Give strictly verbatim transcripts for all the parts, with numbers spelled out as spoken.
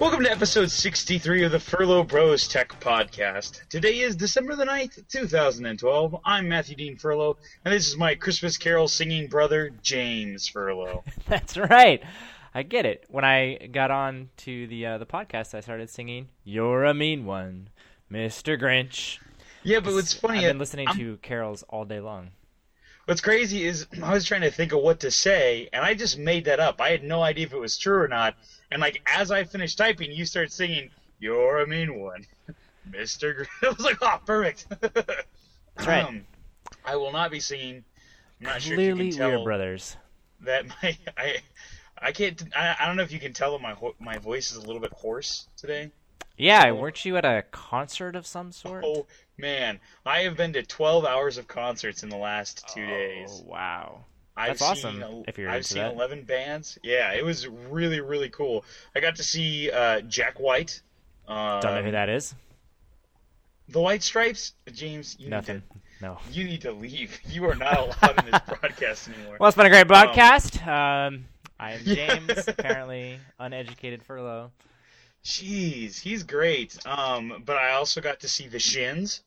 Welcome to episode sixty-three of the Furlough Bros Tech Podcast. Today is December the ninth, two thousand twelve. I'm Matthew Dean Furlough, and this is my Christmas Carol singing brother, James Furlough. That's right. I get it. When I got on to the uh, the podcast, I started singing, "You're a mean one, Mister Grinch." Yeah, but what's funny... I've been listening I'm, to carols all day long. What's crazy is I was trying to think of what to say, and I just made that up. I had no idea if it was true or not. And, like, as I finished typing, you started singing, "You're a mean one, Mister Grinch." I was like, oh, perfect. That's right. Um, I will not be singing. I'm not Clearly, sure if you can tell we're brothers. that my... I, I can't... I, I don't know if you can tell that my my voice is a little bit hoarse today. Yeah, weren't you at a concert of some sort? Oh, man. I have been to twelve hours of concerts in the last two oh, days. Wow. I've That's seen, awesome, if you're I've into seen that. eleven bands. Yeah, it was really, really cool. I got to see uh, Jack White. Um, Don't know who that is. The White Stripes? James, you Nothing. Need to, no. You need to leave. You are not allowed in this broadcast anymore. Well, it's been a great broadcast. Um, um, I am Yeah. James, apparently uneducated Furlough. Jeez, he's great. Um, but I also got to see the Shins.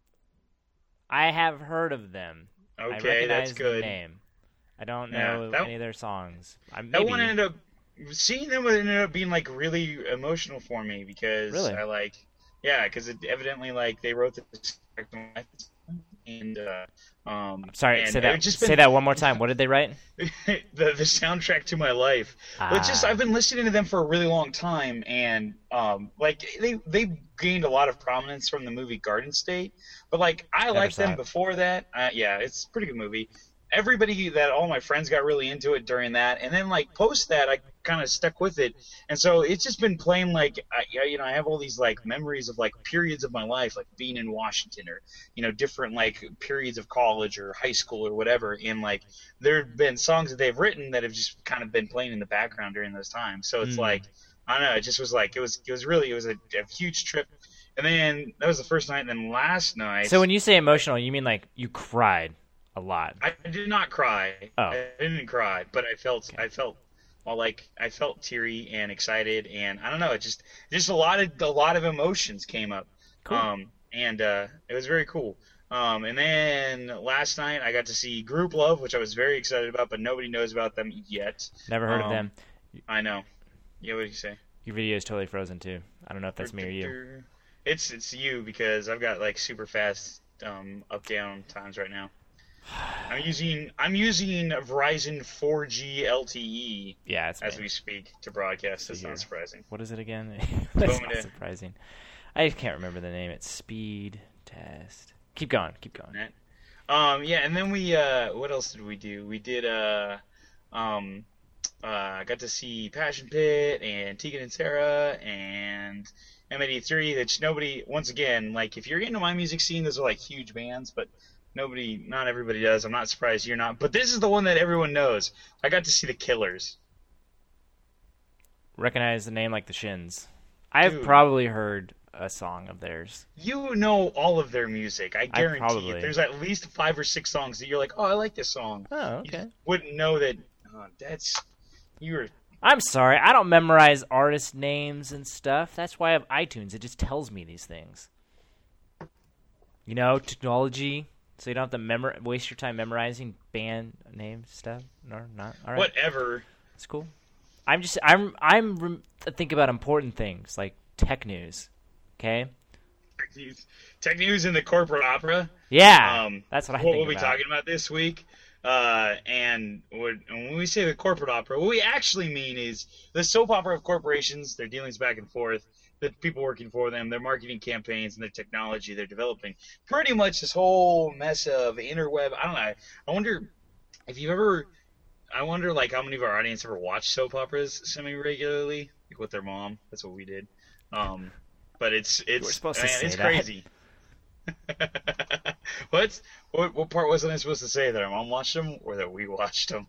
I have heard of them. I Okay, recognize that's good. the name. I don't Yeah, know that- any of their songs. I, That maybe. one ended up seeing them ended up being like really emotional for me because Really? I like yeah because it evidently like they wrote this and uh, um Sorry, and say it that. just Say been, that one more time. What did they write? the the soundtrack to my life. But just Ah. I've been listening to them for a really long time and um like they they gained a lot of prominence from the movie Garden State, but like I Never liked saw them it. before that. Uh, yeah, it's a pretty good movie. Everybody that all my friends got really into it during that, and then like post that I kind of stuck with it, and so it's just been playing like I, you know I have all these like memories of like periods of my life, like being in Washington or you know different like periods of college or high school or whatever, and like there have been songs that they've written that have just kind of been playing in the background during those times. So it's Mm. like I don't know, it just was like it was it was really it was a, a huge trip, and then that was the first night, and then last night. So when you say emotional, you mean like you cried a lot? I did not cry. Oh. I didn't cry, but I felt I felt well, like I felt teary and excited, and I don't know, it just just a lot of a lot of emotions came up. Cool. Um, and uh, it was very cool. Um, and then last night I got to see Group Love, which I was very excited about, but nobody knows about them yet. Never heard um, of them. I know. Yeah, what do you say? Your video is totally frozen too. I don't know if that's me or you. It's it's you because I've got like super fast um, up down times right now. I'm using I'm using Verizon four G L T E Yeah, it's as me. we speak to broadcast. That's here. not surprising. What is it again? That's want me not to- surprising. I just can't remember the name. It's Speed Test. Keep going. Keep going. Right? Um, yeah, and then we uh, what else did we do? We did uh, um, uh, I got to see Passion Pit and Tegan and Sarah and M eighty-three. That nobody once again like if you're into my music scene, those are like huge bands, but. Nobody, not everybody does. I'm not surprised you're not. But this is the one that everyone knows. I got to see the Killers. Recognize the name like the Shins. I've Dude. probably heard a song of theirs. You know all of their music. I guarantee probably- you. There's at least five or six songs that you're like, oh, I like this song. Oh, You okay. just wouldn't know that. Oh, that's you're. I'm sorry. I don't memorize artist names and stuff. That's why I have iTunes. It just tells me these things. You know, technology. So you don't have to memor- waste your time memorizing band name stuff. No, not all right. Whatever. It's cool. I'm just I'm I'm rem- think about important things like tech news. Okay. Tech news, tech news in the corporate opera. Yeah, Um, that's what I what think we'll be about. talking about this week. Uh, and, what, and when we say the corporate opera, what we actually mean is the soap opera of corporations, their dealings back and forth, the people working for them, their marketing campaigns, and their technology they're developing. Pretty much this whole mess of interweb. I don't know. I wonder if you've ever. I wonder like how many of our audience ever watch soap operas semi regularly, like with their mom. That's what we did. Um, but it's it's We're supposed to man, say it's that. crazy. What? what what part wasn't I supposed to say that our mom watched them or that we watched them?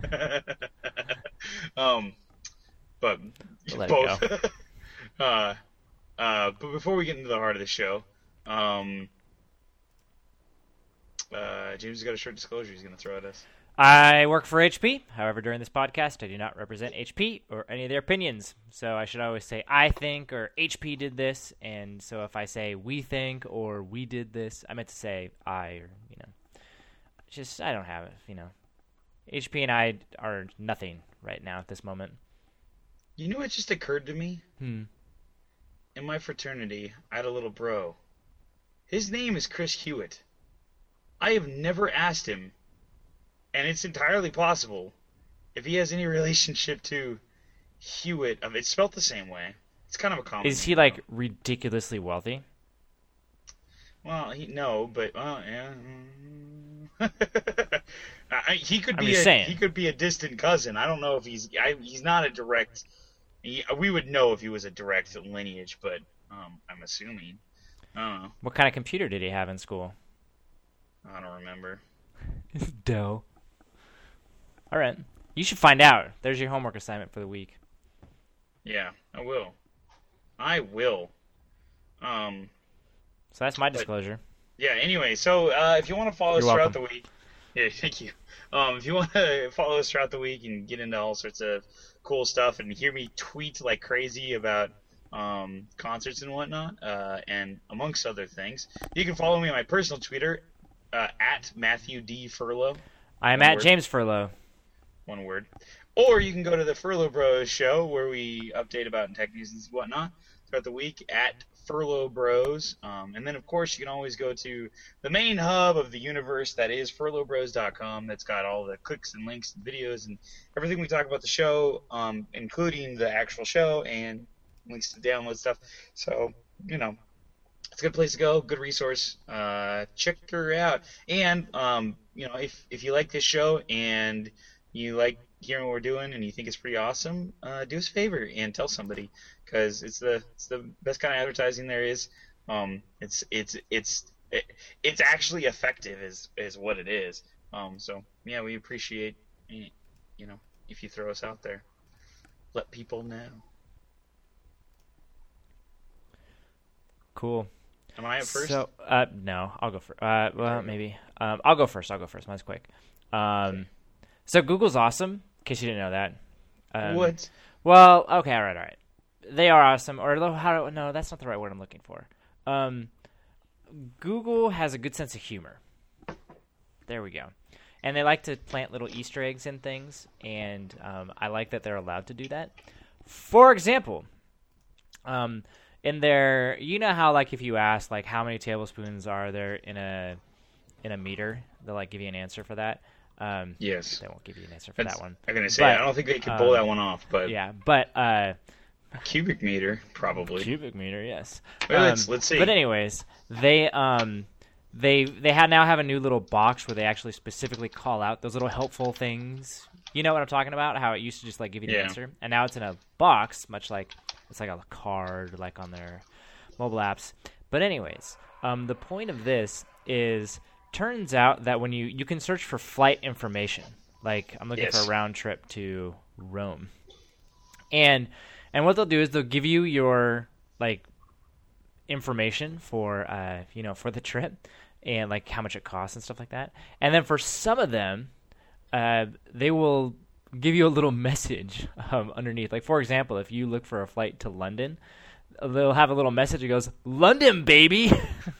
um, but We'll let it both. uh, uh, but before we get into the heart of the show, um, uh, James has got a short disclosure he's going to throw at us. I work for H P. However, during this podcast, I do not represent H P or any of their opinions. So I should always say I think or H P did this. And so if I say we think or we did this, I meant to say I or, you know, just I don't have it, you know. H P and I are nothing right now at this moment. You know what just occurred to me? Hmm. In my fraternity, I had a little bro. His name is Chris Hewitt. I have never asked him, and it's entirely possible, if he has any relationship to Hewitt. It's spelled the same way. It's kind of a common Is he, name, like, though. ridiculously wealthy? Well, he, no, but well, yeah. I, he could I'm be just a saying. he could be a distant cousin. I don't know if he's I, he's not a direct. He, we would know if he was a direct lineage, but um, I'm assuming. I don't know. What kind of computer did he have in school? I don't remember. Doe. All right. You should find out. There's your homework assignment for the week. Yeah, I will. I will. Um. So that's my But- disclosure. Yeah. Anyway, so uh, if you want to follow us You're throughout welcome. the week, yeah, thank you. Um, if you want to follow us throughout the week and get into all sorts of cool stuff and hear me tweet like crazy about um, concerts and whatnot, uh, and amongst other things, you can follow me on my personal Twitter uh, at Matthew D Furlow. I am One at word. James Furlow. One word. Or you can go to the Furlow Bros show where we update about tech news and whatnot throughout the week at Furlow Bros. Um, and then, of course, you can always go to the main hub of the universe that is furlow bros dot com. That's got all the clicks and links and videos and everything we talk about the show, um, including the actual show and links to download stuff. So, you know, it's a good place to go, good resource. Uh, check her out. And, um, you know, if, if you like this show and you like hearing what we're doing and you think it's pretty awesome, uh, do us a favor and tell somebody, because it's the it's the best kind of advertising there is. Um, it's it's it's it, it's actually effective, is is what it is. Um, so yeah, we appreciate, you know, if you throw us out there, let people know. Cool. Am I up first? So, uh, no, I'll go first. Uh, well, maybe. Um, I'll go first. I'll go first. Mine's quick. Um, so Google's awesome, in case you didn't know that. Um, what? Well, okay, all right, all right. They are awesome. Or how? No, that's not the right word I'm looking for. Um, Google has a good sense of humor. There we go. And they like to plant little Easter eggs in things, and um, I like that they're allowed to do that. For example, um, in their, you know how like if you ask like how many tablespoons are there in a in a meter, they'll like give you an answer for that. Um, Yes. They won't give you an answer for That's, that one. I'm gonna say But, I don't think they could pull um, that one off, but Yeah, but uh, cubic meter probably. cubic meter, yes. Well, let's- Um, let's see. But anyways, they um they they have now have a new little box where they actually specifically call out those little helpful things. You know what I'm talking about? How it used to just like give you the Yeah. answer, and now it's in a box, much like it's like a card, like on their mobile apps. But anyways, um, the point of this is, turns out that when you you can search for flight information, like I'm looking Yes. for a round trip to Rome, and and what they'll do is they'll give you your like information for uh you know for the trip and like how much it costs and stuff like that. And then for some of them, uh they will give you a little message um, underneath. Like for example, if you look for a flight to London, they'll have a little message that goes, "London, baby."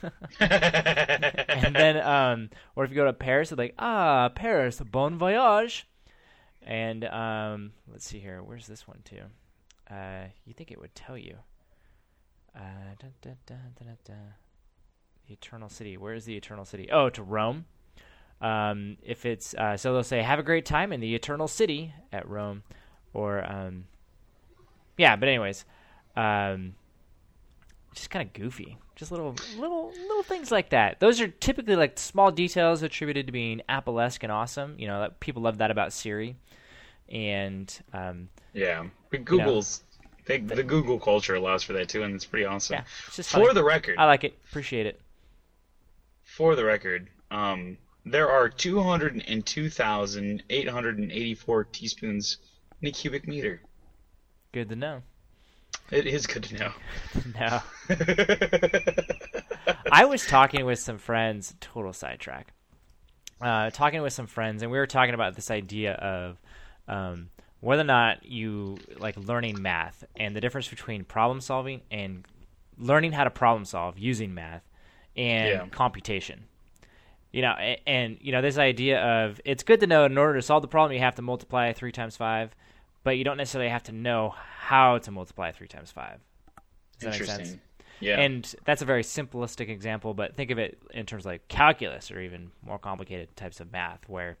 And then um or if you go to Paris, it's like, "Ah, Paris, bon voyage." And um let's see here, where's this one too? Uh you think it would tell you. Uh, dun, dun, dun, dun, dun, dun. The Eternal City. Where is the Eternal City? Oh, to Rome. Um, if it's uh, so, they'll say, "Have a great time in the Eternal City at Rome," or um, yeah. But anyways, um, just kind of goofy. Just little, little, little things like that. Those are typically like small details attributed to being Apple-esque and awesome. You know, that, people love that about Siri, and um, Yeah, but Google's they, the Google culture allows for that too, and it's pretty awesome. yeah, it's just For funny. the record, I like it. Appreciate it. for the record, um, there are two hundred two thousand eight hundred eighty-four teaspoons in a cubic meter. Good to know. It is good to know. No. I was talking with some friends, total sidetrack. uh, talking with some friends, and we were talking about this idea of um, whether or not you like learning math and the difference between problem solving and learning how to problem solve using math and Yeah. computation. You know, and, and you know this idea of it's good to know in order to solve the problem you have to multiply three times five, but you don't necessarily have to know how to multiply three times five. Does that make Interesting. sense? Yeah. And that's a very simplistic example, but think of it in terms of like calculus or even more complicated types of math where,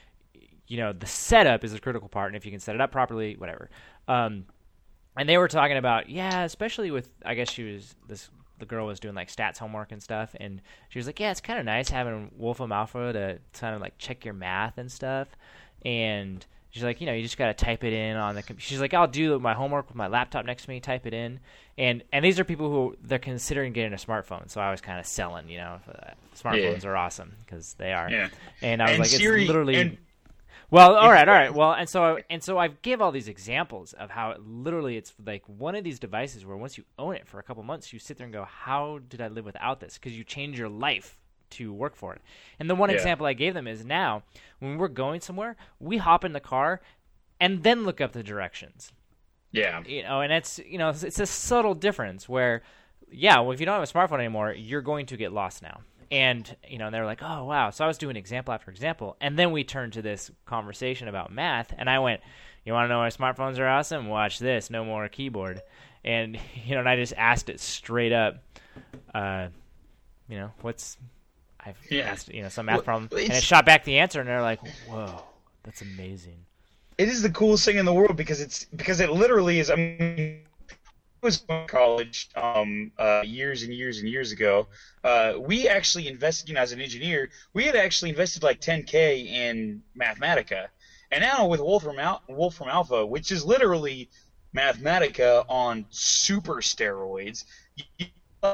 you know, the setup is a critical part, and if you can set it up properly, whatever. Um, and they were talking about, yeah, especially with, I guess she was, this the girl was doing like stats homework and stuff, and she was like, yeah, it's kind of nice having Wolfram Alpha to kind of like check your math and stuff. And she's like, you know, you just got to type it in on the computer. She's like, I'll do my homework with my laptop next to me, type it in. And and these are people who they're considering getting a smartphone. So I was kind of selling, you know, smartphones Yeah. are awesome because they are. Yeah. And I was And like, Siri- it's literally. and- Well, all right, all right. Well, and so and so I give all these examples of how it literally it's like one of these devices where once you own it for a couple months, you sit there and go, how did I live without this? Because you change your life to work for it. And the one Yeah. example I gave them is now when we're going somewhere, we hop in the car and then look up the directions. Yeah. You know, and it's you know it's, it's a subtle difference where, yeah, well, if you don't have a smartphone anymore, you're going to get lost now. And you know, and they're like, oh wow. So I was doing example after example, and then we turned to this conversation about math, and I went, you want to know why smartphones are awesome? Watch this, no more keyboard. And you know, and I just asked it straight up, uh, you know, what's I've Yeah. asked you know some math Well, problem, and it's- it shot back the answer, and they're like, whoa, that's amazing. It is the coolest thing in the world because it's because it literally is. I mean, I was in college um, uh, years and years and years ago. Uh, we actually invested, you know, as an engineer, we had actually invested like ten K in Mathematica, and now with Wolfram Al- Wolfram Alpha, which is literally Mathematica on super steroids, you,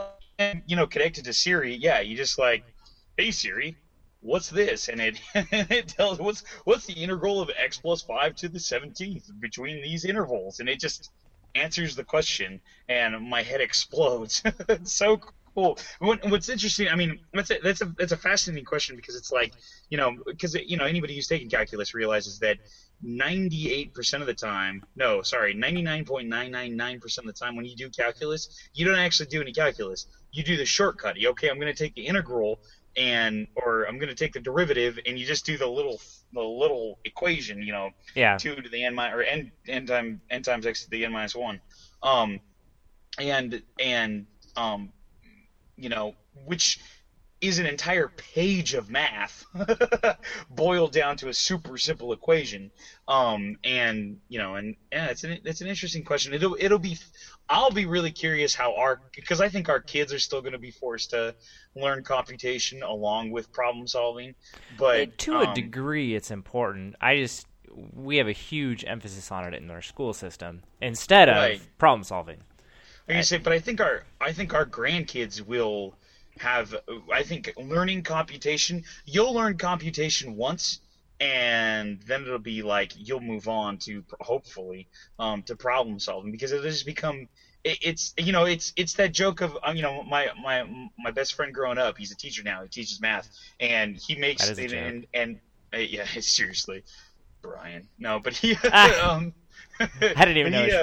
you know, connected to Siri. Yeah, you just like, hey Siri, what's this? And it it tells what's what's the integral of x plus five to the seventeenth between these intervals, and it just answers the question, and my head explodes. It's so cool. What, what's interesting, I mean, that's a, that's a that's a fascinating question because it's like, you know, because you know anybody who's taken calculus realizes that ninety-eight percent of the time, no, sorry, ninety-nine point nine nine nine percent of the time when you do calculus, you don't actually do any calculus. You do the shortcut. Okay, I'm going to take the integral and or I'm going to take the derivative, and you just do the little the little equation, you know, Yeah. two to the n minus or n n time n times x to the n minus one, um, and and um, you know, which is an entire page of math boiled down to a super simple equation. Um, and you know, and yeah, it's an it's an interesting question. It'll it'll be, I'll be really curious how our because I think our kids are still going to be forced to learn computation along with problem solving. But to a um, degree, it's important. I just we have a huge emphasis on it in our school system instead of Right. problem solving. Like I said, but I think our I think our grandkids will have. I think learning computation. You'll learn computation once, and then it'll be like you'll move on to hopefully um, to problem solving because it has become. It, it's you know it's it's that joke of um, you know my my my best friend growing up. He's a teacher now. He teaches math, and he makes That is a it, joke. and and uh, yeah, seriously, Brian. No, but he. Ah. um, I didn't even but know he, his uh,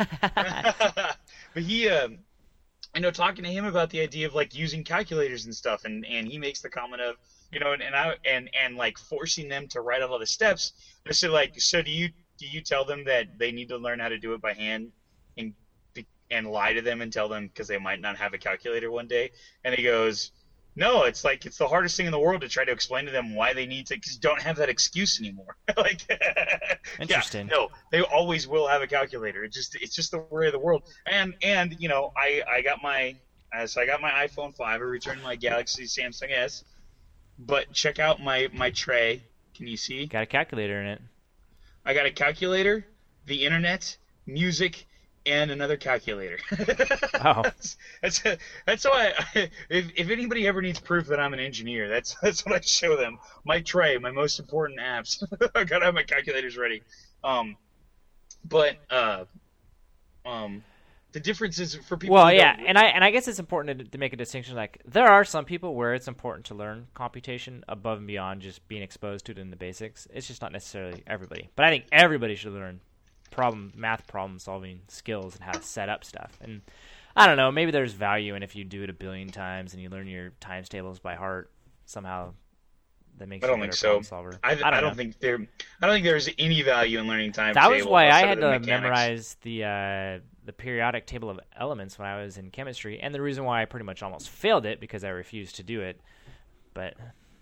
friend. but he, um, you know, talking to him about the idea of like using calculators and stuff, and, and he makes the comment of, you know, and, and I and and like forcing them to write out all the steps. I said, like, so do you do you tell them that they need to learn how to do it by hand, and and lie to them and tell them because they might not have a calculator one day? And he goes, no, it's like it's the hardest thing in the world to try to explain to them why they need to, because you don't have that excuse anymore. Like, Interesting. Yeah, no, they always will have a calculator. It's just it's just the way of the world. And and you know, I I got my uh, so I got my iPhone five. I returned my Galaxy Samsung S. But check out my my tray. Can you see? Got a calculator in it. I got a calculator, the internet, music, and another calculator. Oh. that's that's, that's why I, if if anybody ever needs proof that I'm an engineer, that's that's what I show them. My tray, my most important apps. I gotta have my calculators ready. Um, but uh, um, The difference is for people. Well, who yeah, don't... and I and I guess it's important to, to make a distinction. Like, there are some people where it's important to learn computation above and beyond just being exposed to it in the basics. It's just not necessarily everybody. But I think everybody should learn problem math problem solving skills and how to set up stuff. And I don't know, maybe there's value in if you do it a billion times and you learn your times tables by heart somehow. That makes I don't you a think better so. problem solver. I, I don't, I don't know. think there. I don't think there's any value in learning times. That was why I outside had of the to mechanics. memorize the uh, the periodic table of elements when I was in chemistry, and the reason why I pretty much almost failed it because I refused to do it. But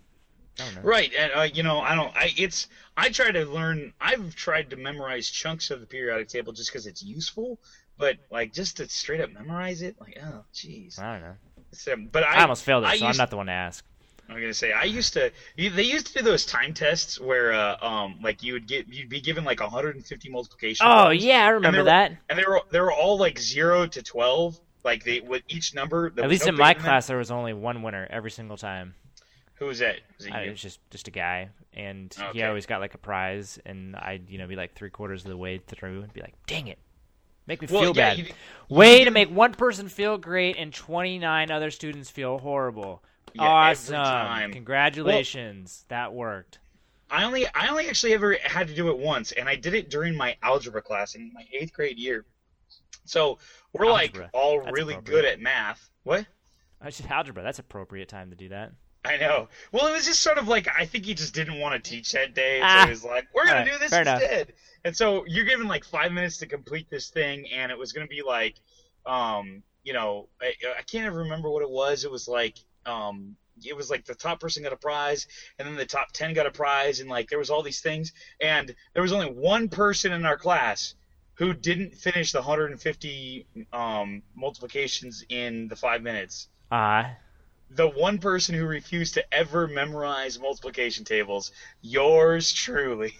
I don't know. Right, and uh, you know, I don't. I it's. I try to learn. I've tried to memorize chunks of the periodic table just because it's useful. But like, just to straight up memorize it, like, oh, jeez. I don't know. So, but I, I almost failed it, I so used, I'm not the one to ask. I'm gonna say I used to. They used to do those time tests where, uh, um, like you would get, you'd be given like one hundred fifty multiplication. Oh problems, yeah, I remember and that. Were, and they were they were all like zero to twelve. Like they with each number. At least no in my bigger than class, there was only one winner every single time. Who was that? Was it I, you? it was just just a guy, and Okay. he always got like a prize, and I'd you know be like three quarters of the way through and be like, dang it. Make me Well, feel yeah, bad. you- Way you to do- make one person feel great and twenty-nine other students feel horrible. Yeah, every awesome. time. Congratulations. that worked. I only I only actually ever had to do it once, and I did it during my algebra class in my eighth grade year. So we're Algebra. like all That's really appropriate. good at math. What? I just algebra. That's appropriate time to do that. I know. Well, it was just sort of like I think he just didn't want to teach that day, so Ah. he was like, "We're gonna Alright, do this fair enough. instead." And so you're given like five minutes to complete this thing, and it was gonna be like, um, you know, I, I can't even remember what it was. It was like, um, it was like the top person got a prize, and then the top ten got a prize, and like there was all these things, and there was only one person in our class who didn't finish the one hundred fifty um, multiplications in the five minutes. Ah. The one person who refused to ever memorize multiplication tables, yours truly.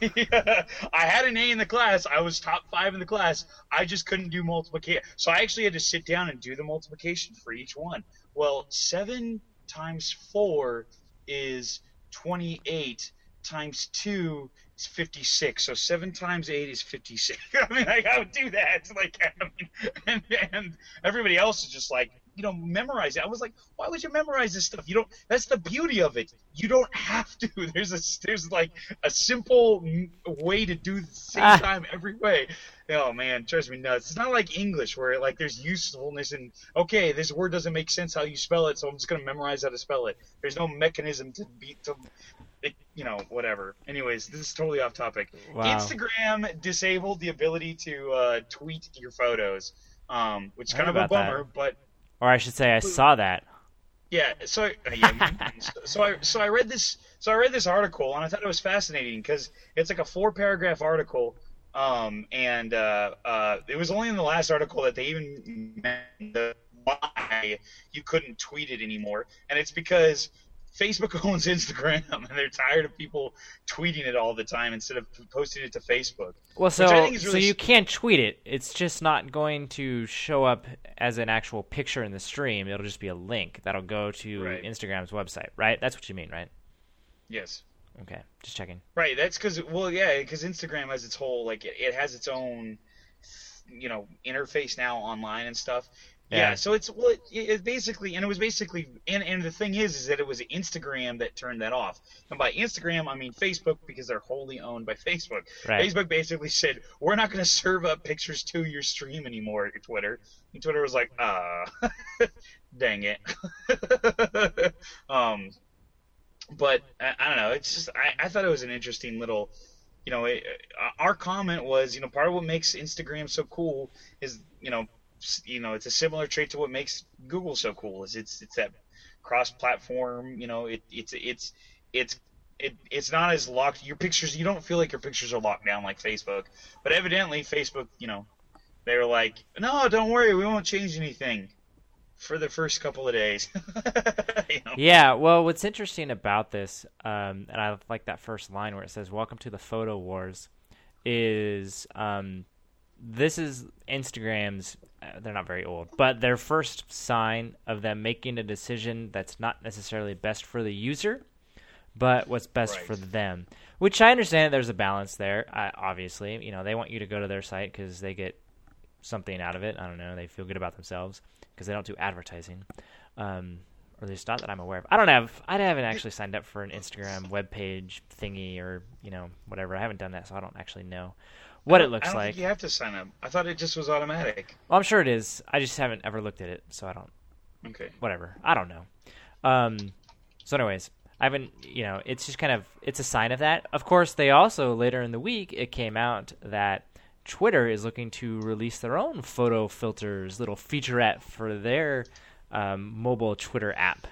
I had an A in the class. I was top five in the class. I just couldn't do multiplication. So I actually had to sit down and do the multiplication for each one. Well, seven times four is twenty-eight, times two is fifty-six. So seven times eight is fifty-six. I mean, like, I would do that. Like, I mean, and, and everybody else is just like, you know, memorize it. I was like, why would you memorize this stuff? You don't. That's the beauty of it. You don't have to. There's a there's like a simple way to do the same Ah. time every way. Oh man, it drives me nuts. It's not like English where like there's usefulness in. Okay, this word doesn't make sense how you spell it, so I'm just gonna memorize how to spell it. There's no mechanism to be to. It, you know, whatever. Anyways, this is totally off topic. Wow. Instagram disabled the ability to uh, tweet your photos, um, which is I kind heard of a about that. bummer, but. Or I should say I saw that. Yeah, so uh, yeah, so I so I read this so I read this article and I thought it was fascinating because it's like a four paragraph article, um, and uh, uh, it was only in the last article that they even mentioned why you couldn't tweet it anymore, and it's because Facebook owns Instagram and they're tired of people tweeting it all the time instead of posting it to Facebook. Well, Which I so think is really so you s- can tweet it. It's just not going to show up as an actual picture in the stream. It'll just be a link that'll go to Right. Instagram's website, right? That's what you mean, right? Yes. Okay, just checking. Right, that's because well, yeah, because Instagram has its whole like it, it has its own, you know, interface now online and stuff. Yeah, Yeah. so it's well, it, it's basically, and it was basically, and and the thing is, is that it was Instagram that turned that off. And by Instagram, I mean Facebook because they're wholly owned by Facebook. Right. Facebook basically said we're not going to serve up pictures to your stream anymore, Twitter. And Twitter was like, uh, dang it. um. But I, I don't know. It's just I, I thought it was an interesting little, you know, it, uh, our comment was, you know, part of what makes Instagram so cool is, you know, s- you know, it's a similar trait to what makes Google so cool. Is it's it's that cross-platform. You know, it it's it's it's it, it's not as locked. Your pictures, you don't feel like your pictures are locked down like Facebook. But evidently, Facebook, you know, they were like, no, don't worry, we won't change anything for the first couple of days. You know? Yeah, well, what's interesting about this, um, and I like that first line where it says, "Welcome to the photo wars," is um, this is Instagram's, uh, they're not very old, but their first sign of them making a decision that's not necessarily best for the user, but what's best Right. for them. Which I understand there's a balance there, uh, obviously. You know, they want you to go to their site because they get something out of it. I don't know. They feel good about themselves because they don't do advertising. Um, or at least not that I'm aware of. I don't have, I haven't actually signed up for an Instagram webpage thingy or, you know, whatever. I haven't done that, so I don't actually know what it looks I don't like. think you have to sign up. I thought it just was automatic. Well, I'm sure it is. I just haven't ever looked at it, so I don't. Okay. Whatever. I don't know. Um, so anyways, I haven't, you know, it's just kind of, it's a sign of that. Of course, they also, later in the week, it came out that Twitter is looking to release their own photo filters, little featurette for their um, mobile Twitter app.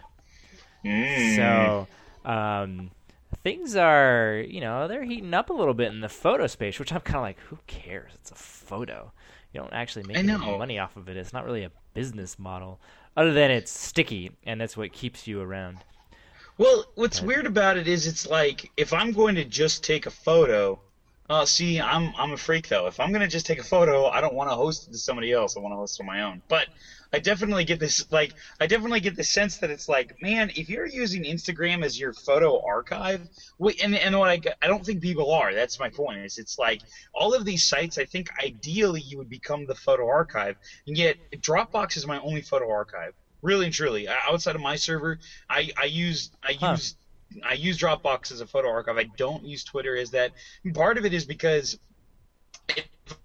Mm. So um, things are, you know, they're heating up a little bit in the photo space, which I'm kind of like, who cares? It's a photo. You don't actually make any money off of it. It's not really a business model, other than it's sticky, and that's what keeps you around. Well, what's weird about it is it's like, if I'm going to just take a photo, uh, see, I'm I'm a freak, though. If I'm going to just take a photo, I don't want to host it to somebody else. I want to host it on my own. But I definitely get this, like, I definitely get the sense that it's like, man, if you're using Instagram as your photo archive, we, and, and what I, I don't think people are. That's my point. Is it's like, all of these sites, I think ideally you would become the photo archive, and yet Dropbox is my only photo archive. Really and truly, outside of my server, I, I use I Huh. use I use Dropbox as a photo archive. I don't use Twitter as that. And part of it is because it,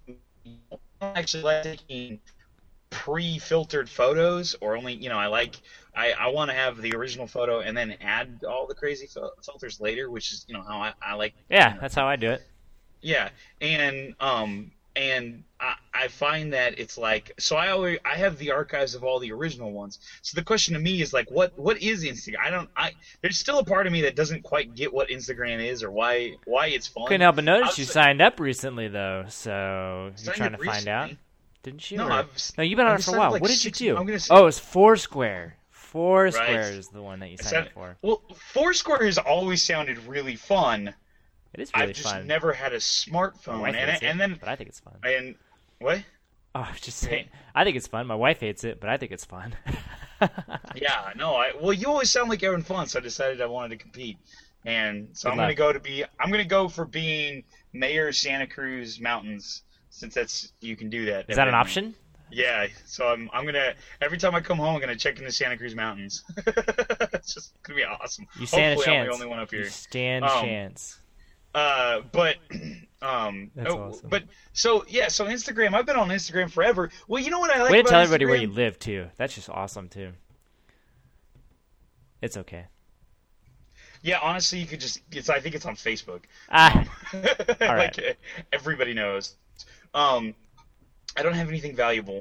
I don't actually like taking pre-filtered photos, or only, you know, I like I, I want to have the original photo and then add all the crazy fil- filters later, which is, you know, how I, I like. Yeah, you know, that's how I do it. yeah, and um, and I, I find that it's like, so I always I have the archives of all the original ones. So the question to me is like, what what is Instagram? I don't. I there's still a part of me that doesn't quite get what Instagram is or why why it's fun. Couldn't help but notice I'll you say- signed up recently, though. So you're Signed trying up to find out, recently? didn't you? No, Or- I've- no, you've been on I've it for a signed while. up like what did six- you do? I'm gonna say- Oh, it's Foursquare. Foursquare Right. is the one that you I signed said- up for. Well, Foursquare has always sounded really fun. It is really I've just fun. never had a My smartphone, wife and hates it, and then but I think it's fun. and what? Oh, I was just saying. I think it's fun. My wife hates it, but I think it's fun. Yeah, no, I well, you always sound like you're having fun, so I decided I wanted to compete, and so Good I'm gonna luck. go to be I'm gonna go for being mayor of Santa Cruz Mountains, since that's you can do that. Is that an evidently. option? Yeah, so I'm I'm gonna every time I come home, I'm gonna check into Santa Cruz Mountains. It's just gonna be awesome. You stand Hopefully, a I'm chance. the only one up You here. stand Um, chance. Uh, but um, That's oh, awesome. but so yeah, so Instagram. I've been on Instagram forever. Well, you know what I like Way to about tell everybody where Instagram? you live too. That's just awesome too. It's okay. Yeah, honestly, you could just. It's. I think it's on Facebook. Ah, like right. uh, everybody knows. Um, I don't have anything valuable.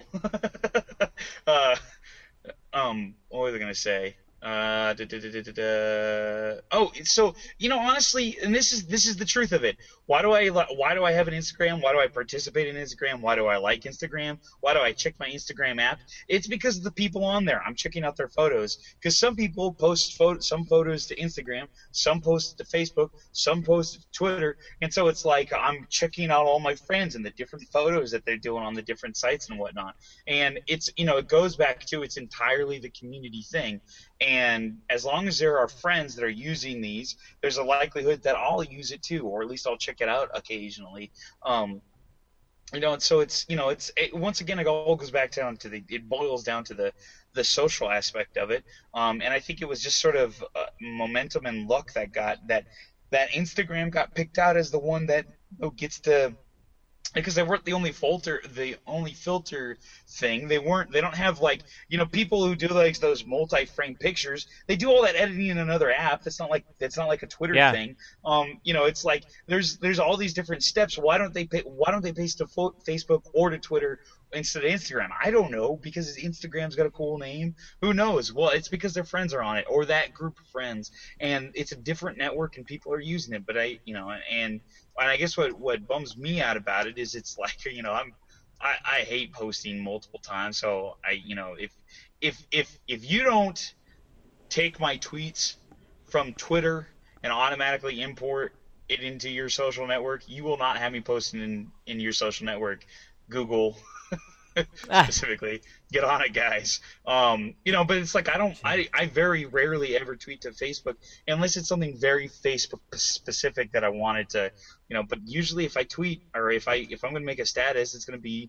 uh, um, what was I gonna say? Uh, da, da, da, da, da, da. Oh, so you know, honestly, and this is this is the truth of it. Why do I li- why do I have an Instagram? Why do I participate in Instagram? Why do I like Instagram? Why do I check my Instagram app? It's because of the people on there. I'm checking out their photos, because some people post photo, some photos to Instagram, some post to Facebook, some post to Twitter, and so it's like I'm checking out all my friends and the different photos that they're doing on the different sites and whatnot. And it's, you know, it goes back to it's entirely the community thing. And as long as there are friends that are using these, there's a likelihood that I'll use it too, or at least I'll check it out occasionally. Um, you know, and so it's, you know, it's it, once again, it all goes back down to the, it boils down to the, the social aspect of it. Um, and I think it was just sort of uh, momentum and luck that got that that Instagram got picked out as the one that, you know, gets to. Because they weren't the only filter, the only filter thing. They weren't. They don't have, like, you know, people who do like those multi-frame pictures. They do all that editing in another app. That's not like that's not like a Twitter Yeah. thing. Um, you know, it's like there's there's all these different steps. Why don't they pay, Why don't they paste to fo- Facebook or to Twitter instead of Instagram? I don't know, because Instagram's got a cool name. Who knows? Well, it's because their friends are on it, or that group of friends, and it's a different network and people are using it. But I, you know, and. And I guess what, what bums me out about it is it's like, you know, I'm I, I hate posting multiple times. So I, you know, if if if if you don't take my tweets from Twitter and automatically import it into your social network, you will not have me posting in, in your social network. Google Ah. specifically, get on it, guys. Um, you know, but it's like I don't, I, I very rarely ever tweet to Facebook unless it's something very Facebook specific that I wanted to, you know. But usually, if I tweet or if I if I'm gonna make a status, it's gonna be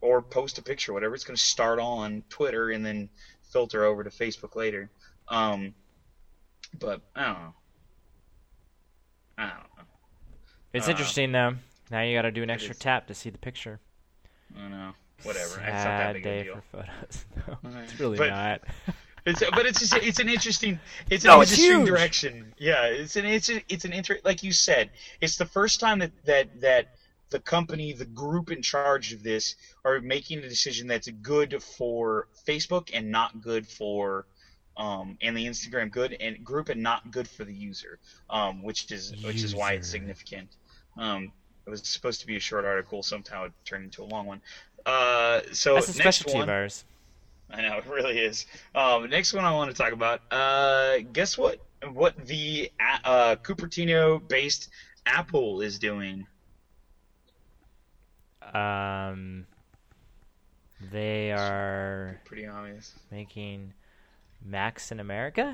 or post a picture, whatever. It's going to start on Twitter and then filter over to Facebook later. Um, but I don't know. I don't know. It's uh, interesting though. Now you got to do an extra is. tap to see the picture. I don't know. Whatever. Sad it's not that big day of a deal. for photos. No, it's really But- not. It's but it's just, it's an interesting it's an No, it's interesting huge. direction. Yeah, it's an it's a, it's an inter like you said. It's the first time that that that the company, the group in charge of this, are making a decision that's good for Facebook and not good for um and the Instagram good and group and not good for the user. Um, which is which is why it's User. significant. Um, it was supposed to be a short article. Somehow it turned into a long one. Uh, so That's a next specialty one. of ours. I know, it really is. Um, next one I want to talk about. Uh, guess what? What the uh, Cupertino-based Apple is doing? Um, they are Pretty obvious. making Macs in America.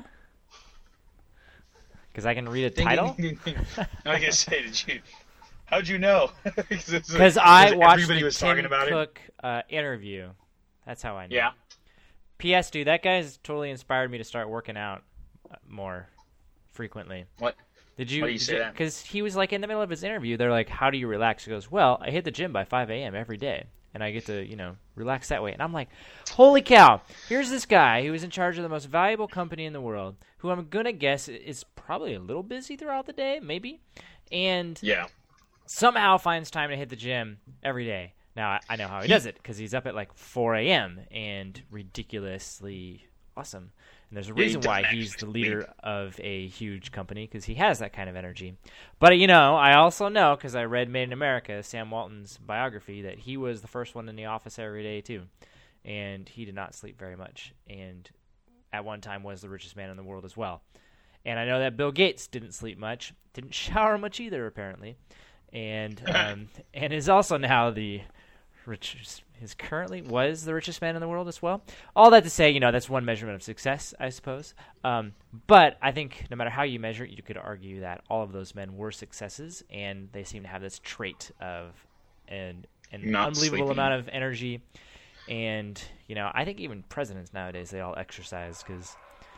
Because I can read a Ding, title. ding, ding, ding. I was gonna say, did you? How'd you know? Because I watched everybody the was Tim talking about it. Cook uh, interview. That's how I know. Yeah. P S. Dude, that guy's totally inspired me to start working out uh, more frequently. What? Did you? Why do you say that? Because he was like in the middle of his interview. They're like, "How do you relax?" He goes, "Well, I hit the gym by five a.m. every day, and I get to, you know, relax that way." And I'm like, "Holy cow! Here's this guy who is in charge of the most valuable company in the world, who I'm gonna guess is probably a little busy throughout the day, maybe, and Yeah. somehow finds time to hit the gym every day." Now, I- I know how he does it, because he's up at like four a.m. and ridiculously awesome. And there's a Yeah, he reason why doesn't he's the actually leader sleep. of a huge company, because he has that kind of energy. But, you know, I also know, because I read Made in America, Sam Walton's biography, that he was the first one in the office every day, too. And he did not sleep very much. And at one time was the richest man in the world as well. And I know that Bill Gates didn't sleep much, didn't shower much either, apparently. And um, and is also now the richest, is currently, was the richest man in the world as well. All that to say, you know, that's one measurement of success, I suppose. Um, but I think no matter how you measure it, you could argue that all of those men were successes, and they seem to have this trait of an, an Not unbelievable sleeping. amount of energy. And, you know, I think even presidents nowadays, they all exercise, because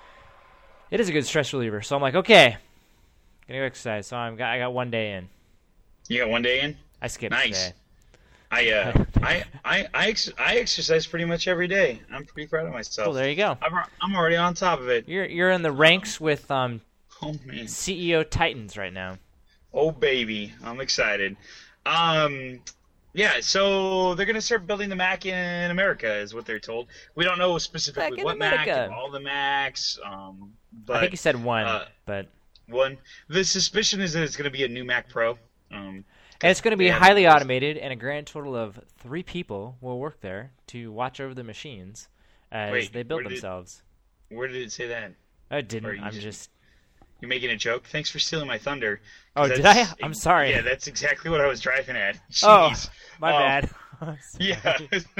it is a good stress reliever. So I'm like, okay, gonna go exercise. So I'm got, I got one day in. You got one day in? I skipped Nice. today. I uh, I I I, ex- I exercise pretty much every day. I'm pretty proud of myself. Cool, there you go. I'm, I'm already on top of it. You're you're in the ranks with um Oh man. C E O titans right now. Oh baby, I'm excited. Um, yeah, so they're gonna start building the Mac in America, is what they're told. We don't know specifically Mac in what Mac, America. and all the Macs. Um, but I think you said one, uh, but one. The suspicion is that it's gonna be a new Mac Pro. Um, and it's going to be they have- highly automated, and a grand total of three people will work there to watch over the machines as Wait, they build where did- themselves. Where did it say that? I Or didn't. you I'm just- just. You're making a joke. Thanks for stealing my thunder. Oh, 'Cause did I? that's- I'm sorry. Yeah, that's exactly what I was driving at. Oh, Jeez. my Um, bad. Yeah.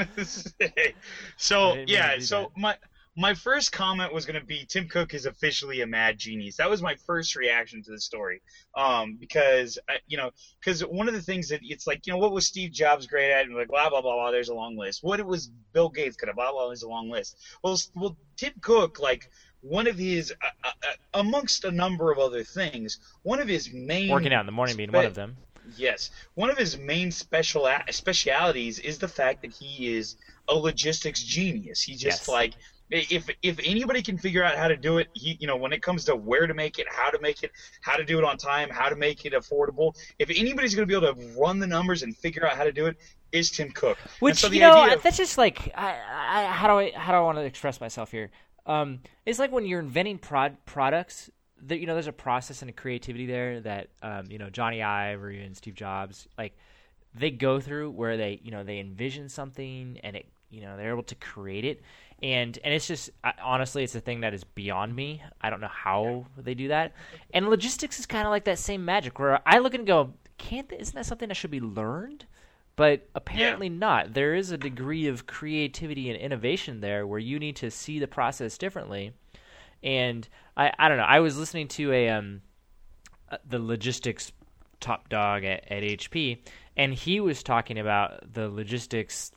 I so didn't mean yeah, to do so that. my my first comment was going to be Tim Cook is officially a mad genius. That was my first reaction to the story, um, because I, you know, because one of the things that it's like, you know, what was Steve Jobs great at? And like blah blah blah blah. There's a long list. What it was Bill Gates good at? Blah blah. There's a long list. Well, s- well, Tim Cook, like one of his uh, uh, uh, amongst a number of other things, one of his main Working out in the morning being one of them. Yes, one of his main special specialities is the fact that he is a logistics genius. He just Yes. like if if anybody can figure out how to do it, he you know when it comes to where to make it, how to make it, how to do it on time, how to make it affordable. If anybody's going to be able to run the numbers and figure out how to do it, is Tim Cook. And Which so the you know, idea of- that's just like I, I, how do I how do I want to express myself here? Um, it's like when you're inventing prod products. That you know, there's a process and a creativity there that um, you know Johnny Ive or even Steve Jobs like they go through where they you know they envision something and it you know they're able to create it and and it's just I, honestly it's a thing that is beyond me. I don't know how they do that. And logistics is kind of like that same magic where I look and go, can't th- isn't that something that should be learned? But apparently Yeah. not. There is a degree of creativity and innovation there where you need to see the process differently. And I, I don't know. I was listening to a um, uh, the logistics top dog at, at H P, and he was talking about the logistics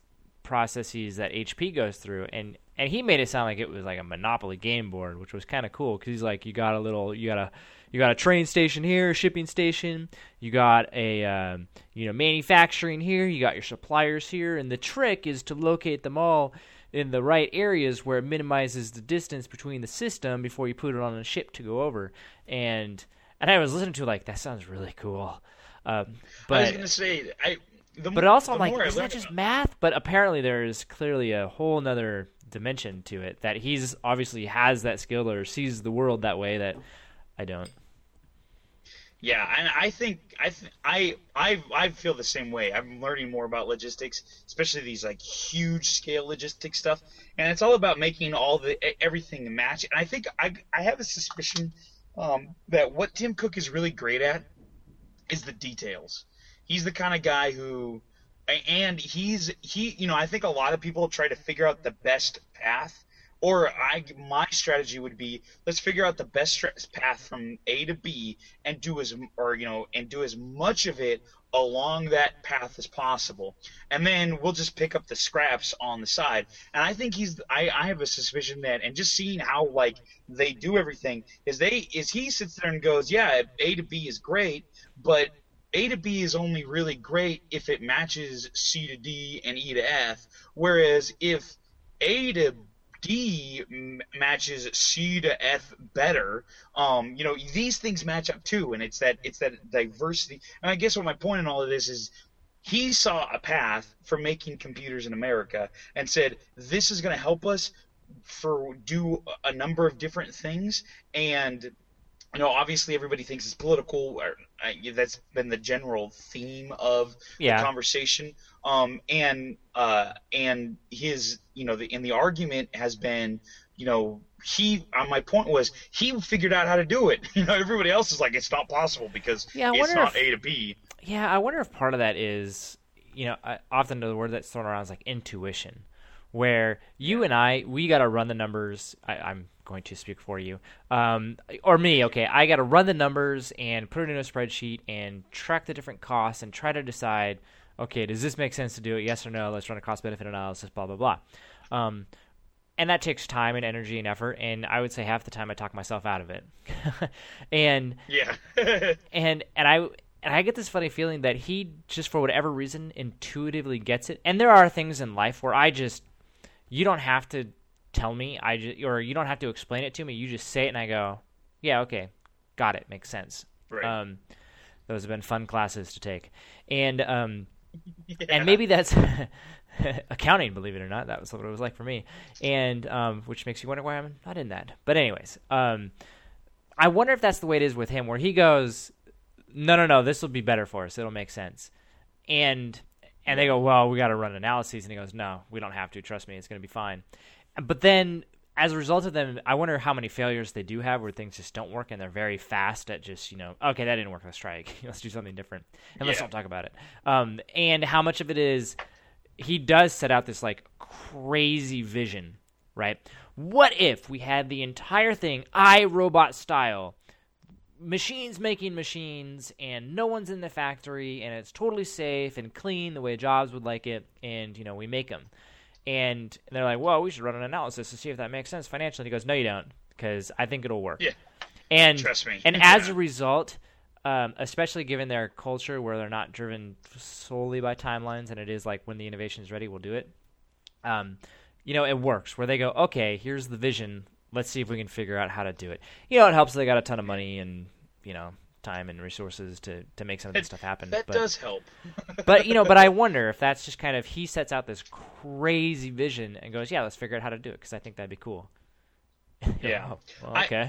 processes that H P goes through, and and he made it sound like it was like a Monopoly game board, which was kind of cool because he's like, you got a little, you got a, you got a train station here, a shipping station, you got a, um, you know, manufacturing here, you got your suppliers here, and the trick is to locate them all in the right areas where it minimizes the distance between the system before you put it on a ship to go over. And and I was listening to it like, that sounds really cool. Um, but I was gonna say, I. The but more, also, the I'm like, more I isn't that learn just about- math? But apparently, there's clearly a whole nother dimension to it that he's obviously has that skill or sees the world that way that I don't. Yeah, and I think I th- I I I feel the same way. I'm learning more about logistics, especially these like huge scale logistics stuff, and it's all about making all the e- everything match. And I think I I have a suspicion um, that what Tim Cook is really great at is the details. He's the kind of guy who, and he's he you know I think a lot of people try to figure out the best path. Or I, my strategy would be, let's figure out the best stra- path from A to B and do as, or you know, and do as much of it along that path as possible, and then we'll just pick up the scraps on the side. And I think he's, I, I have a suspicion that, and just seeing how like they do everything, is they, is he sits there and goes, yeah, A to B is great, but A to B is only really great if it matches C to D and E to F, whereas if A to D matches C to F better. Um, you know, these things match up too, and it's that it's that diversity. And I guess what my point in all of this is, he saw a path for making computers in America and said, this is going to help us for do a number of different things. And you know, obviously everybody thinks it's political. Or, uh, that's been the general theme of Yeah. the conversation. Um, and uh, and his, you know, the and the argument has been, you know, he. Uh, my point was he figured out how to do it. You know, everybody else is like, it's not possible because Yeah, I it's wonder not if- A to B. Yeah, I wonder if part of that is, you know, I, often the word that's thrown around is like intuition, where you and I, we got to run the numbers. I, I'm going to speak for you, um, or me. Okay, I got to run the numbers and put it in a spreadsheet and track the different costs and try to decide, okay, does this make sense to do it? Yes or no? Let's run a cost-benefit analysis. Blah blah blah. Um, and that takes time and energy and effort. And I would say half the time I talk myself out of it. and Yeah. and and I and I get this funny feeling that he just for whatever reason intuitively gets it. And there are things in life where I just you don't have to tell me, I just or you don't have to explain it to me. You just say it and I go, yeah, okay, got it, makes sense. Right. Um, those have been fun classes to take, and um, Yeah. and maybe that's accounting, believe it or not. That was what it was like for me, and um, which makes you wonder why I'm not in that. But anyways, um, I wonder if that's the way it is with him, where he goes, no, no, no, this will be better for us. It'll make sense. And and they go, well, we got to run analyses. And he goes, no, we don't have to. Trust me, it's going to be fine. But then as a result of them, I wonder how many failures they do have where things just don't work and they're very fast at just, you know, okay, that didn't work. Let's try it. Let's do something different. And let's Yeah. not talk about it. Um, and how much of it is he does set out this like crazy vision, right? What if we had the entire thing iRobot style, machines making machines, and no one's in the factory, and it's totally safe and clean the way Jobs would like it, and, you know, we make them. And they're like, well, we should run an analysis to see if that makes sense financially. And he goes, no, you don't, because I think it'll work. Yeah. And, Trust me. And as Yeah. a result, um, especially given their culture where they're not driven solely by timelines, and it is like when the innovation is ready, we'll do it. Um, you know, it works where they go, okay, here's the vision. Let's see if we can figure out how to do it. You know, it helps that they got a ton of money and, you know, time and resources to, to make some of this stuff happen. That but, does help. but, you know, but I wonder if that's just kind of, he sets out this crazy vision and goes, yeah, let's figure out how to do it because I think that'd be cool. Yeah. Oh, well, I- okay.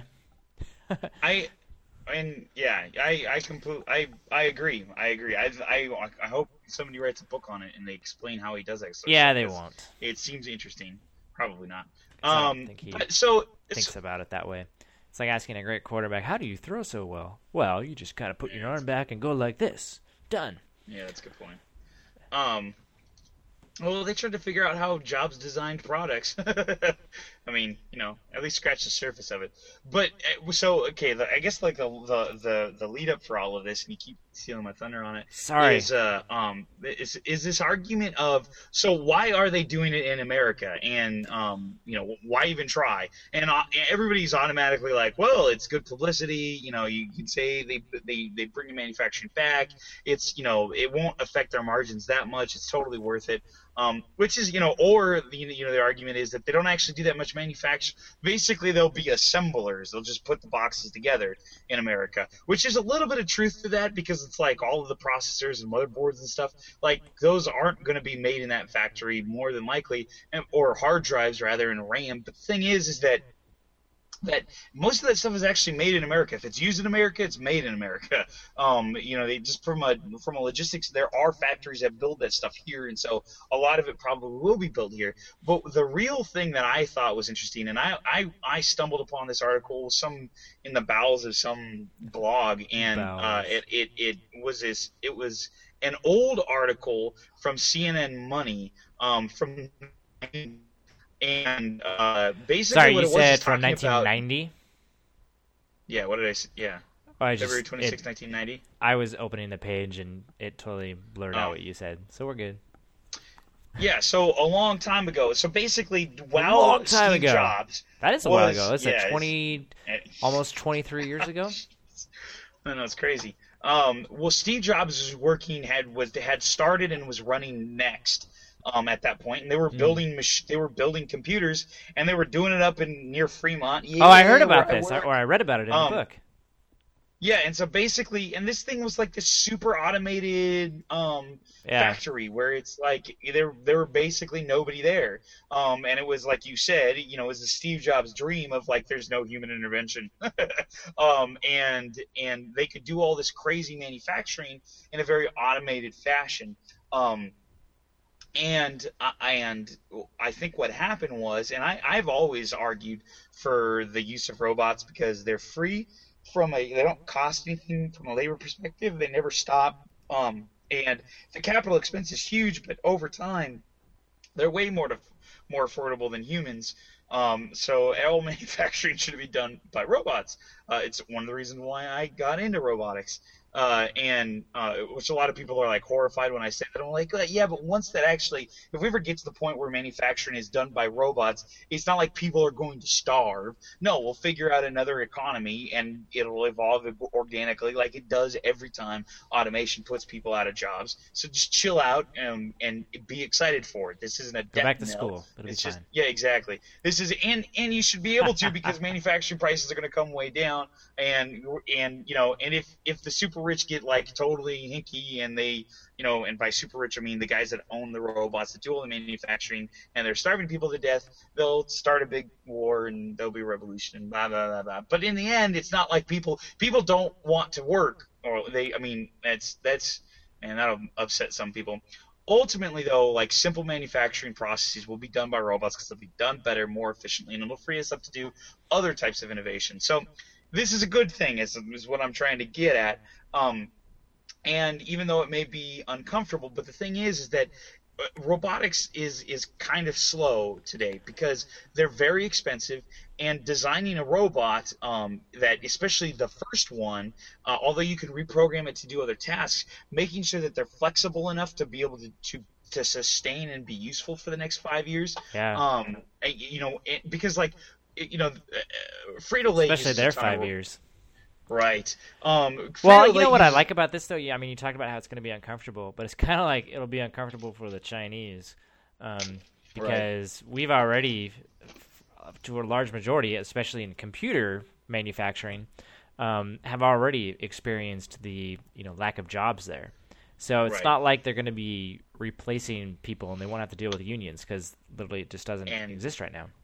I, and yeah, I, I completely, I, I agree. I agree. I, I, I hope somebody writes a book on it and they explain how he does that. sort of yeah, stuff, they 'cause won't. It seems interesting. Probably not. I don't Um, think he but so Thinks it's, about it that way. It's like asking a great quarterback, how do you throw so well? Well, you just kind of put your arm back and go like this. Done. yeah, that's a good point. Um, well, they tried to figure out how Jobs designed products. I mean, you know, at least scratch the surface of it. But uh, so okay, the, I guess like the, the the the lead up for all of this, and you keep stealing my thunder on it. Sorry. Is uh um is is this argument of so why are they doing it in America, and um you know why even try? And uh, everybody's automatically like, well, it's good publicity. You know, you can say they they they bring the manufacturing back. It's you know it won't affect their margins that much. It's totally worth it. Um, which is, you know, or the, you know, the argument is that they don't actually do that much manufacturing. Basically, they'll be assemblers. They'll just put the boxes together in America, which is a little bit of truth to that because it's like all of the processors and motherboards and stuff, like those aren't going to be made in that factory more than likely, or hard drives rather in RAM. But the thing is, is that that most of that stuff is actually made in America. If it's used in America, it's made in America. Um, you know, they just from a from a logistics, there are factories that build that stuff here, and so a lot of it probably will be built here. But the real thing that I thought was interesting, and I I, I stumbled upon this article some in the bowels of some blog, and uh, it, it it was this it was an old article from C N N Money um, from. And uh, basically, sorry, what you it was said is from talking nineteen ninety. About, yeah, what did I say? Yeah, oh, I just, February twenty-sixth, nineteen ninety. I was opening the page and it totally blurred oh. out what you said, so we're good. Yeah, so a long time ago. So basically, while a long time Steve ago. Jobs that is a was, while ago. That's yeah, like twenty, almost twenty-three years ago. I know, it's crazy. Um, well, Steve Jobs was working had was had started and was running Next. Um, at that point, and they were building mach- they were building computers, and they were doing it up in near Fremont. Yeah, oh, I heard about where, this, where, or I read about it in um, the book. Yeah, and so basically, and this thing was like this super automated um, yeah. factory where it's like there there were basically nobody there, um, and it was like you said, you know, it was the Steve Jobs dream of like there's no human intervention, um, and and they could do all this crazy manufacturing in a very automated fashion. Um, And uh, and I think what happened was, and I, I've always argued for the use of robots because they're free from a, they don't cost anything from a labor perspective. They never stop. Um, and the capital expense is huge, but over time, they're way more to, more affordable than humans. Um, so all manufacturing should be done by robots. Uh, it's one of the reasons why I got into robotics. Uh, and uh, which a lot of people are like horrified when I say that. I'm like, yeah, but once that actually, if we ever get to the point where manufacturing is done by robots, it's not like people are going to starve. No, we'll figure out another economy, and it'll evolve organically, like it does every time automation puts people out of jobs. So just chill out and and be excited for it. This isn't a go back to knell. school. It'll it's be just fine. Yeah, exactly. This is and and you should be able to because manufacturing prices are going to come way down, and and you know, and if if the super rich get like totally hinky and they, you know, and by super rich I mean the guys that own the robots that do all the manufacturing and they're starving people to death, they'll start a big war and there'll be a revolution and blah blah blah blah. But in the end, it's not like people people don't want to work, or they I mean that's that's and that'll upset some people. Ultimately, though, like simple manufacturing processes will be done by robots because they'll be done better, more efficiently, and it'll free us up to do other types of innovation. So this is a good thing, is, is what I'm trying to get at. Um, and even though it may be uncomfortable, but the thing is, is that robotics is is kind of slow today because they're very expensive, and designing a robot um, that, especially the first one, uh, although you can reprogram it to do other tasks, making sure that they're flexible enough to be able to, to to sustain and be useful for the next five years. Yeah. Um, you know, it, because like, you know, Frito-Lay, especially their five years. Right. Um, well, you know what I like about this, though? Yeah, I mean, you talked about how it's going to be uncomfortable, but it's kind of like it'll be uncomfortable for the Chinese um, because right. we've already, to a large majority, especially in computer manufacturing, um, have already experienced the you know lack of jobs there. So it's right. not like they're going to be replacing people and they won't have to deal with unions because literally it just doesn't and exist right now.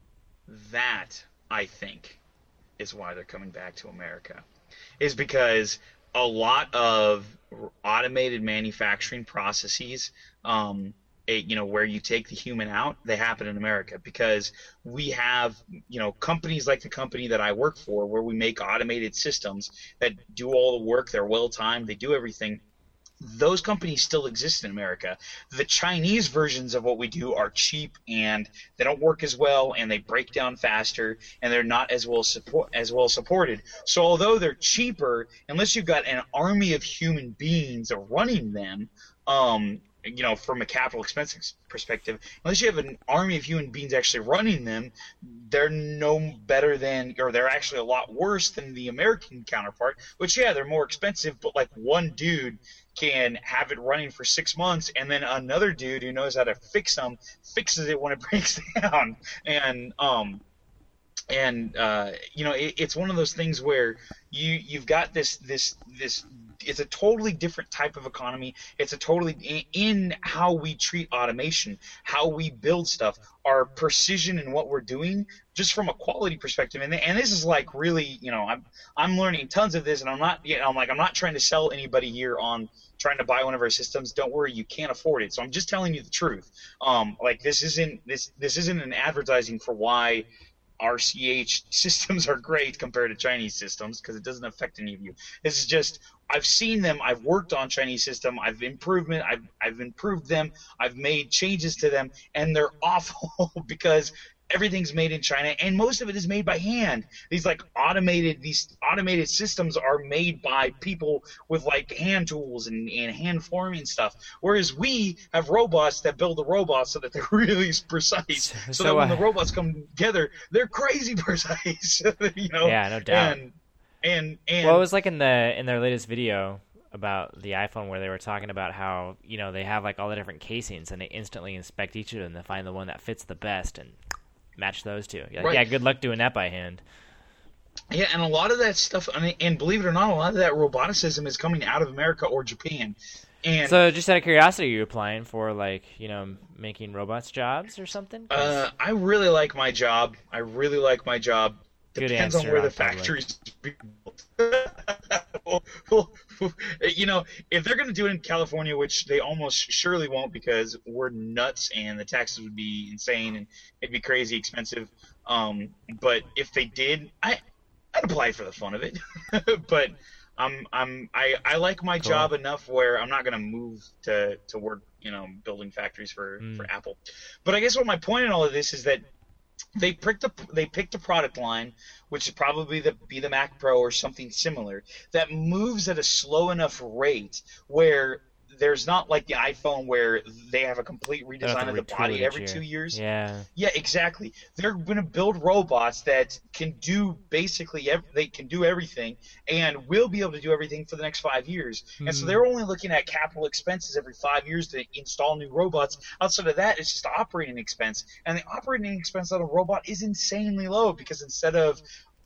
That, I think, is why they're coming back to America. Is because a lot of automated manufacturing processes, um, it, you know, where you take the human out, they happen in America because we have, you know, companies like the company that I work for where we make automated systems that do all the work. They're well timed. They do everything. those companies still exist in America. The Chinese versions of what we do are cheap and they don't work as well and they break down faster and they're not as well support as well supported. So although they're cheaper, unless you've got an army of human beings running them, um, you know, from a capital expense perspective, unless you have an army of human beings actually running them, they're no better than, or they're actually a lot worse than the American counterpart, which, yeah, they're more expensive, but like one dude can have it running for six months and then another dude who knows how to fix them fixes it when it breaks down. And, um, and, uh, you know, it, it's one of those things where you, you've got this, this, this, it's a totally different type of economy. It's a totally in how we treat automation, how we build stuff, our precision in what we're doing, just from a quality perspective. And and this is like really, you know, I'm I'm learning tons of this, and I'm not, you know, I'm like I'm not trying to sell anybody here on trying to buy one of our systems. Don't worry, you can't afford it. So I'm just telling you the truth. Um, like this isn't this this isn't an advertising for why R C H systems are great compared to Chinese systems, because it doesn't affect any of you. This is just, I've seen them, I've worked on Chinese system, I've improvement, I've I've improved them, I've made changes to them, and they're awful because everything's made in China, and most of it is made by hand. These like automated these automated systems are made by people with like hand tools and, and hand forming stuff. Whereas we have robots that build the robots so that they're really precise. So, so that when uh, the robots come together, they're crazy precise. You know? Yeah, no doubt. And and and well, it was like in the in their latest video about the iPhone where they were talking about how, you know, they have like all the different casings and they instantly inspect each of them to find the one that fits the best and match those two. Like, right. Yeah, good luck doing that by hand. Yeah, and a lot of that stuff, I mean, and believe it or not, a lot of that roboticism is coming out of America or Japan. And so, just out of curiosity, are you applying for, like, you know, making robots jobs or something? Uh, I really like my job. I really like my job. Good Depends answer on where the on factories well, well, you know, if they're going to do it in California, which they almost surely won't because we're nuts and the taxes would be insane and it'd be crazy expensive. Um, but if they did, I, I'd apply for the fun of it. But I'm, I'm, I, I like my cool. job enough where I'm not going to move to, to work, you know, building factories for, mm. for Apple. But I guess what my point in all of this is that They picked a they picked a product line, which would probably the, be the Mac Pro or something similar, that moves at a slow enough rate where there's not like the iPhone where they have a complete redesign of the body every two years. Yeah. Yeah, exactly. They're going to build robots that can do basically ev- they can do everything and will be able to do everything for the next five years. Mm. And so they're only looking at capital expenses every five years to install new robots. Outside of that, it's just operating expense. And the operating expense of a robot is insanely low because instead of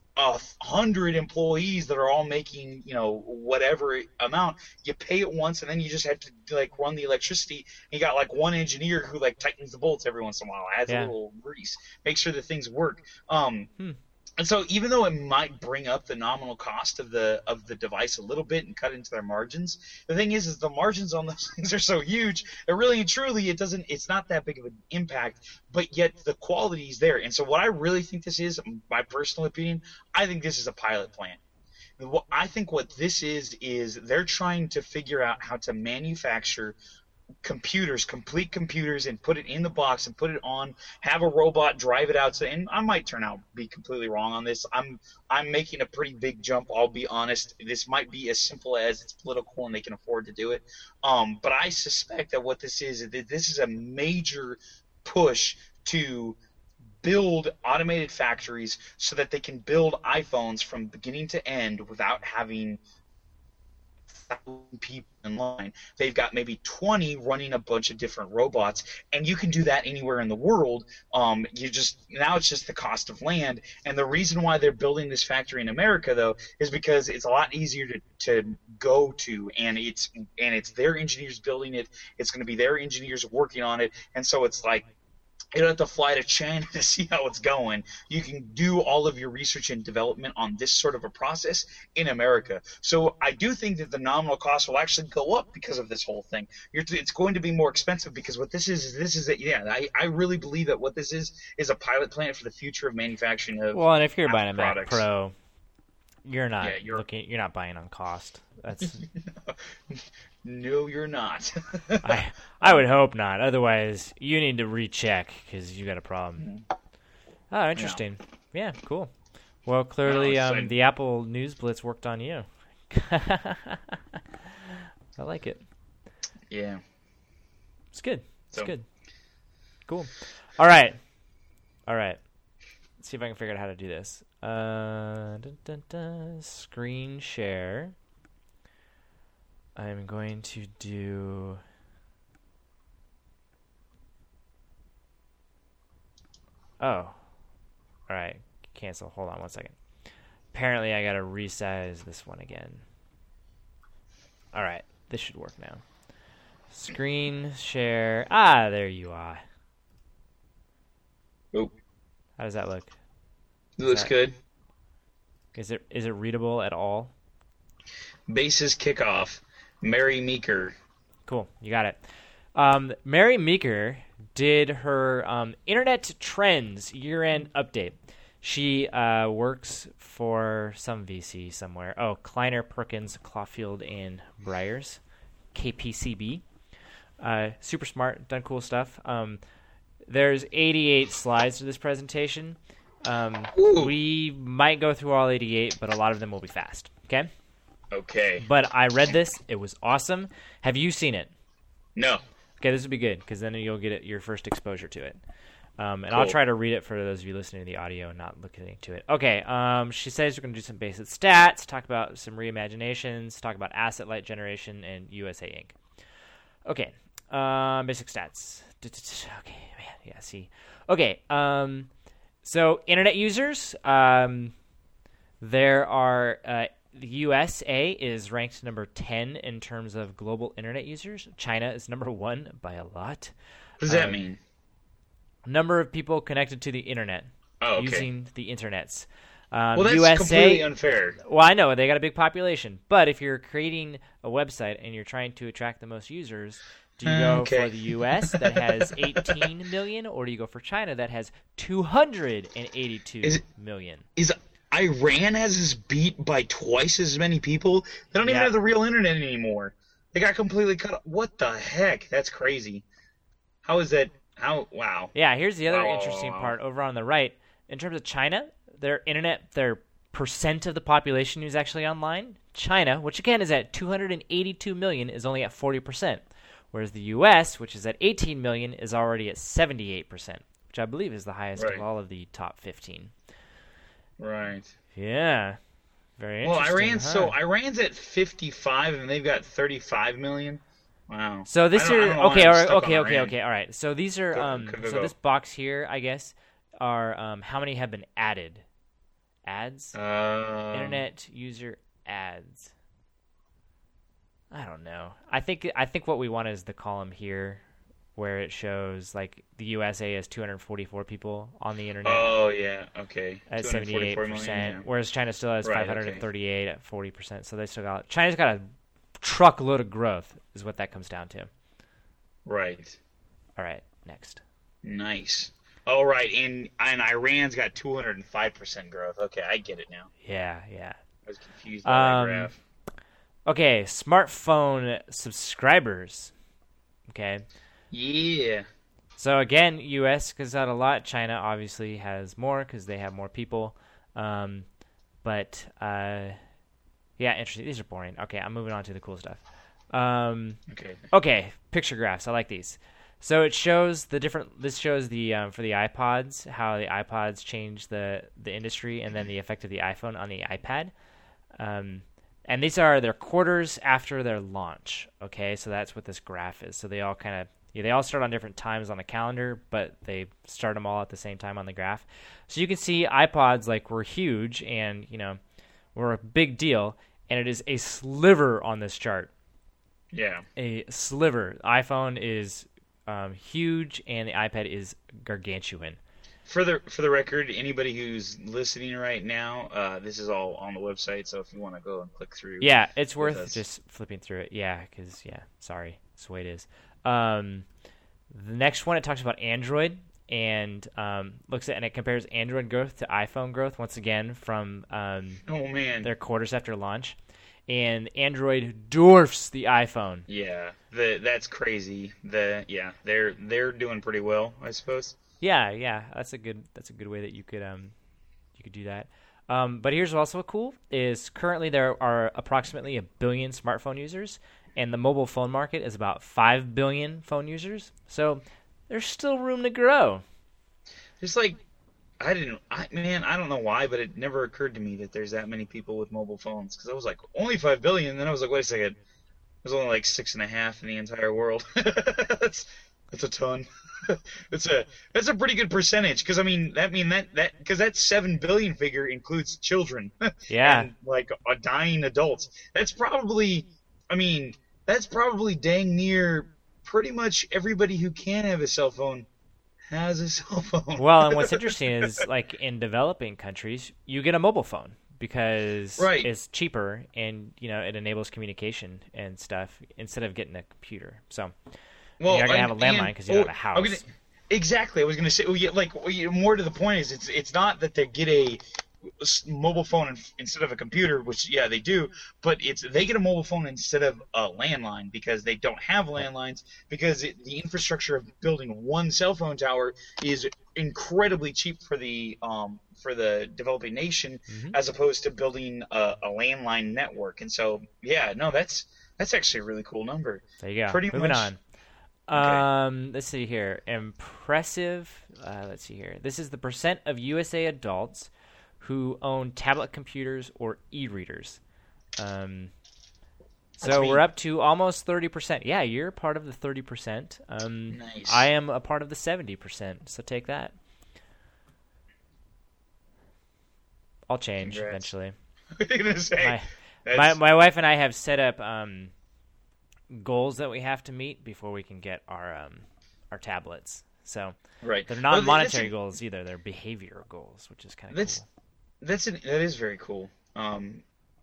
a hundred employees that are all making, you know, whatever amount, you pay it once and then you just have to like run the electricity. And you got like one engineer who like tightens the bolts every once in a while, adds yeah. a little grease, make sure that things work. Um, hmm. And so even though it might bring up the nominal cost of the of the device a little bit and cut into their margins, the thing is is the margins on those things are so huge that really and truly it doesn't it's not that big of an impact, but yet the quality is there. And so what I really think this is, my personal opinion, I think this is a pilot plant. What I think what this is is they're trying to figure out how to manufacture computers, complete computers, and put it in the box and put it on, have a robot drive it out. So, and I might turn out be completely wrong on this. I'm I'm making a pretty big jump, I'll be honest. This might be as simple as it's political and they can afford to do it. Um, but I suspect that what this is, that this is a major push to build automated factories so that they can build iPhones from beginning to end without having people in line. They've got maybe twenty running a bunch of different robots, and you can do that anywhere in the world. Um, you just now it's just the cost of land, and the reason why they're building this factory in America though is because it's a lot easier to, to go to, and it's and it's their engineers building it. It's going to be their engineers working on it, and so it's like you don't have to fly to China to see how it's going. You can do all of your research and development on this sort of a process in America. So I do think that the nominal cost will actually go up because of this whole thing. You're, it's going to be more expensive because what this is is this is a, yeah. I, I really believe that what this is is a pilot plant for the future of manufacturing of well, and if you're Apple buying a Mac products. Pro, you're not Yeah, you're- looking. You're not buying on cost. That's No, you're not. I I would hope not. Otherwise, you need to recheck because you got a problem. Oh, interesting. Yeah, yeah, cool. Well, clearly, Oh, um, the Apple News Blitz worked on you. I like it. Yeah. It's good. It's So. good. Cool. All right. All right. Let's see if I can figure out how to do this. Uh, dun, dun, dun, screen share. I'm going to do... Oh. All right. Cancel. Hold on one second. Apparently, I got to resize this one again. All right. This should work now. Screen share. Ah, there you are. Oh. How does that look? It looks that, good. Is it is it readable at all? Bases kickoff. Mary Meeker. Cool, you got it. Um, Mary Meeker did her um, Internet Trends year-end update. She uh, works for some V C somewhere. Oh, Kleiner, Perkins, Clawfield, and Briars, K P C B. Uh, super smart, done cool stuff. Um, there's eighty-eight slides to this presentation. Um, we might go through all eighty-eight, but a lot of them will be fast. Okay? Okay. But I read this. It was awesome. Have you seen it? No. Okay, this would be good because then you'll get it, your first exposure to it. Um, and Cool. I'll try to read it for those of you listening to the audio and not looking to it. Okay, um, she says we're going to do some basic stats, talk about some reimaginations, talk about asset-light generation, and U S A Incorporated. Okay, um, basic stats. Okay, man, yeah, see. Okay, um, so internet users, um, there are... Uh, the U S A is ranked number ten in terms of global internet users. China is number one by a lot. What does that um, mean? Number of people connected to the internet Oh, okay. using the internets. Um, Well, that's U S A, completely unfair. well, I know they got a big population, but if you're creating a website and you're trying to attract the most users, do you go Okay. for the U S that has eighteen million, or do you go for China that has two hundred eighty-two Is it- million? Is Iran has this beat by twice as many people? They don't even Yeah. have the real internet anymore. They got completely cut off. What the heck? That's crazy. How is that? How? Wow. Yeah, here's the other Wow, wow, interesting wow. part over on the right. In terms of China, their internet, their percent of the population who's actually online, China, which again is at two hundred eighty-two million, is only at forty percent. Whereas the U S, which is at eighteen million, is already at seventy-eight percent, which I believe is the highest Right. of all of the top fifteen. Right. Yeah. Very Well, interesting. Iran's huh? so Iran's at fifty-five and they've got thirty-five million. Wow. So this I don't- I are don't know why okay, I'm all right, stuck okay, on okay, Iran. okay, all right. So these are Go- um go, go, so go. this box here, I guess, are um how many have been added? Ads? Uh, Internet user ads. I don't know. I think I think what we want is the column here where it shows like the U S A has two hundred forty-four people on the internet Oh yeah. Okay. at two hundred seventy-eight forty-four percent, million, yeah. whereas China still has Right, five hundred thirty-eight okay. at forty percent. So they still got China's got a truckload of growth is what that comes down to. Right. All right, next. Nice. All right, and and Iran's got two hundred five percent growth. Okay, I get it now. Yeah, yeah. I was confused by Um, that graph. Okay, smartphone subscribers. Okay. Yeah. So again, U S goes out a lot. China obviously has more because they have more people. Um, but uh, yeah, interesting. These are boring. Okay, I'm moving on to the cool stuff. Um, Okay. okay, picture graphs. I like these. So it shows the different. This shows the um, for the iPods how the iPods changed the the industry, and then the effect of the iPhone on the iPad. Um, and these are their quarters after their launch. Okay, so that's what this graph is. So they all kind of yeah, they all start on different times on the calendar, but they start them all at the same time on the graph. So you can see iPods like were huge, and you know were a big deal, and it is a sliver on this chart. Yeah. A sliver. iPhone is um, huge, and the iPad is gargantuan. For the for the record, anybody who's listening right now, uh, this is all on the website. So if you want to go and click through, Yeah, it's with worth us. just flipping through it. Yeah, because, yeah, sorry. That's the way it is. Um, the next one, it talks about Android and um, looks at and it compares Android growth to iPhone growth, once again, from um, Oh man. their quarters after launch. and Android dwarfs the iPhone. Yeah, the that's crazy. The yeah, they're they're doing pretty well, I suppose. Yeah, yeah, that's a good that's a good way that you could um you could do that. Um, but here's also a cool is currently there are approximately a billion smartphone users, and the mobile phone market is about five billion phone users. So there's still room to grow. It's like I didn't, I, man, I don't know why, but it never occurred to me that there's that many people with mobile phones. Because I was like, only five billion. And then I was like, wait a second, there's only like six and a half in the entire world. that's that's a ton. That's a that's a pretty good percentage. Because I mean, that mean that that because that seven billion figure includes children. Yeah. And like a dying adults. That's probably, I mean, that's probably dang near pretty much everybody who can have a cell phone has a cell phone. Well, and what's interesting is, like, in developing countries, you get a mobile phone because right. it's cheaper and, you know, it enables communication and stuff instead of getting a computer. So well, you're not going to have a landline because you're oh, not in a house. Gonna, exactly. I was going to say, well, yeah, like, more to the point is it's it's not that they get a mobile phone instead of a computer, which yeah they do, but it's they get a mobile phone instead of a landline because they don't have landlines because it, the infrastructure of building one cell phone tower is incredibly cheap for the um for the developing nation mm-hmm. as opposed to building a, a landline network. And so yeah no that's that's actually a really cool number. There you go. Pretty Moving much, on. Um, let's see here. Impressive. Uh, let's see here. This is the percent of U S A adults who own tablet computers or e-readers. Um, so we're up to almost thirty percent. Yeah, you're part of the thirty percent. Um, nice. I am a part of the seventy percent, so take that. I'll change Congrats. eventually. What are you gonna say? My, my, my wife and I have set up um, goals that we have to meet before we can get our um, our tablets. So right. they're not well, monetary a, goals either. They're behavioral goals, which is kind of that's, cool. That's an, that is very cool. Um,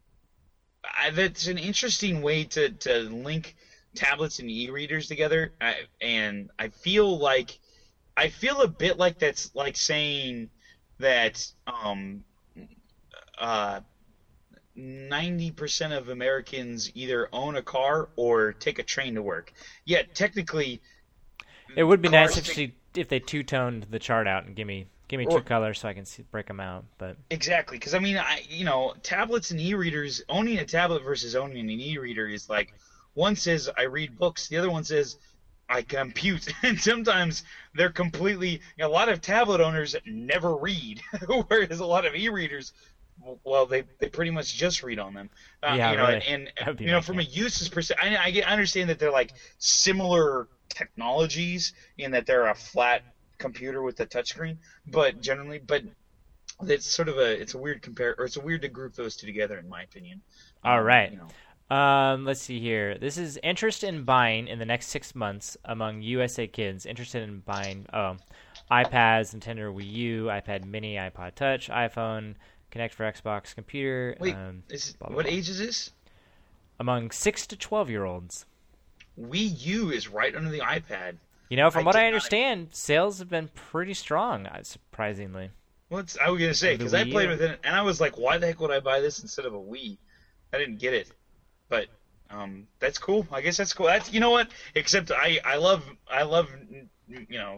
I, that's an interesting way to, to link tablets and e-readers together. I, and I feel like I feel a bit like that's like saying that um, uh, ninety percent of Americans either own a car or take a train to work. Yet technically, it would be nice if take, she if they two-toned the chart out and give me. Give me two or, colors so I can see, break them out. But exactly, because I mean, I you know, tablets and e-readers. Owning a tablet versus owning an e-reader is like one says I read books, the other one says I compute, and sometimes they're completely. You know, a lot of tablet owners never read, whereas a lot of e-readers, well, they they pretty much just read on them. Uh, yeah, you know, really. and you know, from a uses perspective, I, I, get, I understand that they're like similar technologies in that they're a flat computer with a touchscreen, but generally, but it's sort of a it's a weird compare or it's a weird to group those two together in my opinion. All um, right. You know. Um, let's see here. This is interest in buying in the next six months among U S A kids interested in buying oh, iPads, Nintendo Wii U, iPad Mini, iPod Touch, iPhone, Connect for Xbox, computer. Wait, um, is, blah, blah, what blah. age is this? Among six to twelve year olds. Wii U is right under the iPad. You know, from I what I not... understand, sales have been pretty strong, surprisingly. What's I was gonna say because I played with it and I was like, why the heck would I buy this instead of a Wii? I didn't get it, but um, that's cool. I guess that's cool. That's you know what? Except I, I love I love you know.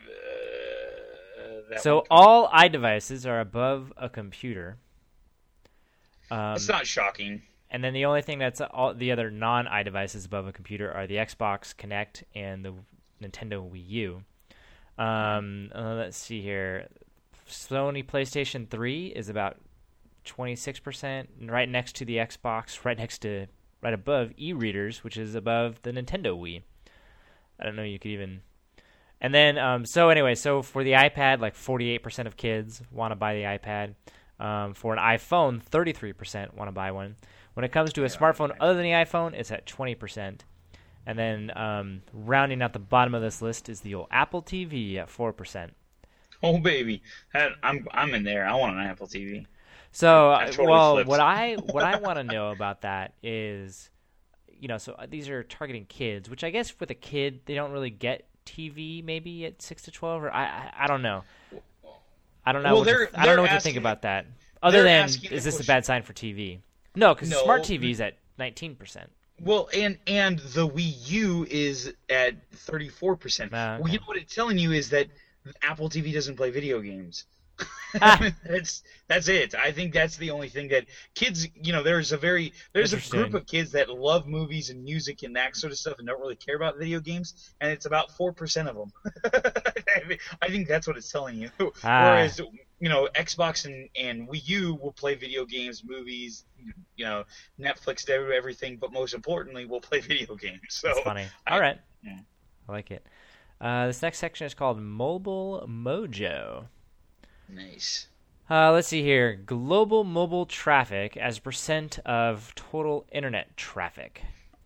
Uh, that so one. all iDevices are above a computer. Um, it's not shocking. And then the only thing that's all the other non iDevices above a computer are the Xbox, Kinect, and the Nintendo Wii U. Um, uh, let's see here. Sony PlayStation three is about twenty-six percent, right next to the Xbox, right next to, right above e-readers, which is above the Nintendo Wii. I don't know, you could even... And then, um, so anyway, so for the iPad, like forty-eight percent of kids want to buy the iPad. Um, for an iPhone, thirty-three percent want to buy one. When it comes to a smartphone other than the iPhone, it's at twenty percent. And then um, rounding out the bottom of this list is the old Apple T V at four percent. Oh baby, that, I'm I'm in there. I want an Apple T V. So, totally well, flipped. what I what I want to know about that is, you know, so these are targeting kids, which I guess with a kid they don't really get T V maybe at six to twelve, or I I, I don't know. I don't know. Well, what to, they're, I don't know what asking, to think about that. Other than, is this question. a bad sign for T V? No, because No. smart T V's at nineteen percent. Well, and and the Wii U is at thirty-four percent. Ah, okay. Well, you know what it's telling you is that Apple T V doesn't play video games. Ah. that's that's it. I think that's the only thing that kids, you know, there's a very there's a Interesting. group of kids that love movies and music and that sort of stuff and don't really care about video games, and it's about four percent of them. I think that's what it's telling you. Ah. Whereas, you know, Xbox and, and Wii U will play video games, movies, you know, Netflix, everything, but most importantly, we'll play video games. So That's funny. I- All right. yeah. I like it. Uh, this next section is called Mobile Mojo. Nice. Uh, let's see here. Global mobile traffic as a percent of total internet traffic.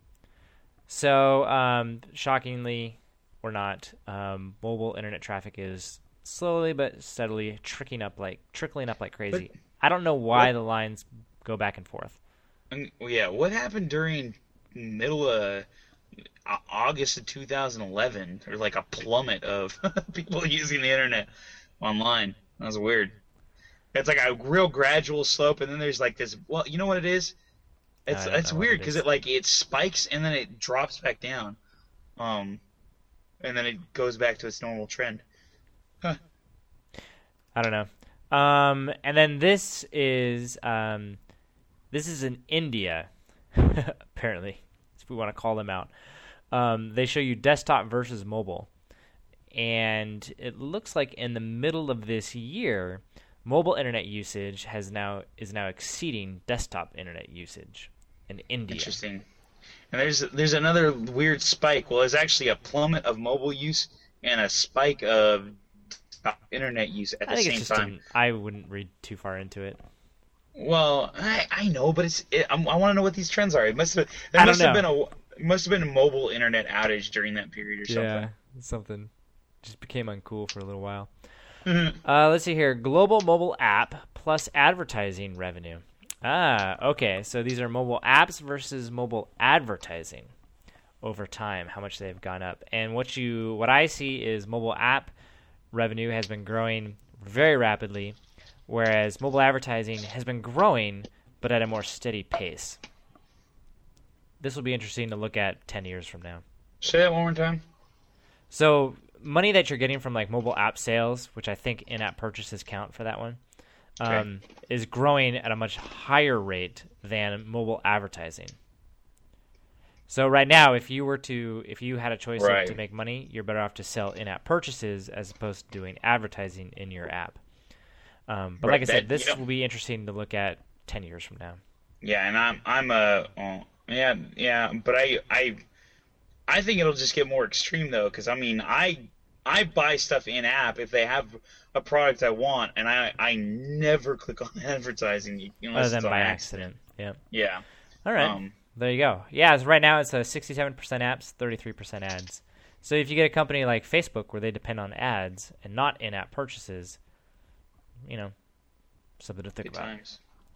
So, um, shockingly, or not, um, mobile internet traffic is slowly but steadily trickling up like trickling up like crazy. But- I don't know why what- the lines go back and forth. And, well, yeah, what happened during middle of uh, August of two thousand eleven? There's like a plummet of people using the internet online. That was weird. It's like a real gradual slope, and then there's like this. Well, you know what it is? It's I don't it's know what weird it because is. it like it spikes and then it drops back down, um, and then it goes back to its normal trend. Huh. I don't know. Um, and then this is um, this is in India, apparently, if we want to call them out. Um, they show you desktop versus mobile, and it looks like in the middle of this year, mobile internet usage has now is now exceeding desktop internet usage in India. Interesting. And there's there's another weird spike. Well, there's actually a plummet of mobile use and a spike of internet use at I the think same it's just time. an, I wouldn't read too far into it. Well, I, I know, but it's it, I'm, I want to know what these trends are. It must have there I don't must have know. been a it must have been a mobile internet outage during that period or something. Yeah, something just became uncool for a little while. Mhm. Uh, let's see here. Global mobile app plus advertising revenue. Ah, okay. So these are mobile apps versus mobile advertising over time, how much they've gone up. And what you, what I see is mobile app revenue has been growing very rapidly, whereas mobile advertising has been growing, but at a more steady pace. This will be interesting to look at ten years from now. Say that one more time. So money that you're getting from like mobile app sales, which I think in-app purchases count for that one, um, is growing at a much higher rate than mobile advertising. So right now, if you were to, if you had a choice Right. to make money, you're better off to sell in-app purchases as opposed to doing advertising in your app. Um, but Right, like I said, that- this you know- will be interesting to look at ten years from now. Yeah, and I'm I'm a oh, yeah yeah, but I I I think it'll just get more extreme though, because I mean I I buy stuff in app if they have a product I want, and I I never click on advertising unless Other than it's on by accident. accident. Yeah. Yeah. All right. Um, There you go. Yeah, so right now it's a sixty-seven percent apps, thirty-three percent ads. So if you get a company like Facebook where they depend on ads and not in-app purchases, you know, something to think good about. times.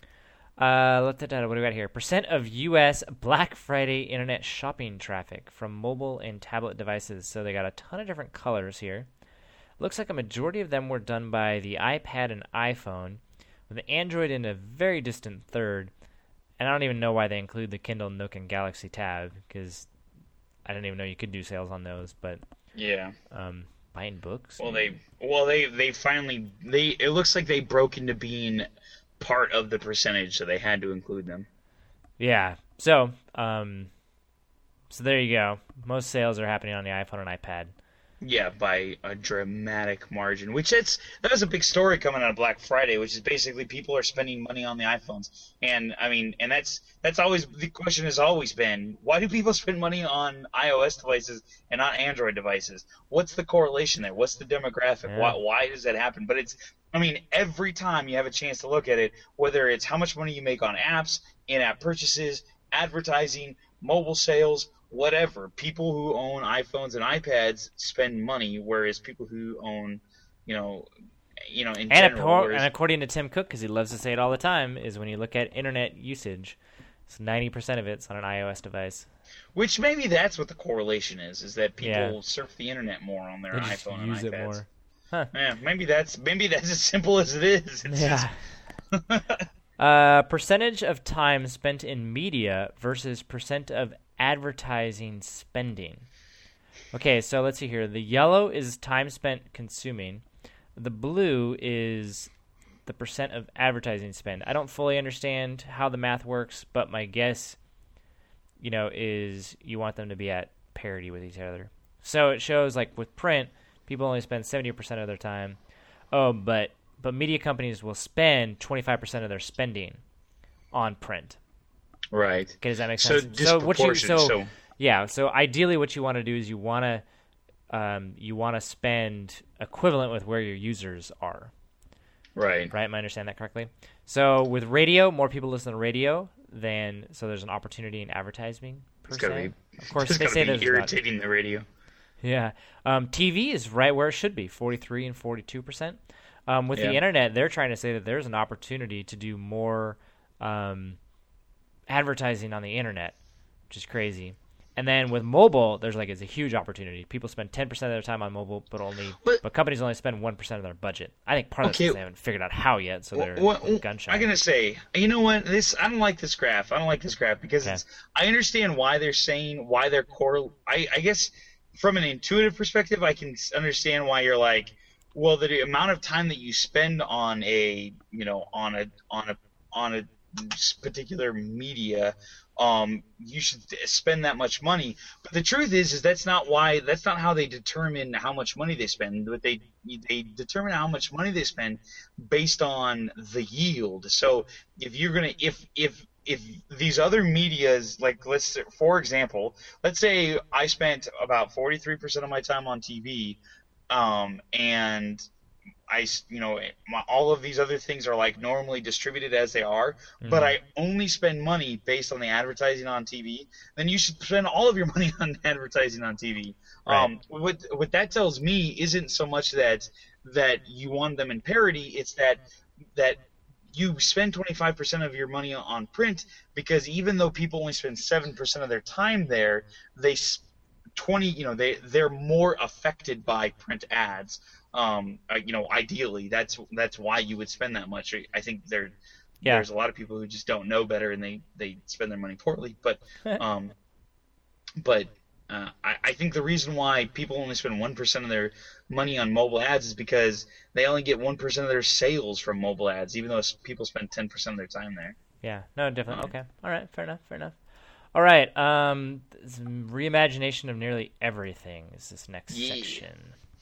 Uh, let the data. What do we got here? Percent of U S Black Friday internet shopping traffic from mobile and tablet devices. So they got a ton of different colors here. Looks like a majority of them were done by the iPad and iPhone, with the Android in a very distant third. And I don't even know why they include the Kindle, Nook, and Galaxy Tab, because I didn't even know you could do sales on those. But Yeah. um, buying books. Well, they well they they finally they it looks like they broke into being part of the percentage, so they had to include them. Yeah. So, um, so there you go. Most sales are happening on the iPhone and iPad. Yeah, by a dramatic margin. Which that's that was a big story coming out of Black Friday, which is basically people are spending money on the iPhones. And I mean, and that's that's always the question has always been, why do people spend money on iOS devices and not Android devices? What's the correlation there? What's the demographic? Yeah. Why why does that happen? But it's I mean, every time you have a chance to look at it, whether it's how much money you make on apps, in-app purchases, advertising, mobile sales, whatever, people who own iPhones and iPads spend money, whereas people who own, you know, you know, in And, general, appor- whereas- and according to Tim Cook, because he loves to say it all the time, is when you look at internet usage, it's ninety percent of it's on an iOS device. which maybe that's what the correlation is, is that people Yeah. surf the internet more on their They just iPhone use and it iPads. more. Huh. Yeah, maybe that's maybe that's as simple as it is. It's Yeah. just- Uh, percentage of time spent in media versus percent of advertising spending. Okay, so let's see here. The yellow is time spent consuming. The blue is the percent of advertising spend. I don't fully understand how the math works, but my guess, you know, is you want them to be at parity with each other. So it shows, like, with print, people only spend seventy percent of their time. Oh, but but media companies will spend twenty-five percent of their spending on print. Right. Okay, does that make So sense? So what you so, so yeah, so ideally what you want to do is you want to um, you want to spend equivalent with where your users are. Right. Right? Am I understand that correctly? So with radio, more people listen to radio than so there's an opportunity in advertising per It's gotta se. be, Of course, it's they gotta say be there's not. irritating the radio. Yeah. Um, T V is right where it should be, forty-three and forty-two percent. Um, with Yeah. the internet, they're trying to say that there's an opportunity to do more um, advertising on the internet, which is crazy. And then with mobile, there's like it's a huge opportunity. People spend ten percent of their time on mobile, but only But- but companies only spend one percent of their budget. I think part of this Okay. is they haven't figured out how yet, so they're, What, they're gun shy. I'm gonna say, you know what? This I don't like this graph. I don't like this graph because Okay. it's, I understand why they're saying why they're core. I, I guess from an intuitive perspective, I can s- understand why you're like, well, the amount of time that you spend on a, you know, on a on a on a particular media, um, you should spend that much money. But the truth is, is that's not why. That's not how they determine how much money they spend. But they they determine how much money they spend based on the yield. So if you're gonna if if if these other medias, like let's say, for example, let's say I spent about forty-three percent of my time on T V, um, and I, s- you know, my, all of these other things are like normally distributed as they are, but Mhm. I only spend money based on the advertising on T V, then you should spend all of your money on advertising on T V. Right. Um, what what that tells me isn't so much that that you want them in parity, it's that that you spend twenty-five percent of your money on print because even though people only spend seven percent of their time there, they s- twenty, you know, they they're more affected by print ads. Um, uh, you know, ideally, that's that's why you would spend that much. I think there, Yeah. there's a lot of people who just don't know better and they, they spend their money poorly. But, um, but uh, I, I think the reason why people only spend one percent of their money on mobile ads is because they only get one percent of their sales from mobile ads, even though s- people spend ten percent of their time there. Yeah, no, definitely. Um, Okay, all right, fair enough, fair enough. All right, um, this reimagination of nearly everything is this next Yeah. section.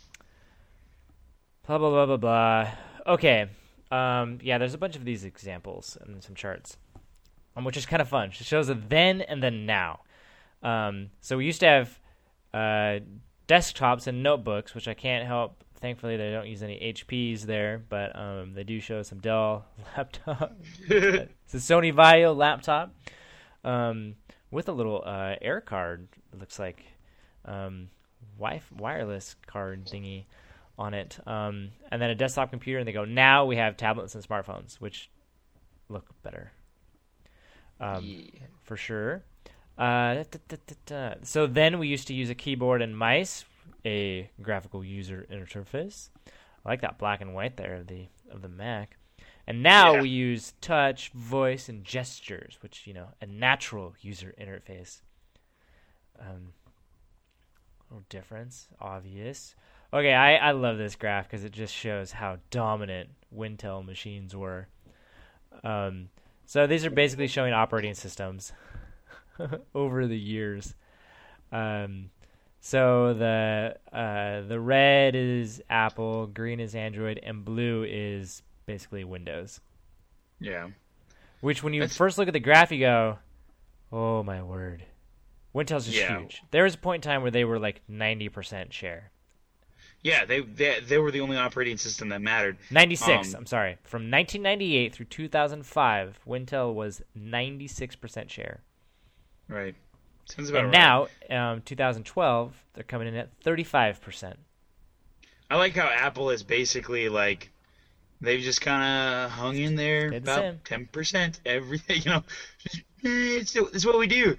Blah blah blah blah blah. Okay, um, yeah, there's a bunch of these examples and some charts, um, which is kind of fun. It shows a then and then now. Um, so we used to have uh, desktops and notebooks, which I can't help. Thankfully, they don't use any H Ps there, but um, they do show some Dell laptop. It's a Sony Vaio laptop um, with a little uh, air card. It looks like um, wi- wireless card thingy on it, um, and then a desktop computer. And they go, now we have tablets and smartphones, which look better um, Yeah. for sure. Uh, da, da, da, da. So then we used to use a keyboard and mice, a graphical user interface. I like that black and white there of the of the Mac. And now Yeah. we use touch, voice, and gestures, which, you know, a natural user interface. Um, little difference, obvious. Okay, I, I love this graph because it just shows how dominant Wintel machines were. Um, so these are basically showing operating systems over the years. Um, so the uh, the red is Apple, green is Android, and blue is basically Windows. Yeah. Which, when you That's- first look at the graph, you go, "Oh my word!" Wintel's just Yeah. huge. There was a point in time where they were like ninety percent share. Yeah, they, they they were the only operating system that mattered. ninety-six. Um, I'm sorry. From nineteen ninety-eight through two thousand five, Wintel was ninety-six percent share. Right. Sounds about And right. now, um, two thousand twelve, they're coming in at thirty-five percent. I like how Apple is basically like they've just kind of hung in there Stayed the same. about ten percent everything. You know, just, eh, it's it's what we do.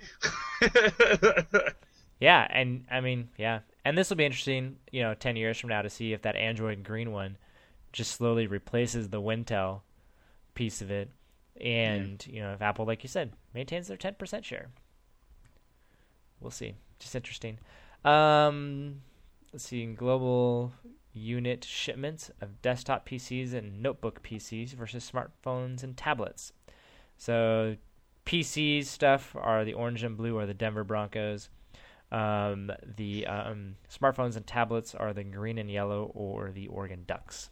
Yeah, and I mean, yeah. And this will be interesting, you know, ten years from now to see if that Android green one just slowly replaces the Wintel piece of it. And you know, if Apple, like you said, maintains their ten percent share, we'll see. Just interesting. Um, let's see, global unit shipments of desktop P Cs and notebook P Cs versus smartphones and tablets. So P Cs stuff are the orange and blue, or the Denver Broncos. Um, the um, smartphones and tablets are the green and yellow, or the Oregon Ducks.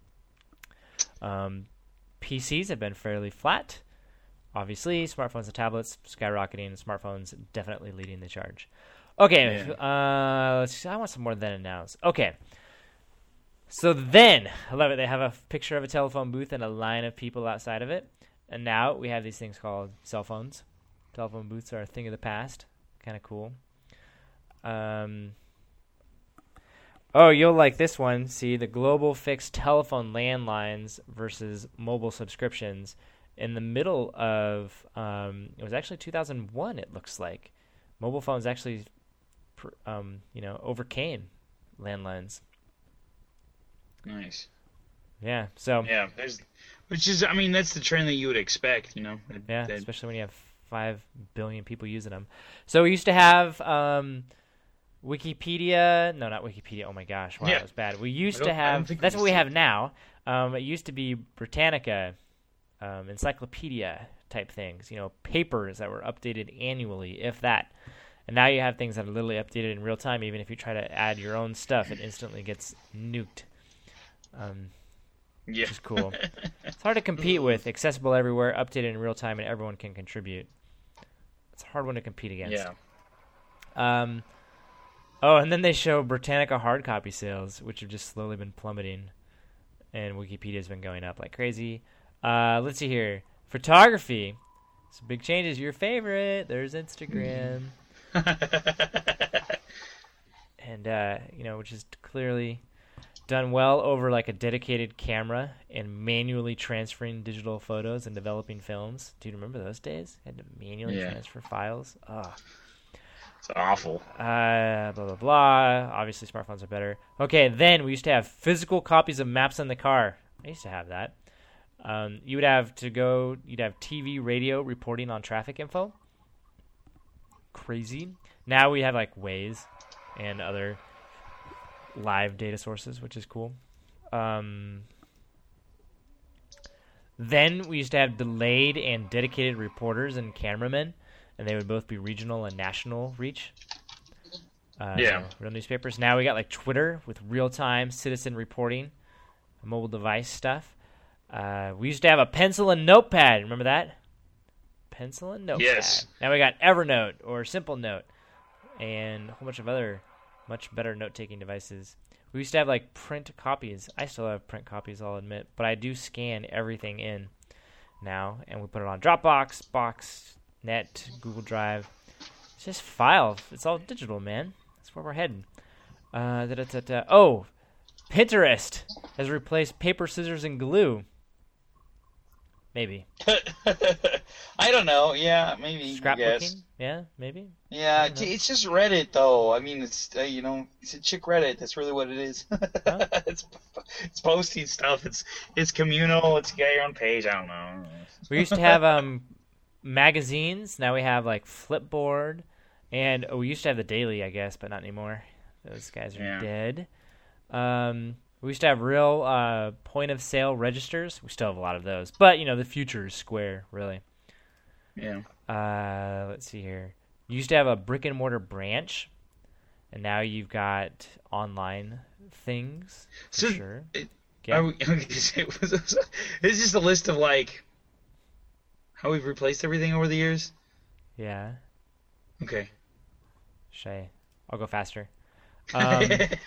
Um, P Cs have been fairly flat. Obviously, smartphones and tablets skyrocketing, smartphones definitely leading the charge. Okay, yeah. uh, let's see, I want some more then and nows. Okay, so then, I love it. They have a picture of a telephone booth and a line of people outside of it. And now we have these things called cell phones. Telephone booths are a thing of the past. Kind of cool. Um, oh, you'll like this one. See, the global fixed telephone landlines versus mobile subscriptions. In the middle of, um, it was actually two thousand one, it looks like. Mobile phones actually, um, you know, overcame landlines. Nice. Yeah, so. Yeah, there's, which is, I mean, that's the trend that you would expect, you know. That, yeah, that, especially when you have five billion people using them. So we used to have um, Wikipedia. No, not Wikipedia. Oh my gosh, wow, yeah. that was bad. We used to have, that's what we have now. Um, it used to be Britannica, um, encyclopedia type things, you know, papers that were updated annually, if that. And now you have things that are literally updated in real time. Even if you try to add your own stuff, it instantly gets nuked. Um, yeah. Which is cool. It's hard to compete with. Accessible everywhere, updated in real time, and everyone can contribute. It's a hard one to compete against. Yeah. Um. Oh, and then they show Britannica hard copy sales, which have just slowly been plummeting, and Wikipedia's been going up like crazy. Uh, let's see here. Photography. Some big changes. Your favorite. There's Instagram. And, uh, you know, which is clearly done well over like a dedicated camera and manually transferring digital photos and developing films. Do you remember those days? Had to manually yeah. transfer files. Ugh. It's awful. Uh, blah, blah, blah. Obviously, smartphones are better. Okay, then we used to have physical copies of maps in the car. I used to have that. Um, you would have to go, you'd have T V, radio reporting on traffic info. Crazy. Now we have like Waze and other live data sources, which is cool. Um, then we used to have delayed and dedicated reporters and cameramen, and they would both be regional and national reach. Uh, yeah. So real newspapers. Now we got like Twitter with real-time citizen reporting, mobile device stuff. Uh, we used to have a pencil and notepad. Remember that? Pencil and notepad. Yes. Now we got Evernote or Simple Note and a whole bunch of other much better note-taking devices. We used to have like print copies. I still have print copies, I'll admit, but I do scan everything in now, and we put it on Dropbox, Box, Net, Google Drive. It's just files. It's all digital, man. That's where we're heading. Uh, da, da, da, da. Oh, Pinterest has replaced paper, scissors, and glue. Maybe. I don't know. Yeah, maybe. Scrapbooking? Yeah, maybe. Yeah, it's just Reddit, though. I mean, it's uh, you know, it's a chick Reddit. That's really what it is. Huh? it's it's posting stuff. It's it's communal. It's got your own page. I don't know. We used to have um magazines. Now we have like Flipboard, and oh, we used to have the Daily, I guess, but not anymore. Those guys are yeah. dead. Um. We used to have real uh, point-of-sale registers. We still have a lot of those. But, you know, the future is Square, really. Yeah. Uh, let's see here. You used to have a brick-and-mortar branch, and now you've got online things, for so, sure. It, yeah. we, it's just a list of, like, how we've replaced everything over the years? Yeah. Okay. Shay. I'll go faster. Um...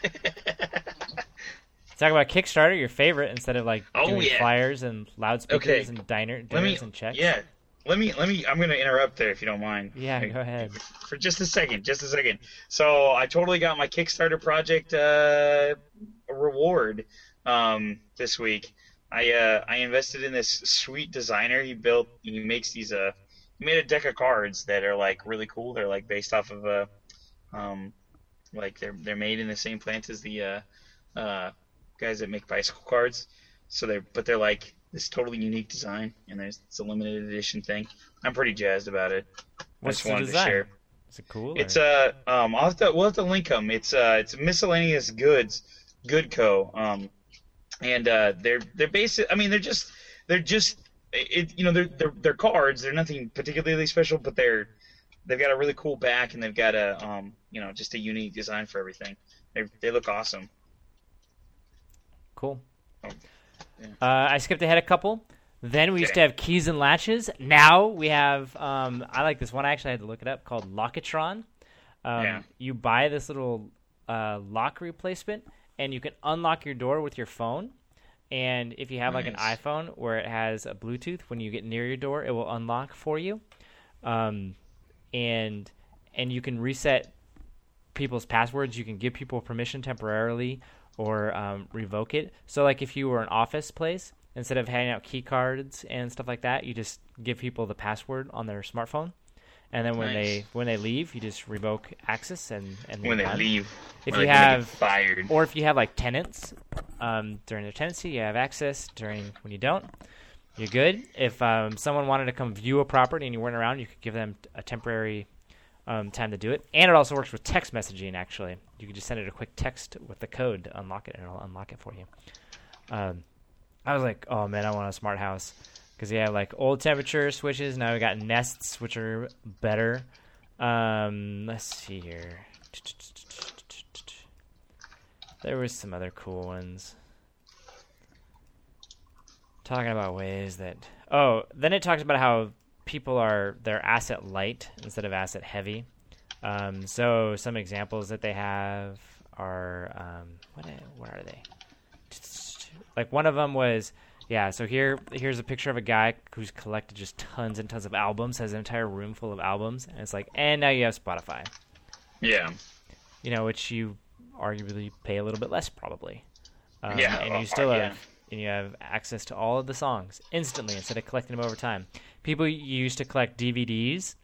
Talk about Kickstarter, your favorite, instead of like oh, doing yeah. flyers and loudspeakers okay. and diner dinners let me, and checks. Yeah, let me let me. I'm gonna interrupt there if you don't mind. Yeah, okay. Go ahead. For just a second, just a second. So I totally got my Kickstarter project uh, reward um, this week. I uh, I invested in this sweet designer. He built. He makes these. Uh, he made a deck of cards that are like really cool. They're like based off of uh, um, like they're they're made in the same plant as the uh, uh. guys that make bicycle cards, so they're but they're like this totally unique design, and there's it's a limited edition thing. I'm pretty jazzed about it. What's I just the wanted design? to share. Is it cool? It's or- a uh, um, I'll have to we'll have to link them. It's uh it's miscellaneous goods, Goodco. Um, and uh, they're they're basic. I mean, they're just they're just it. You know, they're they're they're cards. They're nothing particularly special, but they're they've got a really cool back, and they've got a um you know just a unique design for everything. They they look awesome. Cool. Oh, yeah. Uh, I skipped ahead a couple. Then we used Okay. to have keys and latches. Now we have, um, I like this one. I actually had to look it up, called Lockatron. Um, Yeah. You buy this little uh, lock replacement, and you can unlock your door with your phone. And if you have like an Nice. iPhone where it has a Bluetooth, when you get near your door, it will unlock for you. Um, and and you can reset people's passwords. You can give people permission temporarily or um, revoke it. So like if you were an office place, instead of handing out key cards and stuff like that, you just give people the password on their smartphone. And then when Nice. they when they leave, you just revoke access and, and they're When they done. leave, If when you they- when they get have- fired. Or if you have like tenants, um, during their tenancy, you have access. During when you don't, you're good. If um, someone wanted to come view a property and you weren't around, you could give them a temporary um, time to do it. And it also works with text messaging. Actually, you could just send it a quick text with the code to unlock it, and it'll unlock it for you. Um, I was like, oh man, I want a smart house because you have like old temperature switches. Now we got Nests, which are better. Um, let's see here. There was some other cool ones. Talking about ways that... Oh, then it talks about how people are... They're asset light instead of asset heavy. Um, so some examples that they have are... Um, what, what are they? Like one of them was... Yeah, so here, here's a picture of a guy who's collected just tons and tons of albums, has an entire room full of albums, and it's like, and now you have Spotify. Yeah. You know, which you arguably pay a little bit less probably. Um, Yeah, and uh, you still uh, have and you have access to all of the songs instantly instead of collecting them over time. People used to collect D V Ds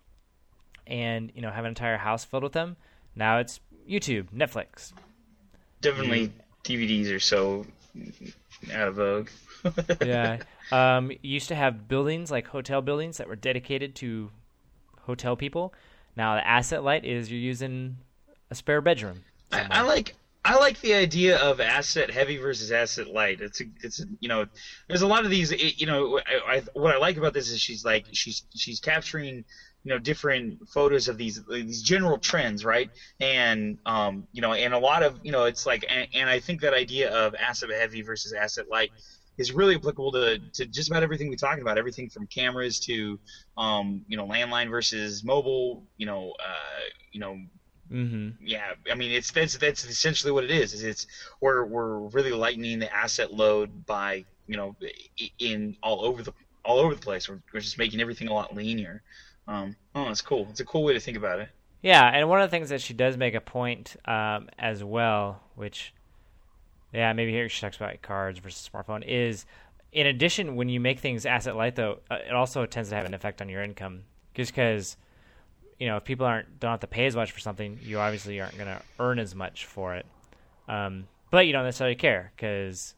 and, you know, have an entire house filled with them. Now it's YouTube, Netflix. Definitely, D V Ds are so out of vogue. Yeah. Um, you used to have buildings, like hotel buildings, that were dedicated to hotel people. Now the asset light is you're using a spare bedroom. I, I like I like the idea of asset heavy versus asset light. It's a, it's a, you know, there's a lot of these. It, you know, I, I, what I like about this is she's like she's she's capturing you know different photos of these these general trends, right? And um you know, and a lot of you know it's like and, and I think that idea of asset heavy versus asset light is really applicable to, to just about everything we talked about, everything from cameras to um you know landline versus mobile, you know uh you know. Mm-hmm. Yeah, I mean it's that's that's essentially what it is. Is it's we're we're really lightening the asset load by you know in all over the all over the place. We're, we're just making everything a lot leaner. Um, oh, it's cool. It's a cool way to think about it. Yeah, and one of the things that she does make a point um, as well, which, yeah, maybe here she talks about cards versus smartphone, is in addition, when you make things asset light, though, uh, it also tends to have an effect on your income. Just because, you know, if people aren't don't have to pay as much for something, you obviously aren't going to earn as much for it. Um, but you don't necessarily care because,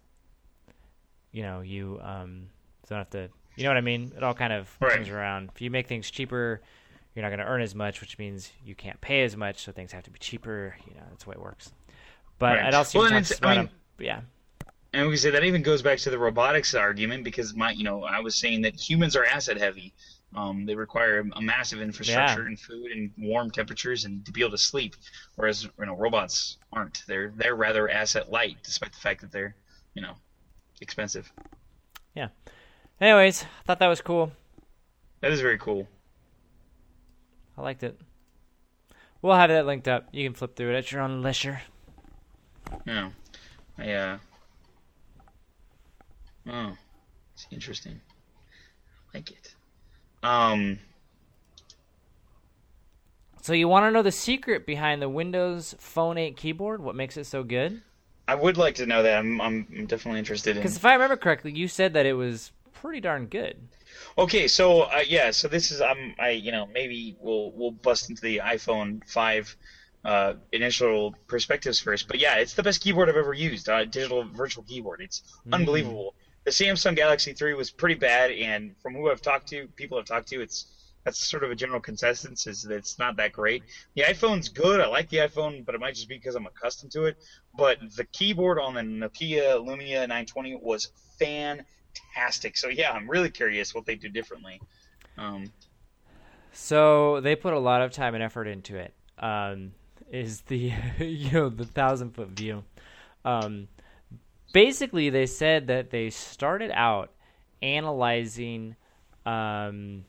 you know, you um, don't have to, you know what I mean? It all kind of Right. comes around. If you make things cheaper, you're not going to earn as much, which means you can't pay as much, so things have to be cheaper. You know, that's the way it works. But Right. it also Well, and talks it's- about, I mean- um, yeah. And we say that even goes back to the robotics argument because my you know I was saying that humans are asset heavy. Um, they require a massive infrastructure Yeah. and food and warm temperatures and to be able to sleep, whereas you know robots aren't. They're they're rather asset light, despite the fact that they're you know expensive. Anyways, I thought that was cool. That is very cool. I liked it. We'll have that linked up. You can flip through it at your own leisure. Yeah. I, uh... Oh, it's interesting. I like it. Um, So you want to know the secret behind the Windows Phone eight keyboard? What makes it so good? I would like to know that. I'm, I'm I'm definitely interested in. Because if I remember correctly, you said that it was pretty darn good. Okay, so uh, yeah, so this is um I you know maybe we'll we'll bust into the iPhone five uh, initial perspectives first, but yeah, it's the best keyboard I've ever used. Uh, digital virtual keyboard. It's Mm. unbelievable. the Samsung Galaxy three was pretty bad, and from who I've talked to, people I've talked to, it's that's sort of a general consensus is that it's not that great. The iPhone's good. I like the iPhone, but it might just be because I'm accustomed to it. But the keyboard on the Nokia Lumia nine twenty was fantastic. So yeah, I'm really curious what they do differently. Um, So they put a lot of time and effort into it. Um, is the you know the thousand foot view. Um, basically, they said that they started out analyzing. Um,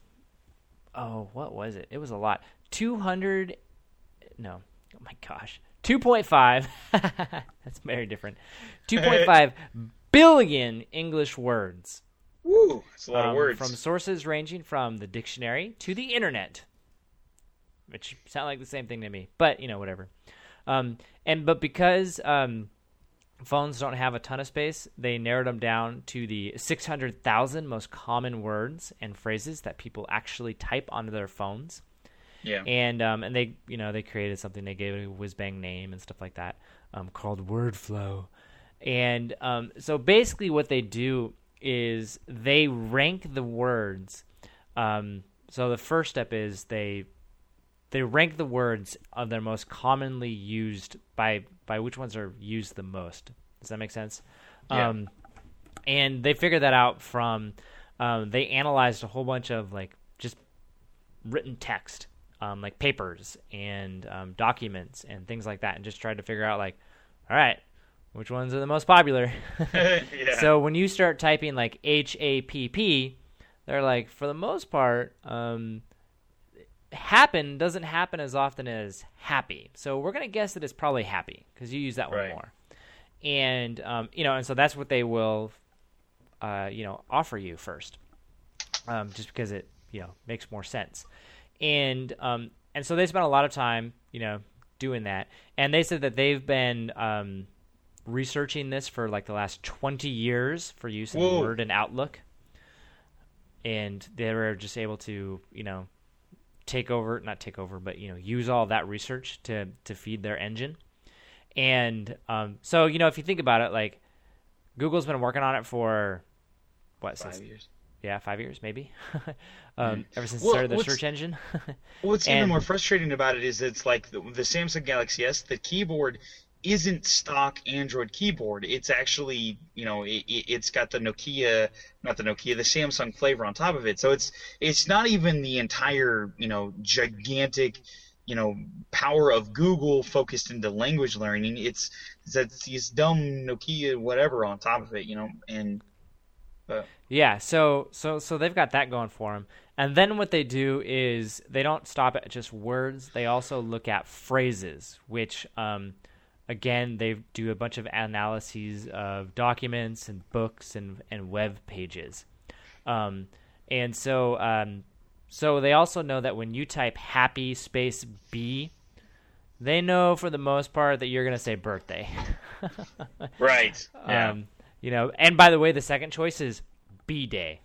oh, what was it? It was a lot. Two hundred. No, oh my gosh, two point five. That's very different. Two point five billion English words. Woo, that's a lot um, of words. From sources ranging from the dictionary to the internet, which sound like the same thing to me, but you know, whatever. Um, and but because um, phones don't have a ton of space, they narrowed them down to the six hundred thousand most common words and phrases that people actually type onto their phones. Yeah. And um, and they you know they created something, they gave it a whiz bang name and stuff like that, um, called Wordflow. And um, so basically, what they do is they rank the words. Um, so the first step is they they rank the words of their most commonly used by by which ones are used the most. Does that make sense? Yeah. Um, and they figured that out from um, they analyzed a whole bunch of like just written text, um, like papers and um, documents and things like that, and just tried to figure out like, all right, which ones are the most popular? Yeah. So when you start typing like H A P P, they're like, for the most part, um, happen doesn't happen as often as happy. So we're going to guess that it's probably happy because you use that one Right. more. And, um, you know, and so that's what they will, uh, you know, offer you first, um, just because it, you know, makes more sense. And, um, and so they spent a lot of time, you know, doing that. And they said that they've been, um, researching this for like the last twenty years for use in Whoa. Word and Outlook, and they were just able to you know take over not take over but you know use all that research to to feed their engine. And um, so you know if you think about it, like Google's been working on it for what Five since years. yeah five years maybe um, ever since Well, it started their what's- search engine. What's And- even more frustrating about it is it's like the, the Samsung Galaxy S, the keyboard isn't stock Android keyboard. It's actually, you know, it, it- it's got the Nokia, not the Nokia, the Samsung flavor on top of it. So it's it's not even the entire, you know, gigantic, you know, power of Google focused into language learning. It's it's that these dumb Nokia whatever on top of it, you know, and uh, Yeah, so so so they've got that going for them. And then what they do is they don't stop at just words. They also look at phrases, which um, again, they do a bunch of analyses of documents and books and and web pages. Um, and so um, so they also know that when you type happy space B, they know for the most part that you're going to say birthday. right, yeah, Um, you know, and by the way, the second choice is B-Day.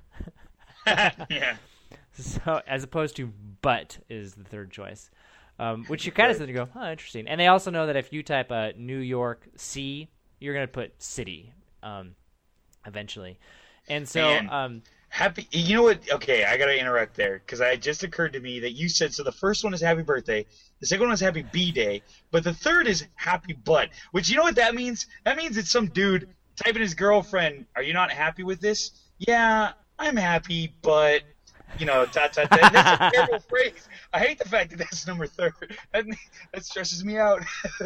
yeah. So as opposed to but is the third choice, um, which you kind of Right. said to go, oh, interesting. And they also know that if you type uh, New York C, you're going to put city um, eventually. And so, Man. um, Happy, you know what? Okay, I gotta interrupt there because it just occurred to me that you said so. The first one is Happy Birthday, the second one is Happy B Day, but the third is Happy Butt. Which you know what that means? That means it's some dude typing his girlfriend. Are you not happy with this? Yeah, I'm happy, but you know, dot dot dot. That's a terrible phrase. I hate the fact that that's number third. That, that stresses me out.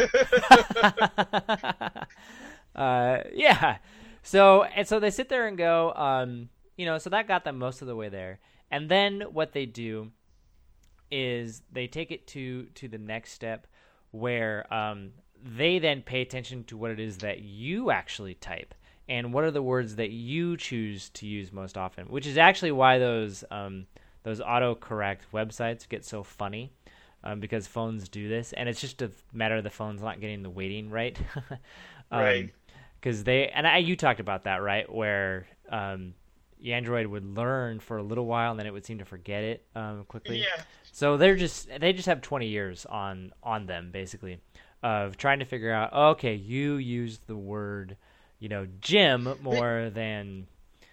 uh, yeah. So and so they sit there and go, um, you know, so that got them most of the way there. And then what they do is they take it to to the next step, where um, they then pay attention to what it is that you actually type and what are the words that you choose to use most often. Which is actually why those um, those autocorrect websites get so funny. Um, because phones do this, and it's just a matter of the phones not getting the weighting right. um, Right. Because they and I, you talked about that, right? Where um, Android would learn for a little while, and then it would seem to forget it um, quickly. Yeah. So they're just they just have twenty years on on them basically of trying to figure out. Oh, okay, you used the word, you know, Jim more than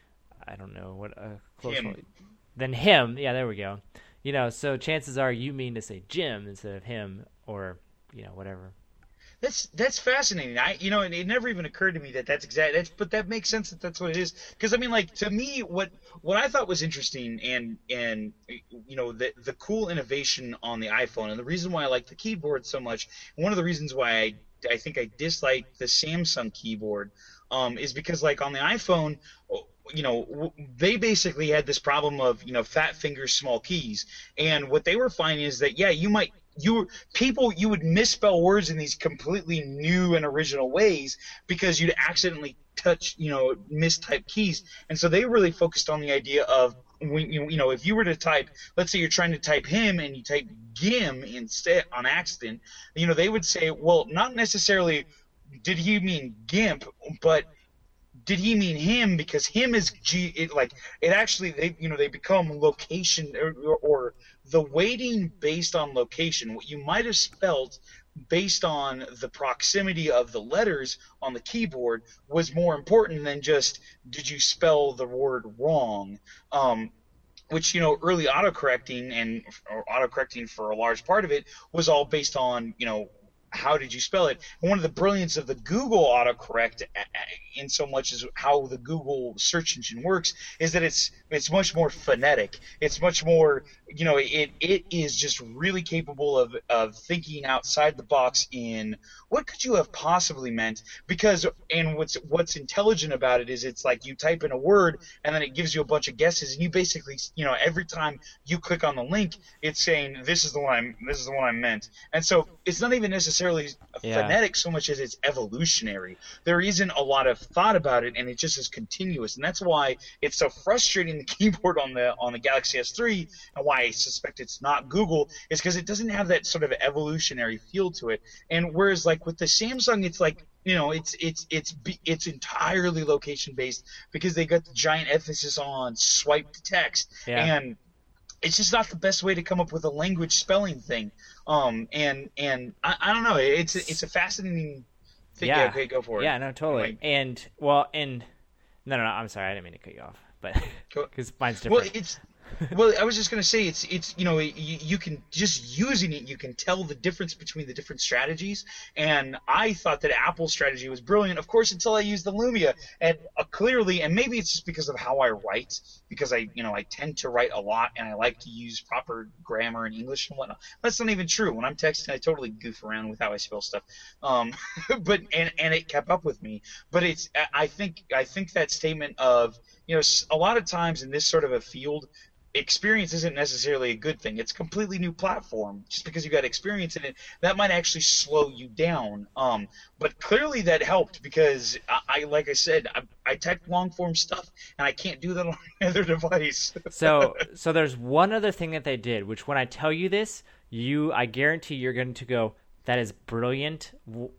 I don't know what a close Him. one than him. Yeah, there we go. You know, so chances are you mean to say Jim instead of him, or you know, whatever. That's that's fascinating. I you know, and it never even occurred to me that that's exact. That's, but that makes sense that that's what it is. Because I mean, like to me, what what I thought was interesting and and you know the the cool innovation on the iPhone, and the reason why I like the keyboard so much, and one of the reasons why I I think I dislike the Samsung keyboard, um, is because like on the iPhone, you know, they basically had this problem of, you know, fat fingers, small keys. And what they were finding is that, yeah, you might, you people, you would misspell words in these completely new and original ways because you'd accidentally touch, you know, mistype keys. And so they really focused on the idea of, when you, you know, if you were to type, let's say you're trying to type him and you type Gim instead on accident, you know, they would say, well, not necessarily did he mean Gimp, but did he mean him, because him is G, it, like it actually they you know they become location or, or, or the weighting based on location. What you might have spelled based on the proximity of the letters on the keyboard was more important than just did you spell the word wrong. Um, which, you know, early autocorrecting and or autocorrecting for a large part of it was all based on, you know, how did you spell it? And one of the brilliance of the Google autocorrect, in so much as how the Google search engine works, is that it's it's much more phonetic. It's much more, you know, it it is just really capable of of thinking outside the box in what could you have possibly meant? Because and what's what's intelligent about it is it's like you type in a word and then it gives you a bunch of guesses, and you basically, you know, every time you click on the link, it's saying this is the one I this is the one I meant. And so it's not even necessarily Yeah. phonetic so much as it's evolutionary. There isn't a lot of thought about it, and it just is continuous, and that's why it's so frustrating. The keyboard on the on the Galaxy S three, and why I suspect it's not Google, is because it doesn't have that sort of evolutionary feel to it. And whereas like with the Samsung, it's like, you know, it's it's it's it's entirely location based because they got the giant emphasis on swipe to text. Yeah. And it's just not the best way to come up with a language spelling thing. Um, and and I, I don't know. It's it's a fascinating thing. Yeah. Yeah, okay, go for it. Yeah, no, totally. Anyway. And well, and no, no, no. I'm sorry, I didn't mean to cut you off, but Go- because mine's Well, different. it's well, I was just gonna say it's it's you know you, you can just using it, you can tell the difference between the different strategies. And I thought that Apple's strategy was brilliant, of course, until I used the Lumia, and uh, clearly, and maybe it's just because of how I write, because I you know I tend to write a lot and I like to use proper grammar and English and whatnot. That's not even true. When I'm texting, I totally goof around with how I spell stuff. Um, but and and it kept up with me. But it's I think I think that statement of, you know, a lot of times in this sort of a field, experience isn't necessarily a good thing. It's a completely new platform. Just because you got experience in it, that might actually slow you down. Um, but clearly that helped, because I, I like I said, I, I type long form stuff, and I can't do that on any other device. So, so there's one other thing that they did, which when I tell you this, you, I guarantee you're going to go, "That is brilliant.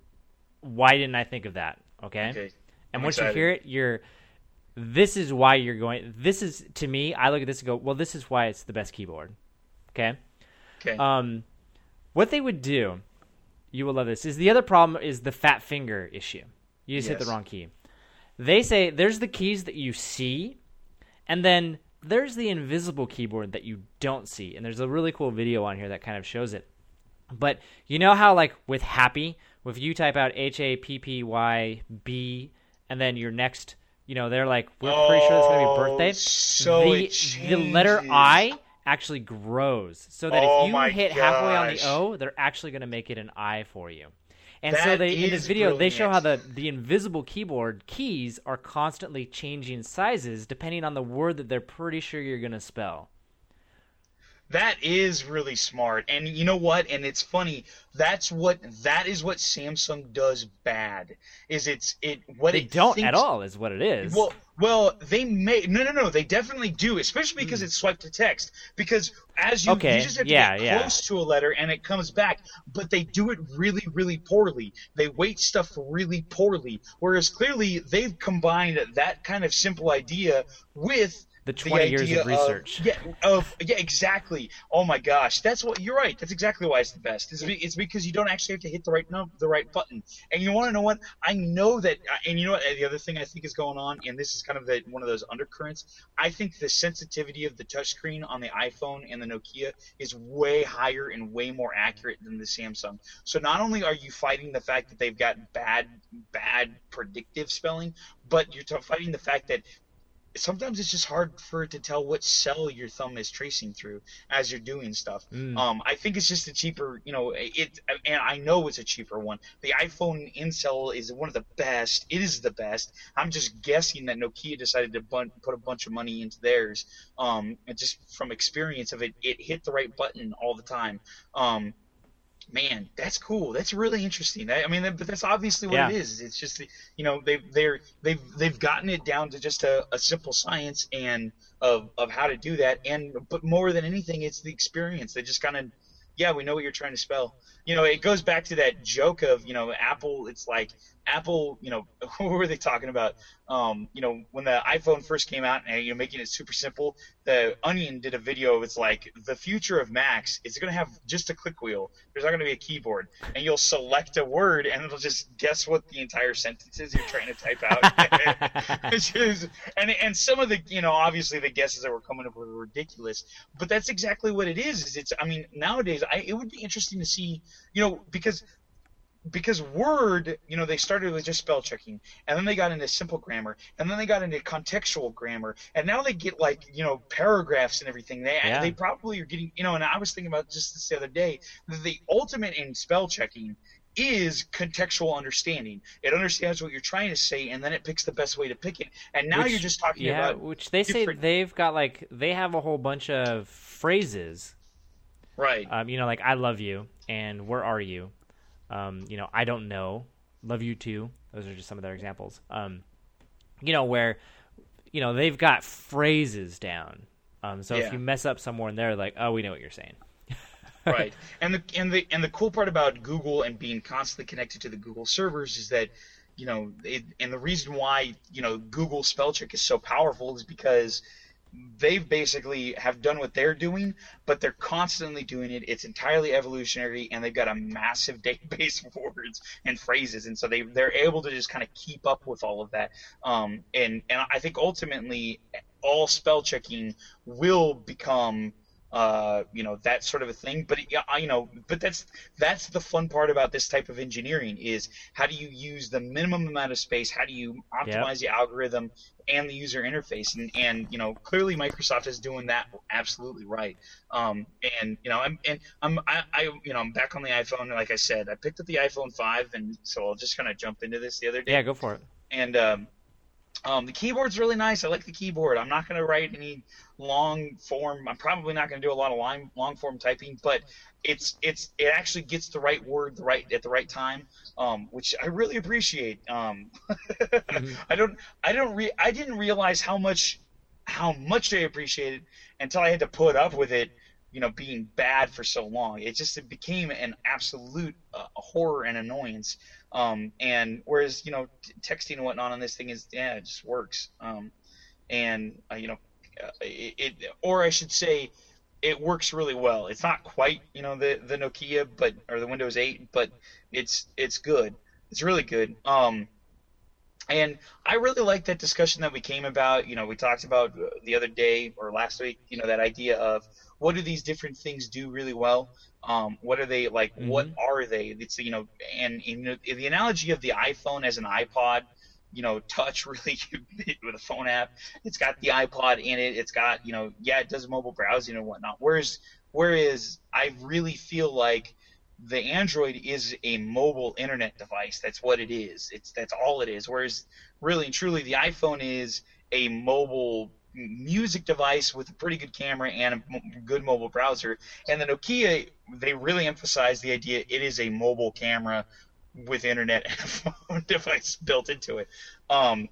Why didn't I think of that?" Okay. Okay. And I'm once excited. you hear it, you're. This is why you're going. This is, to me, I look at this and go, well, this is why it's the best keyboard. Okay. Okay. Um, what they would do, you will love this, is the other problem is the fat finger issue. You just hit Yes. the wrong key. They say there's the keys that you see, and then there's the invisible keyboard that you don't see. And there's a really cool video on here that kind of shows it. But you know how, like, with Happy, if you type out H A P P Y B, and then your next, you know, they're like, we're pretty sure it's going to be birthday. So the, it the letter changes. I actually grows, so that Oh if you my hit halfway on the gosh. O, they're actually going to make it an I for you. And so That they in this is video they show how brilliant. the the invisible keyboard keys are constantly changing sizes depending on the word that they're pretty sure you're going to spell. That is really smart. And you know what? And it's funny. That's what that is what Samsung does bad. Is it's it what They it don't thinks, at all, is what it is. Well, well, they may no, no, no. They definitely do, especially Hmm. because it's swipe to text. Because as you, Okay, you just have to yeah, get yeah. close to a letter and it comes back. But they do it really, really poorly. They weight stuff really poorly. Whereas clearly they've combined that kind of simple idea with The the twenty years idea of research. Of, yeah, of yeah, exactly. Oh my gosh, that's what you're right. That's exactly why it's the best. It's, be, it's because you don't actually have to hit the right num- the right button. And you want to know what? I know that. And you know what? The other thing I think is going on, and this is kind of the, one of those undercurrents. I think the sensitivity of the touchscreen on the iPhone and the Nokia is way higher and way more accurate than the Samsung. So not only are you fighting the fact that they've got bad bad predictive spelling, but you're t- fighting the fact that sometimes it's just hard for it to tell what cell your thumb is tracing through as you're doing stuff. Mm. Um, I think it's just a cheaper, you know, it, and I know it's a cheaper one. The iPhone in-cell is one of the best. It is the best. I'm just guessing that Nokia decided to bun- put a bunch of money into theirs. Um, and just from experience of it, it hit the right button all the time. Um, Man, that's cool. That's really interesting. I, I mean, but that's obviously what Yeah. it is. It's just, you know, they've they're they've they've gotten it down to just a, a simple science and of of how to do that. And but more than anything, it's the experience. They just kind of, yeah, we know what you're trying to spell. You know, it goes back to that joke of, you know, Apple. It's like Apple. You know, what were they talking about? Um, you know, when the iPhone first came out and you're making it super simple, the Onion did a video of it's like the future of Macs is going to have just a click wheel. There's not going to be a keyboard, and you'll select a word and it'll just guess what the entire sentence is you're trying to type out. Which is, and and some of the, you know, obviously the guesses that were coming up were ridiculous, but that's exactly what it is. Is it's, I mean, nowadays I, it would be interesting to see, you know, because. Because Word, you know, they started with just spell checking, and then they got into simple grammar, and then they got into contextual grammar, and now they get like, you know, paragraphs and everything. They Yeah. they probably are getting, you know, and I was thinking about just this the other day, that the ultimate in spell checking is contextual understanding. It understands what you're trying to say, and then it picks the best way to pick it. And now Which- you're just talking yeah, about which they say different- they've got like they have a whole bunch of phrases. right. Um, you know, like I love you and where are you? Um, you know, I don't know, love you too. Those are just some of their examples. Um, you know, where, you know, they've got phrases down. Um, so Yeah. if you mess up somewhere in there, like, oh, we know what you're saying. Right. And the and the and the cool part about Google and being constantly connected to the Google servers is that, you know, it, and the reason why, you know, Google spell check is so powerful is because they've basically have done what they're doing, but they're constantly doing it. It's entirely evolutionary, and they've got a massive database of words and phrases, and so they they're able to just kind of keep up with all of that. Um, and and I think ultimately all spell checking will become uh, you know, that sort of a thing. But it, you know, but that's that's the fun part about this type of engineering is how do you use the minimum amount of space? How do you optimize the algorithm and the user interface? And and you know, clearly Microsoft is doing that absolutely right. Um, and you know, I'm and I'm I, I you know I'm back on the iPhone. Like I said, I picked up the iPhone five, and so I'll just kind of jump into this the other day. Yeah, go for it. And um, um, the keyboard's really nice. I like the keyboard. I'm not going to write any long form. I'm probably not going to do a lot of long, long form typing, but it's it's it actually gets the right word the right at the right time, um, which I really appreciate. Um, Mhm. I don't I don't re- I didn't realize how much how much I appreciate it until I had to put up with it, you know, being bad for so long. It just it became an absolute uh, horror and annoyance. Um, and whereas, you know, t- texting and whatnot on this thing is, yeah, it just works. Um, and, uh, you know, uh, it, it, or I should say, it works really well. It's not quite, you know, the, the Nokia, but, or the Windows eight, but it's, it's good. It's really good. Um, and I really like that discussion that we came about, you know, we talked about the other day or last week, you know, that idea of what do these different things do really well? Um, what are they like? Mhm. What are they? It's, you know, and, you know, the analogy of the iPhone as an iPod, you know, touch really with a phone app. It's got the iPod in it. It's got, you know, yeah, it does mobile browsing and whatnot. Whereas, whereas I really feel like the Android is a mobile internet device. That's what it is. It's that's all it is. Whereas, really and truly, the iPhone is a mobile music device with a pretty good camera and a m- good mobile browser. And the Nokia, they really emphasize the idea it is a mobile camera with internet and a phone device built into it. Um,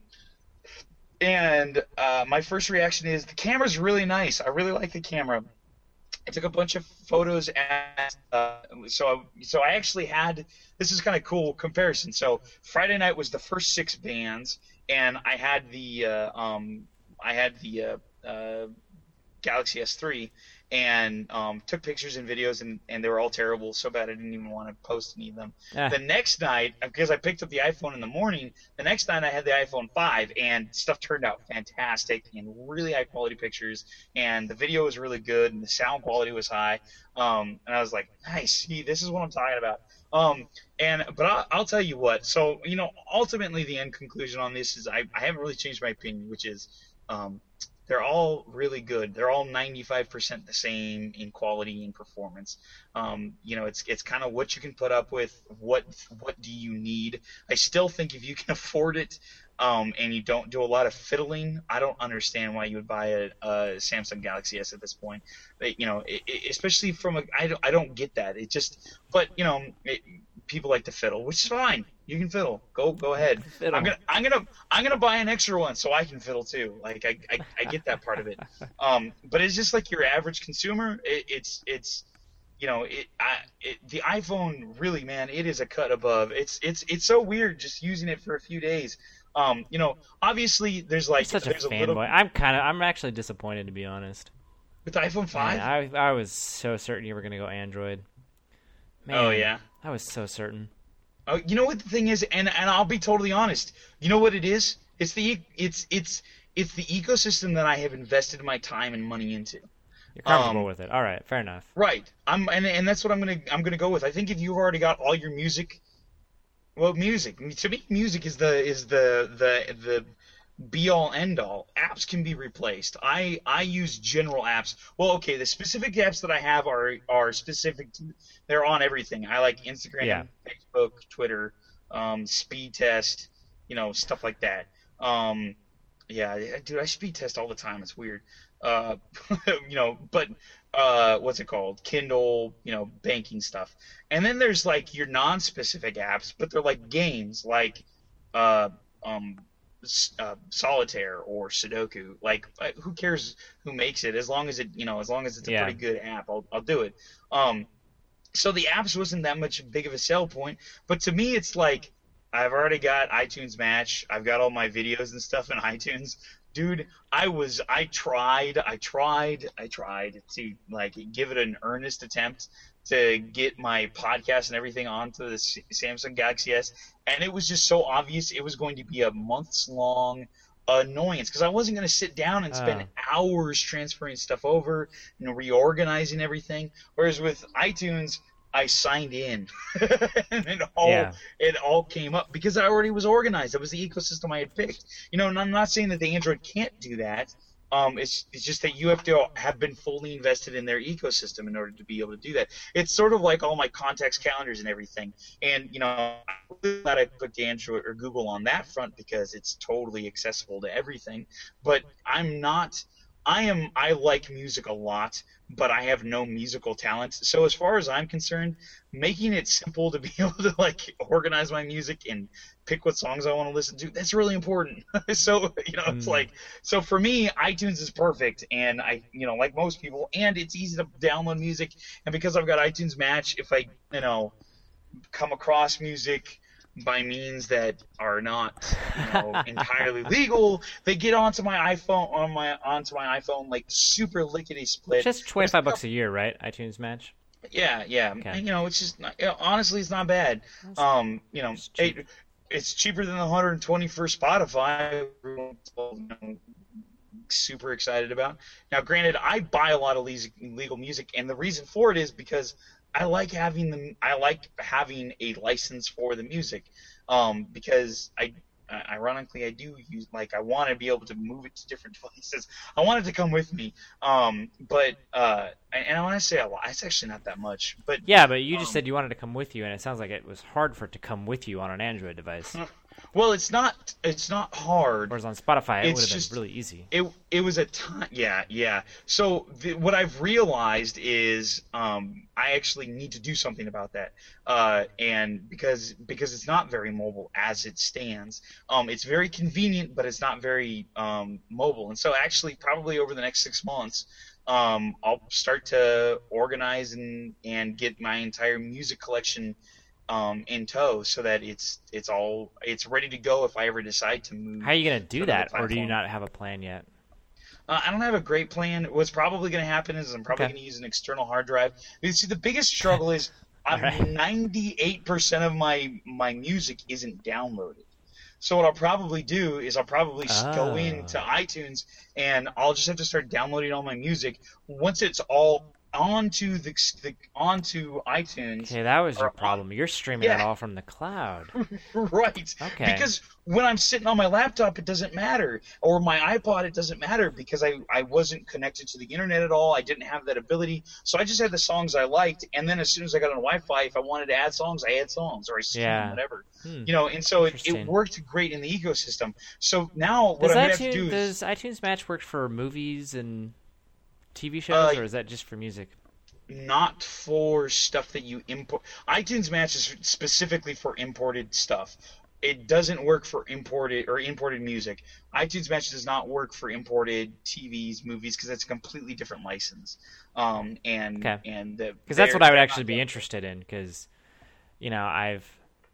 and uh, my first reaction is the camera's really nice. I really like the camera. I took a bunch of photos at uh, so so I actually had this is kind of cool comparison. So Friday night was the first six bands, and I had the uh, um I had the uh, uh, Galaxy S three and um, took pictures and videos, and, and they were all terrible, so bad I didn't even want to post any of them. Eh. The next night, because I picked up the iPhone in the morning, the next night I had the iPhone five, and stuff turned out fantastic and really high quality pictures, and the video was really good, and the sound quality was high. Um, and I was like, nice, see, this is what I'm talking about. Um, and but I'll, I'll tell you what. So you know, ultimately, the end conclusion on this is I, I haven't really changed my opinion, which is um, they're all really good. They're all ninety-five percent the same in quality and performance. Um, you know, it's it's kind of what you can put up with. What what do you need? I still think if you can afford it, um, and you don't do a lot of fiddling, I don't understand why you would buy a, a Samsung Galaxy S at this point. But, you know, it, it, especially from a I don't, I don't get that. It just, but you know, it, people like to fiddle, which is fine. You can fiddle. Go go ahead. Fiddle. I'm gonna I'm gonna I'm gonna buy an extra one so I can fiddle too. Like I I, I get that part of it. Um, but it's just like your average consumer. It, it's it's you know it, I, it the iPhone really, man, it is a cut above. It's it's it's so weird just using it for a few days. Um, you know, obviously there's like You're such there's a a fanboy. little I'm kind of. I'm actually disappointed, to be honest. with the iPhone five. Man, I I was so certain you were gonna go Android. Man, Oh yeah. I was so certain. Oh, you know what the thing is, and and I'll be totally honest. You know what it is? It's the it's it's it's the ecosystem that I have invested my time and money into. You're comfortable Um, with it. All right, fair enough. Right. I'm and and that's what I'm gonna I'm gonna go with. I think if you've already got all your music, well, music to me, music is the is the the the be all end all. Apps can be replaced. I I use general apps. Well, okay, the specific apps that I have are are specific to, they're on everything. I like Instagram, Yeah. Facebook, Twitter, um, speed test, you know, stuff like that. Um, yeah, dude, I speed test all the time. It's weird. Uh, you know, but uh, what's it called? Kindle, you know, banking stuff. And then there's like your non-specific apps, but they're like games, like uh, um, uh, Solitaire or Sudoku. Like, uh, who cares who makes it? As long as it, you know, as long as it's a Yeah. pretty good app, I'll I'll do it. Um, so the apps wasn't that much big of a sell point, but to me, it's like I've already got iTunes Match. I've got all my videos and stuff in iTunes. Dude, I was, I tried, I tried, I tried to like give it an earnest attempt to get my podcast and everything onto the S- Samsung Galaxy S, and it was just so obvious it was going to be a months long annoyance because I wasn't going to sit down and spend Oh. hours transferring stuff over and reorganizing everything. Whereas with iTunes, I signed in, and it all Yeah. it all came up because I already was organized. It was the ecosystem I had picked. You know, and I'm not saying that the Android can't do that. Um, it's it's just that you have to have been fully invested in their ecosystem in order to be able to do that. It's sort of like all my contacts, calendars, and everything. And you know, I'm glad I picked Android or Google on that front because it's totally accessible to everything. But I'm not. I am. I like music a lot, but I have no musical talent. So as far as I'm concerned, making it simple to be able to like organize my music and pick what songs I want to listen to, that's really important. So, you know, it's Mm. like, so for me, iTunes is perfect. And I, you know, like most people, and it's easy to download music. And because I've got iTunes Match, if I, you know, come across music by means that are not, you know, entirely legal, they get onto my iPhone, on my, onto my iPhone, like super lickety split. Just twenty-five bucks a year, right? iTunes Match. Yeah, yeah. Okay. And, you know, it's just not, you know, honestly, it's not bad. Um, you know, It's cheap. it, it's cheaper than the one hundred twenty for Spotify. You know, super excited about. Now, granted, I buy a lot of leas- legal music, and the reason for it is because I like having the I like having a license for the music, um, because I. Uh, ironically, I do use like I want to be able to move it to different places. I want it to come with me, um, but uh, and and I want to say a lot. It's actually not that much, but Yeah, but you just Um, said you wanted to come with you, and it sounds like it was hard for it to come with you on an Android device. well, it's not it's not hard. Whereas on Spotify, it It's would have just- been really easy. It it was a time, yeah, yeah. So the, what I've realized is um, I actually need to do something about that, uh, and because because it's not very mobile as it stands. Um, it's very convenient, but it's not very um, mobile. And so actually, probably over the next six months, um, I'll start to organize and and get my entire music collection um, in tow, so that it's it's all it's ready to go if I ever decide to move. How are you going to do another that, or do you platform. not have a plan yet? Uh, I don't have a great plan. What's probably going to happen is I'm probably Okay. going to use an external hard drive. Because, see, the biggest struggle is I'm Alright. ninety-eight percent of my my music isn't downloaded. So what I'll probably do is I'll probably s go Oh. into iTunes and I'll just have to start downloading all my music. Once it's all onto the, the onto iTunes, Okay, that was your or on- problem. You're streaming it Yeah. all from the cloud. right. Okay. Because when I'm sitting on my laptop, it doesn't matter. Or my iPod, it doesn't matter because I, I wasn't connected to the internet at all. I didn't have that ability. So I just had the songs I liked. And then as soon as I got on Wi-Fi, if I wanted to add songs, I add songs or I stream Yeah. whatever. Hmm. You know, and so it, it Interesting. worked great in the ecosystem. So now what Does I'm going to have to iTunes, do is... does iTunes Match work for movies and T V shows, Uh, or is that just for music? Not for stuff that you import. iTunes Match is specifically for imported stuff. It doesn't work for imported or imported music. iTunes Match does not work for imported T Vs, movies, because it's a completely different license. Um, and Okay. and Because that's what I would actually be interested in. Because, you know, I've,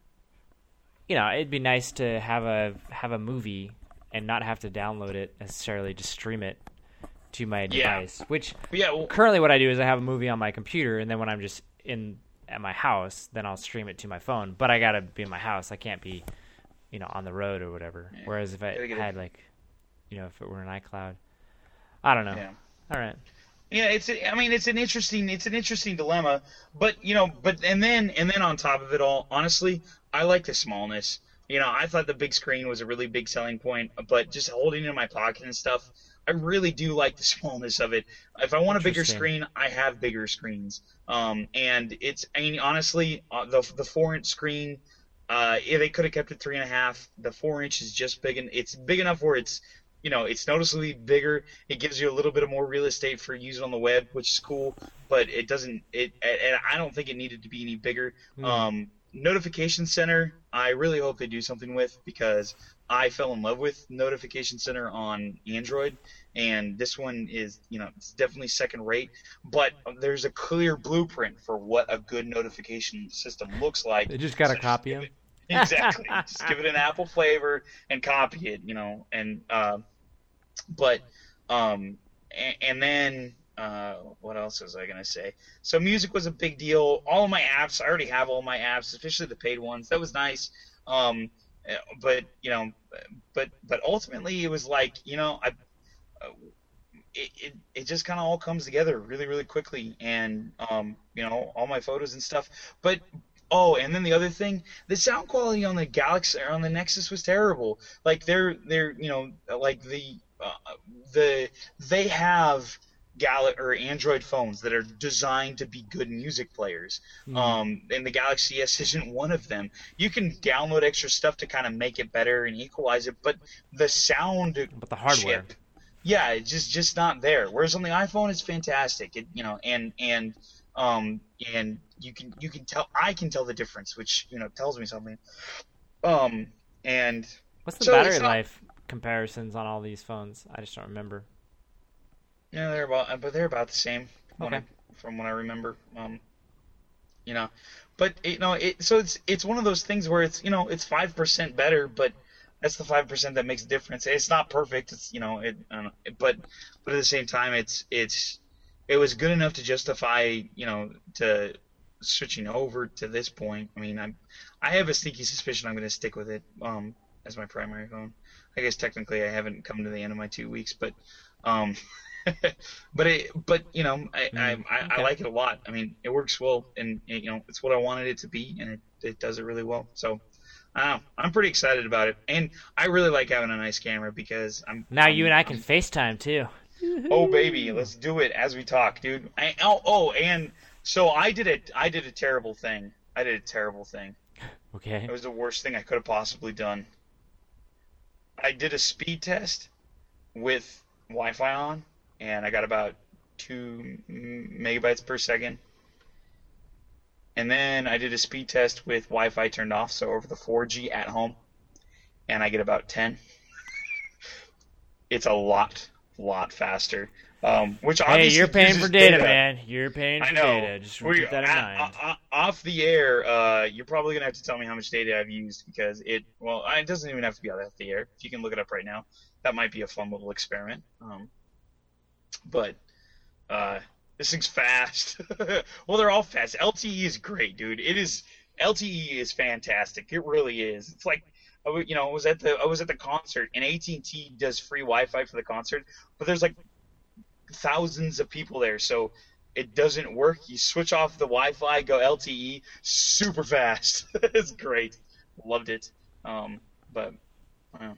you know, it'd be nice to have a have a movie and not have to download it necessarily, just stream it to my Yeah. device. Which Yeah, well, currently what I do is I have a movie on my computer, and then when I'm just in at my house, then I'll stream it to my phone. But I gotta be in my house. I can't be, you know, on the road or whatever. Yeah. Whereas if I Gotta get it. had like, you know, if it were an iCloud, I don't know. yeah. All right. Yeah, it's. A, I mean, it's an interesting. It's an interesting dilemma. But you know, but and then and then on top of it all, honestly, I like the smallness. You know, I thought the big screen was a really big selling point, but just holding it in my pocket and stuff, I really do like the smallness of it. If I want a bigger Interesting. screen, I have bigger screens. Um, and it's. I mean, honestly, uh, the the four inch screen. Uh, if they could have kept it three and a half, the four inch is just big, and it's big enough where it's, you know, it's noticeably bigger. It gives you a little bit of more real estate for using on the web, which is cool. But it doesn't. It, and I don't think it needed to be any bigger. Hmm. Um, Notification Center, I really hope they do something with, because I fell in love with Notification Center on Android, and this one is, you know, it's definitely second rate. But there's a clear blueprint for what a good notification system looks like. They just gotta So copy give them. it- Exactly. Just give it an Apple flavor and copy it, you know. And uh, but um, and, and then uh, what else was I gonna say? So music was a big deal. All of my apps, I already have all my apps, especially the paid ones. That was nice. Um, eh, but you know, but but ultimately it was like, you know, I. Uh, it, it, it just kind of all comes together really, really quickly, and um, you know, all my photos and stuff. But oh, and then the other thing, the sound quality on the Galaxy or on the Nexus was terrible. Like they're they're you know like the uh, the they have Gal or Android phones that are designed to be good music players. Hmm. Um, and the Galaxy S isn't one of them. You can download extra stuff to kind of make it better and equalize it, but the sound But the hardware. chip, yeah, it's just just not there. Whereas on the iPhone, it's fantastic. It, you know, and and um and you can you can tell I can tell the difference, which you know tells me something. Um and What's the so battery it's not- life comparisons on all these phones? I just don't remember. yeah, they're about but they're about the same. when Okay. I- from what I remember. Um, you know, but you know, it so it's it's one of those things where it's you know it's five percent better, but that's the five percent that makes a difference. It's not perfect. It's you know it, I don't know, but but at the same time, it's it's it was good enough to justify you know to switching over to this point. I mean, I I have a sneaky suspicion I'm going to stick with it um as my primary phone. I guess technically I haven't come to the end of my two weeks, but um. but it, but you know, I, Mm, I, I, okay. I like it a lot. I mean, it works well, and it, you know, it's what I wanted it to be, and it, it does it really well. So, I don't know, I'm pretty excited about it, and I really like having a nice camera because I'm Now I'm- you and I can I'm- FaceTime too. Oh baby, let's do it as we talk, dude. I, oh, oh, and so I did a I did a terrible thing. I did a terrible thing. Okay. It was the worst thing I could have possibly done. I did a speed test with Wi-Fi on, and I got about two megabytes per second. And then I did a speed test with Wi-Fi turned off, so over the four G at home, and I get about ten. It's a lot, lot faster. Um, which Hey, obviously you're paying uses for data, man. You're paying for I know. data. Just We- keep that in a- mind. a- a- off the air, uh, you're probably gonna have to tell me how much data I've used because it. Well, it doesn't even have to be off the air. If you can look it up right now, that might be a fun little experiment. Um, but uh, this thing's fast. Well, they're all fast. L T E is great, dude. It is L T E is fantastic. It really is. It's like I w- you know, I was at the I was at the concert, and A T and T does free Wi-Fi for the concert, but there's like thousands of people there, so it doesn't work. You switch off the Wi-Fi, go L T E, super fast. It's great. Loved it. Um, but uh,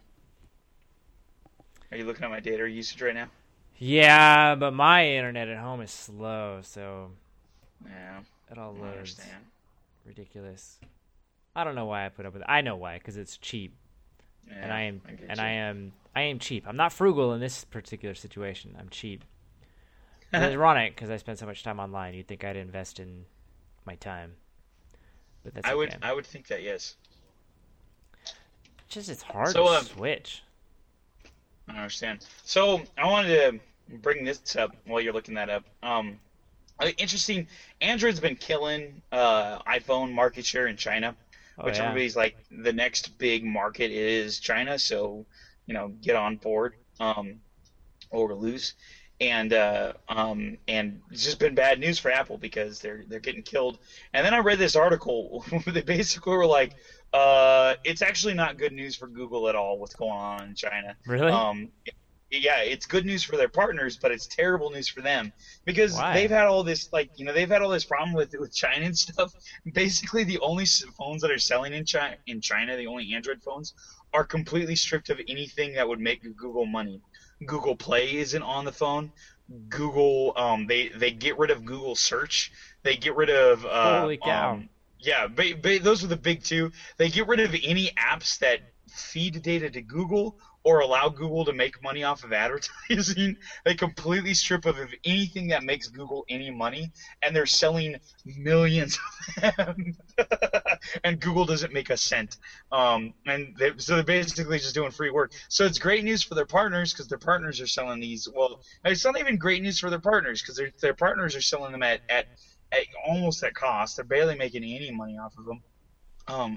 are you looking at my data usage right now? Yeah, but my internet at home is slow, so Yeah, it all I loads. understand. Ridiculous. I don't know why I put up with it. I know why, because it's cheap, Yeah, and I am I get and you. I am I am cheap. I'm not frugal in this particular situation. I'm cheap. It's ironic because I spend so much time online. You'd think I'd invest in my time, but that's I okay. would I would think that, yes. It's just it's hard So, to uh, switch. I understand. So I wanted to bring this up while you're looking that up. Um, uh, interesting. Android's been killing uh, iPhone market share in China, Oh which yeah. everybody's like the next big market is China. So you know, get on board um, or lose. And uh, um, and it's just been bad news for Apple because they're they're getting killed. And then I read this article where they basically were like, uh, it's actually not good news for Google at all. What's going on in China? Really? Um, yeah, it's good news for their partners, but it's terrible news for them because Why? they've had all this, like, you know, they've had all this problem with with China and stuff. Basically, the only s- phones that are selling in China, in China, the only Android phones, are completely stripped of anything that would make Google money. Google Play isn't on the phone. Google, um, they they get rid of Google Search. They get rid of uh, Holy cow. um, yeah, ba- ba- those are the big two. They get rid of any apps that feed data to Google or allow Google to make money off of advertising. They completely strip of anything that makes Google any money, and they're selling millions of them. And Google doesn't make a cent. Um, and they, so they're basically just doing free work. So it's great news for their partners because their partners are selling these. Well, it's not even great news for their partners because their their partners are selling them at, at, at almost at cost. They're barely making any money off of them. Um,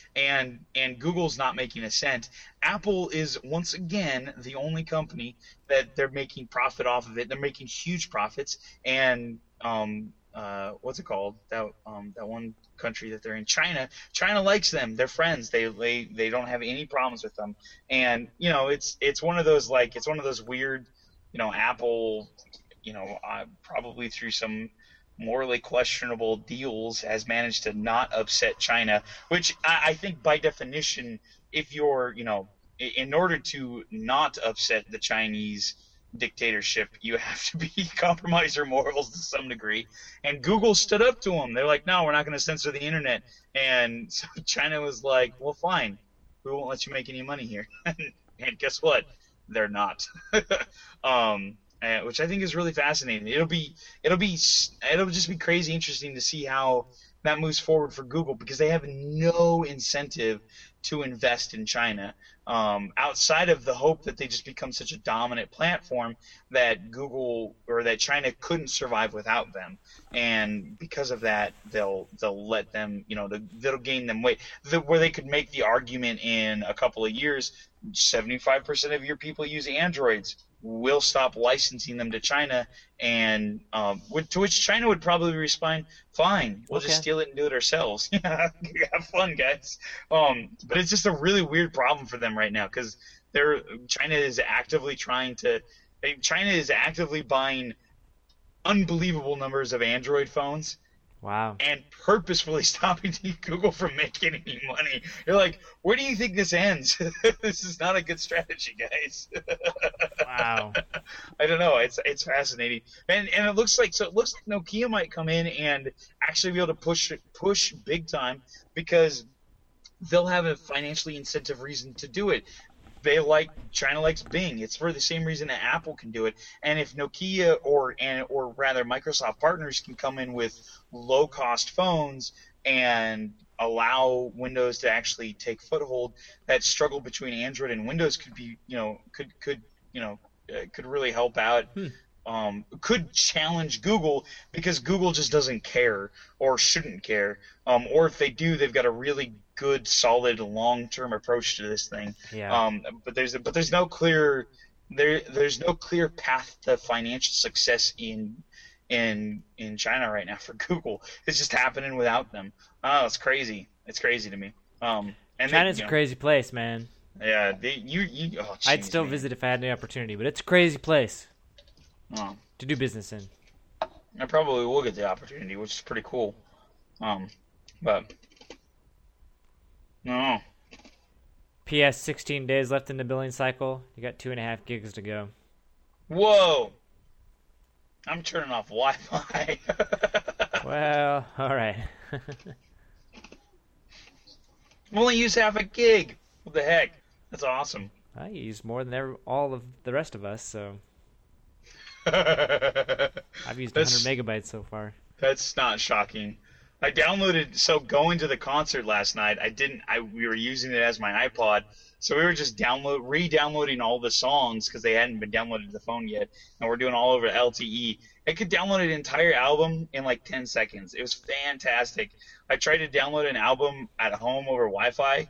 and and Google's not making a cent. Apple is once again the only company that they're making profit off of it. They're making huge profits. And um, uh, what's it called? That um, that one country that they're in, China. China likes them. They're friends. They they they don't have any problems with them. And you know, it's it's one of those like it's one of those weird, you know, Apple, you know, uh, probably through some morally questionable deals has managed to not upset China, which I, I think by definition, if you're, you know, i- in order to not upset the Chinese dictatorship, you have to be compromise your morals to some degree. And Google stood up to them. They're like, no, we're not going to censor the internet. And so China was like, well, fine, we won't let you make any money here. And guess what? They're not. um, uh, which I think is really fascinating. It'll be it'll be it'll just be crazy interesting to see how that moves forward for Google because they have no incentive to invest in China um, outside of the hope that they just become such a dominant platform that Google or that China couldn't survive without them, and because of that, they'll they'll let them, you know, they'll gain them weight. The, where they could make the argument in a couple of years, seventy-five percent of your people use Androids. We'll stop licensing them to China, and um, to which China would probably respond, "Fine, we'll Okay. just steal it and do it ourselves. Yeah, have fun, guys." Um, but it's just a really weird problem for them right now because they're China is actively trying to. China is actively buying unbelievable numbers of Android phones Wow. and purposefully stopping Google from making any money. You're like, where do you think this ends? This is not a good strategy, guys. Wow. I don't know. It's it's fascinating, and and it looks like so. It looks like Nokia might come in and actually be able to push push big time because they'll have a financially incentive reason to do it. They like China likes Bing. It's for the same reason that Apple can do it. And if Nokia or and or rather Microsoft partners can come in with low cost phones and allow Windows to actually take foothold, that struggle between Android and Windows could be, you know, could could you know, uh, could really help out. Hmm. Um, could challenge Google because Google just doesn't care or shouldn't care. Um, or if they do, they've got a really good, solid, long-term approach to this thing. Yeah. Um, but there's but there's no clear there there's no clear path to financial success in in in China right now for Google. It's just happening without them. Oh, it's crazy. It's crazy to me. Um, and China's they, a you know, crazy place, man. yeah, they, you you. Oh, I'd jeez, still man. visit if I had the opportunity, but it's a crazy place Oh, to do business in. I probably will get the opportunity, which is pretty cool. Um, but no, P S sixteen days left in the billing cycle. You got two and a half gigs to go. whoa! I'm turning off Wi-Fi. Well, all right. I've only used half a gig. What the heck? That's awesome. I use more than every, all of the rest of us, so That's I've used one hundred megabytes so far. that's not shocking. I downloaded so going to the concert last night. I didn't. I we were using it as my iPod, so we were just download re-downloading all the songs because they hadn't been downloaded to the phone yet, and we're doing all over L T E. I could download an entire album in like ten seconds. It was fantastic. I tried to download an album at home over Wi-Fi.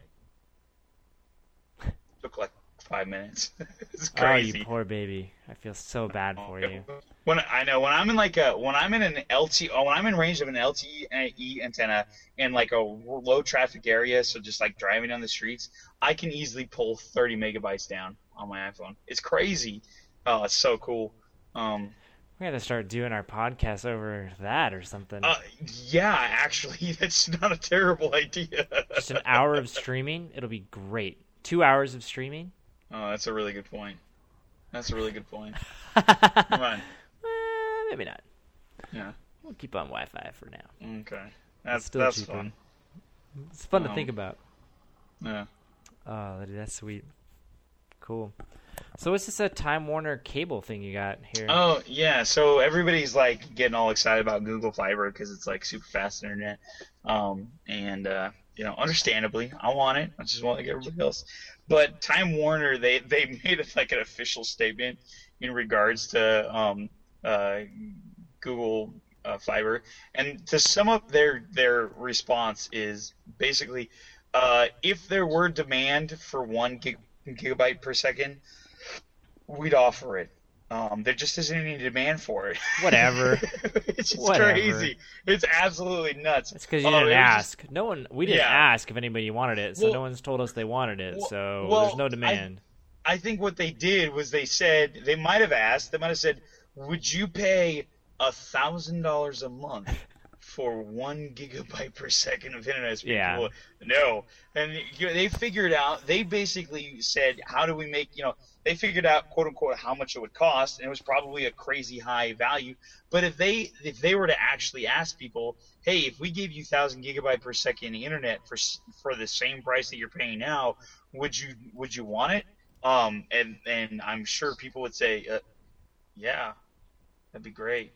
Took like five minutes. It's Oh, crazy. you poor baby. I feel so bad for you. When I know when I'm in like a when I'm in an L T oh, when I'm in range of an L T E antenna in like a low traffic area, so just like driving down the streets, I can easily pull thirty megabytes down on my iPhone. It's crazy. Oh, it's so cool. Um, We got to start doing our podcast over that or something. uh, yeah, actually, that's not a terrible idea. Just an hour of streaming. It'll be great. Two hours of streaming. Oh, that's a really good point. That's a really good point. Come on. Eh, maybe not. Yeah. We'll keep on Wi-Fi for now. Okay. That's still that's cheaper. fun. It's fun to Um, think about. Yeah. Oh, that- that's sweet. Cool. So what's this a Time Warner cable thing you got here? Oh yeah, so everybody's like getting all excited about Google Fiber because it's like super fast internet, um, and uh, you know, understandably, I want it. I just want like everybody else. But Time Warner, they they made it like an official statement in regards to um, uh, Google uh, Fiber, and to sum up their their response is basically, uh, if there were demand for one gig, gigabyte per second, we'd offer it. Um, there just isn't any demand for it. Whatever. It's just Whatever. crazy. It's absolutely nuts. It's because you Oh, didn't it was ask. No one. We didn't Yeah. ask if anybody wanted it, so Well- no one's told us they wanted it. well- So well, there's no demand. I think what they did was they said they might have asked. They might have said, "Would you pay a thousand dollars a month for one gigabyte per second of internet speed?" Yeah. Well, no, and you know, they figured out. They basically said, "How do we make you know?" They figured out, quote unquote, how much it would cost, and it was probably a crazy high value. But if they if they were to actually ask people, "Hey, if we gave you thousand gigabyte per second internet for s- for the same price that you're paying now, would you would you want it?" Um, and and I'm sure people would say, uh, "Yeah, that'd be great.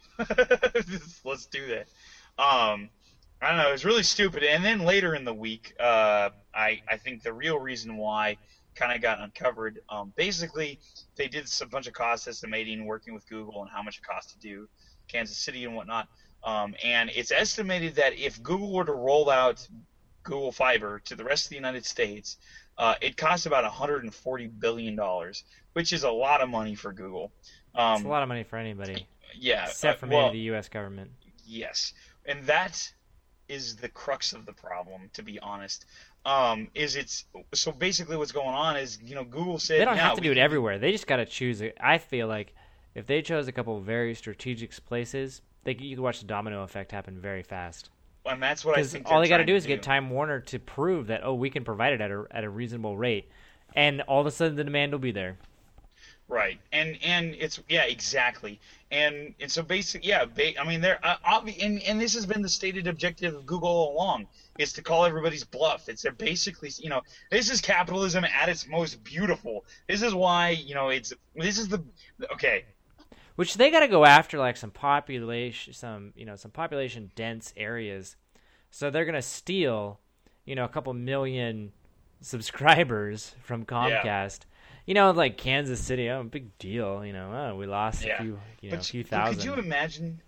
Let's do that." Um, I don't know. It was really stupid. And then later in the week, uh, I I think the real reason why kind of got uncovered. Um, basically, they did a bunch of cost estimating, working with Google, and how much it costs to do Kansas City and whatnot. Um, and it's estimated that if Google were to roll out Google Fiber to the rest of the United States, uh, it costs about one hundred forty billion dollars, which is a lot of money for Google. Um, It's a lot of money for anybody, yeah, except uh, for well, maybe the U S government. Yes, and that is the crux of the problem, to be honest. Um, is it's so basically what's going on is you know Google said They don't "Yeah, have to we do it can everywhere. They just got to choose it. I feel like if they chose a couple of very strategic places, they could, you could watch the domino effect happen very fast. And that's what I Because think. all they're they got to trying do is get Time Warner to prove that, oh, we can provide it at a at a reasonable rate, and all of a sudden the demand will be there. Right, and and it's yeah exactly, and and so basically yeah, ba- I mean they're uh, obvi- and and this has been the stated objective of Google all along is to call everybody's bluff. It's they're basically you know this is capitalism at its most beautiful. This is why you know it's this is the okay. Which they got to go after like some population, some you know, some population dense areas. So they're gonna steal, you know, a couple million subscribers from Comcast. You know, like Kansas City, oh, big deal. You know, oh, we lost Yeah. a few, you know, But a few but thousand. could you imagine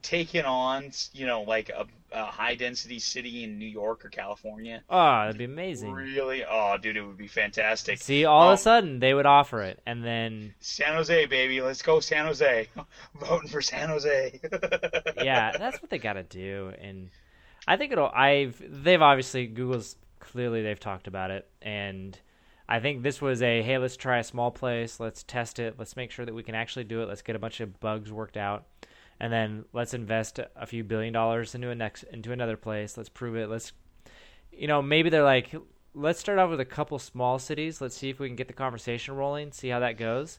taken on, you know, like a, a high density city in New York or California. Oh, that'd be amazing. Really? Oh, dude, it would be fantastic. See, all um, of a sudden they would offer it, and then San Jose, baby, let's go San Jose. Voting for San Jose. yeah, that's what they gotta do, and I think it'll. I've they've obviously Google's clearly they've talked about it, and I think this was a hey, let's try a small place, let's test it, let's make sure that we can actually do it, let's get a bunch of bugs worked out, and then let's invest a few billion dollars into a next into another place. Let's prove it. Let's, you know, maybe they're like, let's start off with a couple small cities. Let's see if we can get the conversation rolling, see how that goes,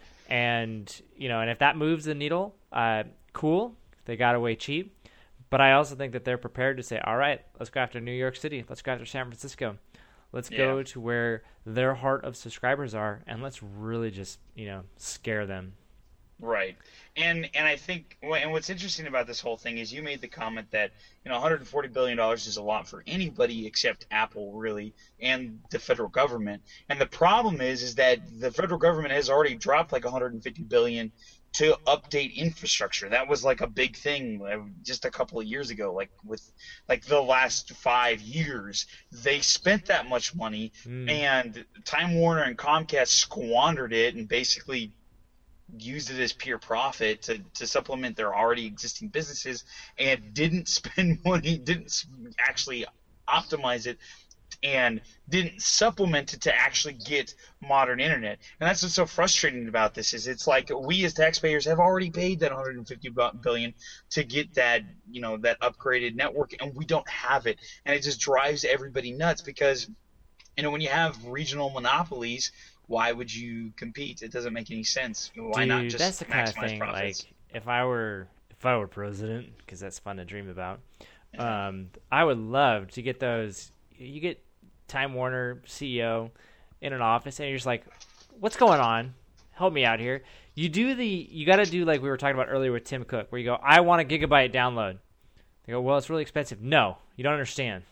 and you know, and if that moves the needle, uh, cool. They got away cheap. But I also think that they're prepared to say, all right, let's go after New York City. Let's go after San Francisco. Let's Yeah. go to where their heart of subscribers are, and let's really just, you know, scare them. Right. And and I think and what's interesting about this whole thing is you made the comment that, you know, one hundred forty billion dollars is a lot for anybody except Apple, really, and the federal government. And the problem is is that the federal government has already dropped like one hundred fifty billion dollars to update infrastructure. That was like a big thing uh, just a couple of years ago, like with like the last five years. They spent that much money, Mm. and Time Warner and Comcast squandered it and basically used it as pure profit to, to supplement their already existing businesses, and didn't spend money, didn't s- actually optimize it, and didn't supplement it to actually get modern internet. And that's what's so frustrating about this is it's like we as taxpayers have already paid that one hundred fifty billion dollars to get that, you know, that upgraded network, and we don't have it. And it just drives everybody nuts because, you know, when you have regional monopolies, why would you compete? It doesn't make any sense. Why Dude, not just that's the kind of maximize thing, profits? like, if I were if I were president, because that's fun to dream about, um, I would love to get those. You get Time Warner C E O in an office, and you're just like, what's going on? Help me out here. You do the, you got to do like we were talking about earlier with Tim Cook, where you go, I want a gigabyte download. They go, well, it's really expensive. No, you don't understand.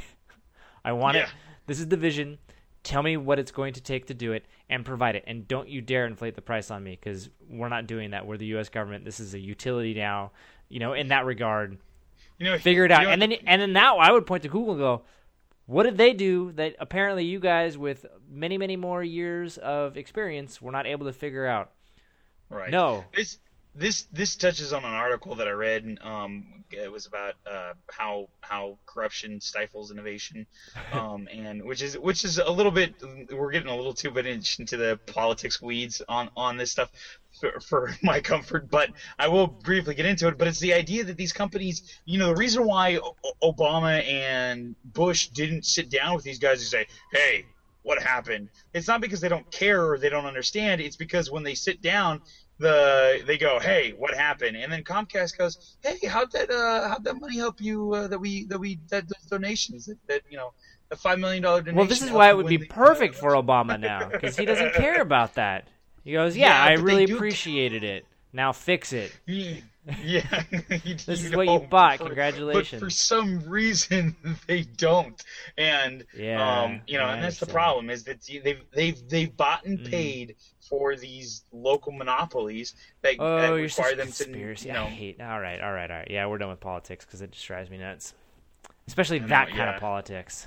I want Yeah. it. This is the vision. Tell me what it's going to take to do it and provide it. And don't you dare inflate the price on me, because we're not doing that. We're the U S government. This is a utility now. You know, in that regard, You know, figure it you out. know- And then, and then now I would point to Google and go, what did they do that apparently you guys with many, many more years of experience were not able to figure out? Right. No. This this this touches on an article that I read. And, um, it was about uh, how how corruption stifles innovation, um, and which is which is a little bit. We're getting a little too bit into the politics weeds on on this stuff for, for my comfort, but I will briefly get into it. But it's the idea that these companies, you know, the reason why O- Obama and Bush didn't sit down with these guys and say, "Hey, what happened?" It's not because they don't care or they don't understand. It's because when they sit down, the they go, "Hey, what happened?" And then Comcast goes, "Hey, how'd that uh, how'd that money help you? Uh, that we that we that those donations that, that you know the five million dollar donation." Well, this is helped why you it would win be the- perfect for Obama now, because he doesn't care about that. He goes, yeah, Yeah, I but they really do- appreciated it. Now fix it. Yeah, This is what you bought. Congratulations. But for some reason, they don't, and Yeah, um, you know, I and that's the understand. problem is that they've they've they've bought and Mm. paid for these local monopolies that, Oh, that you're such require a them to, conspiracy. you know, I hate. All right, all right, all right. Yeah, we're done with politics because it just drives me nuts. Especially know, that kind yeah. of politics.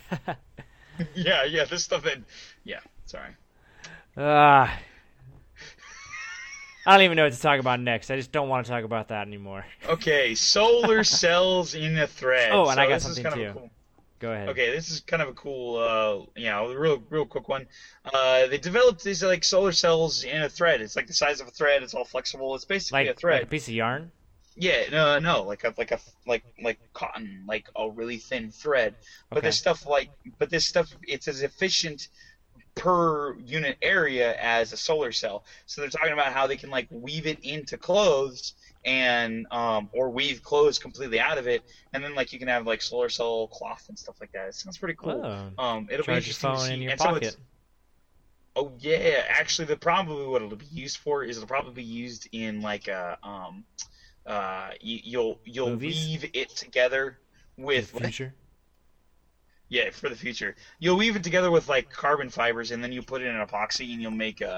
yeah, yeah, this stuff that, yeah, sorry. Ah. I don't even know what to talk about next. I just don't want to talk about that anymore. Okay, solar cells in a thread. Oh, and So I got this is something kind of a too. cool- Go ahead. Okay, this is kind of a cool, uh, you know, real, real quick one. Uh, they developed these like solar cells in a thread. It's like the size of a thread. It's all flexible. It's basically Like, a thread. like a piece of yarn? Yeah, no, no, like a like a like like cotton, like a really thin thread. But Okay. this stuff like, but this stuff, it's as efficient per unit area as a solar cell. So they're talking about how they can like weave it into clothes and um or weave clothes completely out of it, and then like you can have like solar cell cloth and stuff like that. It sounds pretty cool. Oh. Um, it'll be Charge your interesting to phone see. in your And so pocket. it's- Oh yeah, actually, the probably what it'll be used for is it'll probably be used in like a um, uh, you, you'll you'll Movies? weave it together with like, Future? yeah, for the future. You'll weave it together with like carbon fibers, and then you put it in epoxy, and you'll make a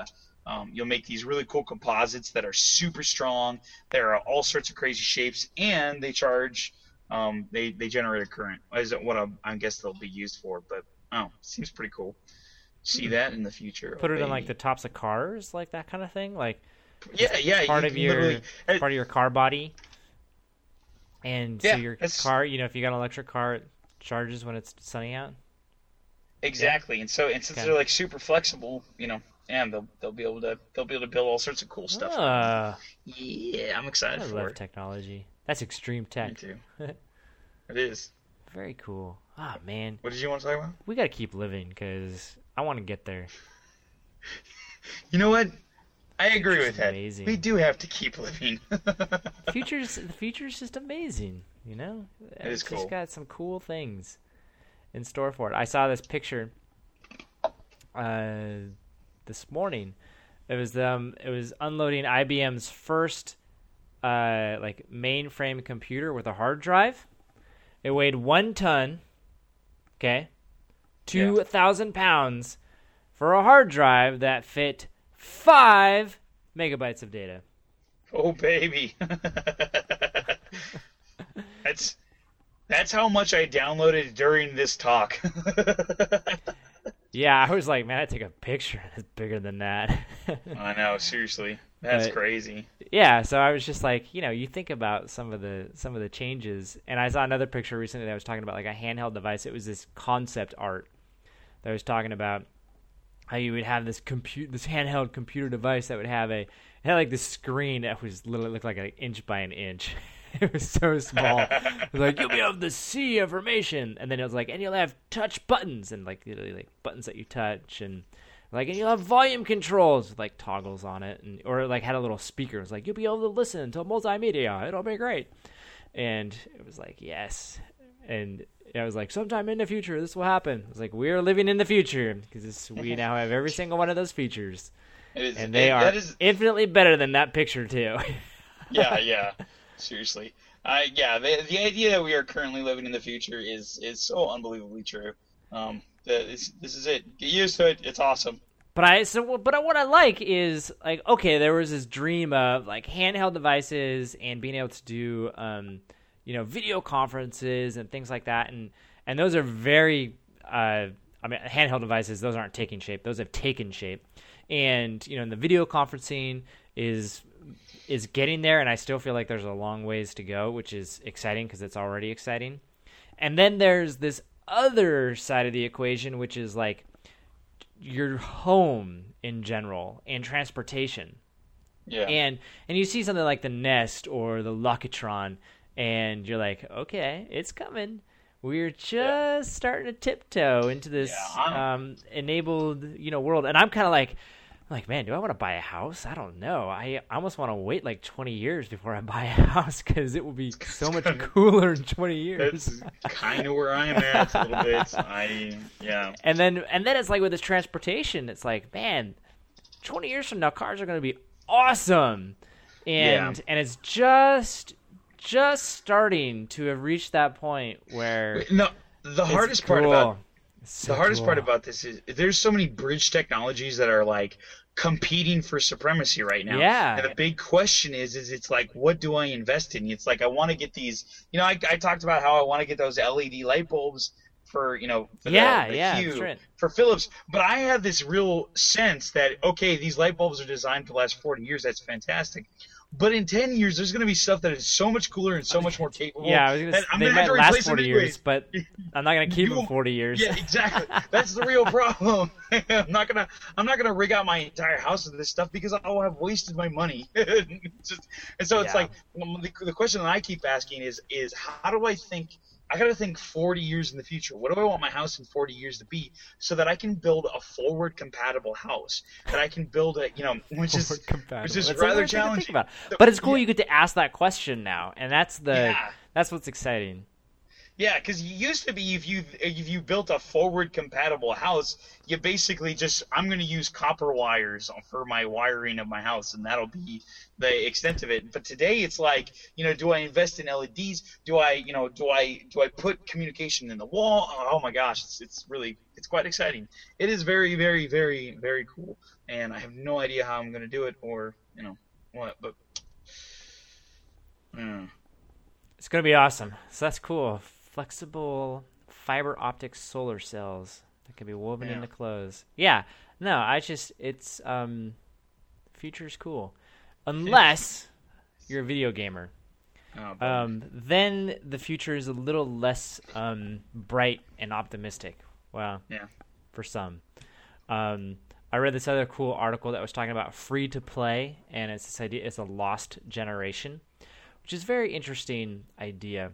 Um, you'll make these really cool composites that are super strong. There are all sorts of crazy shapes, and they charge. Um, they they generate a current. Is what I'm, I guess they'll be used for. But oh, seems pretty cool. See Hmm. that in the future. Put Oh, it on like baby. the tops of cars, like that kind of thing, like Yeah, yeah. part you of can your literally- uh, part of your car body. And so Yeah, your that's- car, you know, if you got an electric car, it charges when it's sunny out. Exactly, and so and since Okay. they're like super flexible, you know, and they'll they'll be able to they'll be able to build all sorts of cool stuff. Ah, Yeah, I'm I excited for love it. technology. That's extreme Me tech. too. It is. Very cool. Ah, man, What did you want to talk about? we gotta keep living because I want to get there. You know what? I agree It's with that. amazing. We do have to keep living. Future's the future's just amazing. You know, It is it's cool. just got some cool things in store for it. I saw this picture uh, this morning. It was um, it was unloading I B M's first uh, like mainframe computer with a hard drive. It weighed one ton. Okay, two thousand pounds for a hard drive that fit five megabytes of data. Oh baby. That's that's how much I downloaded during this talk. Yeah, I was like, man, I take a picture and it's bigger than that. I know, seriously. That's But- crazy. Yeah, so I was just like, you know, you think about some of the some of the changes, and I saw another picture recently that was talking about like a handheld device. It was this concept art that was talking about how you would have this compute this handheld computer device that would have a it had like this screen that was literally looked like an inch by an inch. It was so small. It was like, you'll be able to see information, and then it was like, and you'll have touch buttons and like literally like buttons that you touch, and like, and you'll have volume controls with like toggles on it, and or it, like had a little speaker. It was like, you'll be able to listen to multimedia. It'll be great. And it was like, yes. And I was like, sometime in the future, this will happen. It was like, we're living in the future because we now have every single one of those features, It is, and they it- are that is, infinitely better than that picture too. yeah, yeah. Seriously. Uh, yeah, the, the idea that we are currently living in the future is is so unbelievably true. Um, the, this, this is it. Get used to it. It's awesome. But I so but what I like is like, okay, there was this dream of like handheld devices and being able to do um you know video conferences and things like that, and and those are very uh I mean handheld devices, those aren't taking shape, those have taken shape, and you know and the video conferencing is is getting there, and I still feel like there's a long ways to go, which is exciting because it's already exciting. And then there's this other side of the equation, which is like your home in general and transportation. Yeah. And and you see something like the Nest or the Locatron, and you're like, okay, it's coming. We're just Yeah. starting to tiptoe into this Yeah, I'm- um, enabled, you know, world. And I'm kind of like, like, man, do I want to buy a house? I don't know. I I almost want to wait like twenty years before I buy a house because it will be so much kinda- cooler in twenty years. That's kind of where I'm at a little bit. I yeah. And then and then it's like with this transportation, it's like, man, twenty years from now, cars are going to be awesome, and Yeah. and it's just just starting to have reached that point where No, the it's hardest part cool. about It's so the hardest part cool. about this is there's so many bridge technologies that are like competing for supremacy right now. Yeah. And the big question is, is it's like, what do I invest in? It's like I want to get these. You know, I, I talked about how I want to get those L E D light bulbs for you know for the- Yeah, the yeah, Hue that's right. for Philips, but I have this real sense that okay, these light bulbs are designed to last forty years. That's fantastic. But in ten years, there's going to be stuff that is so much cooler and so much more capable. Yeah, I was gonna that say, I'm they gonna have might to last replace them forty anyways. years, but I'm not going to keep You- them forty years. Yeah, exactly. That's the real problem. I'm not gonna I'm not gonna rig out my entire house with this stuff because I'll have wasted my money. It's just, and so it's Yeah. like well, the, the question that I keep asking is is how do I think I gotta think forty years in the future. What do I want my house in forty years to be so that I can build a forward compatible house that I can build a you know which is Forward compatible. which is That's a rather weird thing to think challenging. about. But it's cool you get to ask that question now, and that's the Yeah. that's what's exciting. Yeah, because you used to be if you if you built a forward compatible house, you basically just I'm going to use copper wires for my wiring of my house, and that'll be the extent of it. But today it's like, you know, do I invest in L E Ds? Do I, you know, do I do I put communication in the wall? Oh my gosh, it's it's really it's quite exciting. It is very very very very cool, and I have no idea how I'm going to do it or you know what, but. Mm. It's going to be awesome. So that's cool. Flexible fiber optic solar cells that can be woven Yeah. into clothes. Yeah. No, I just, it's, um, future's cool. Unless you're a video gamer. Oh, boy. Um, then the future is a little less, um, bright and optimistic. Well, Yeah. for some. Um, I read this other cool article that was talking about free to play, and it's this idea, it's a lost generation, which is a very interesting idea.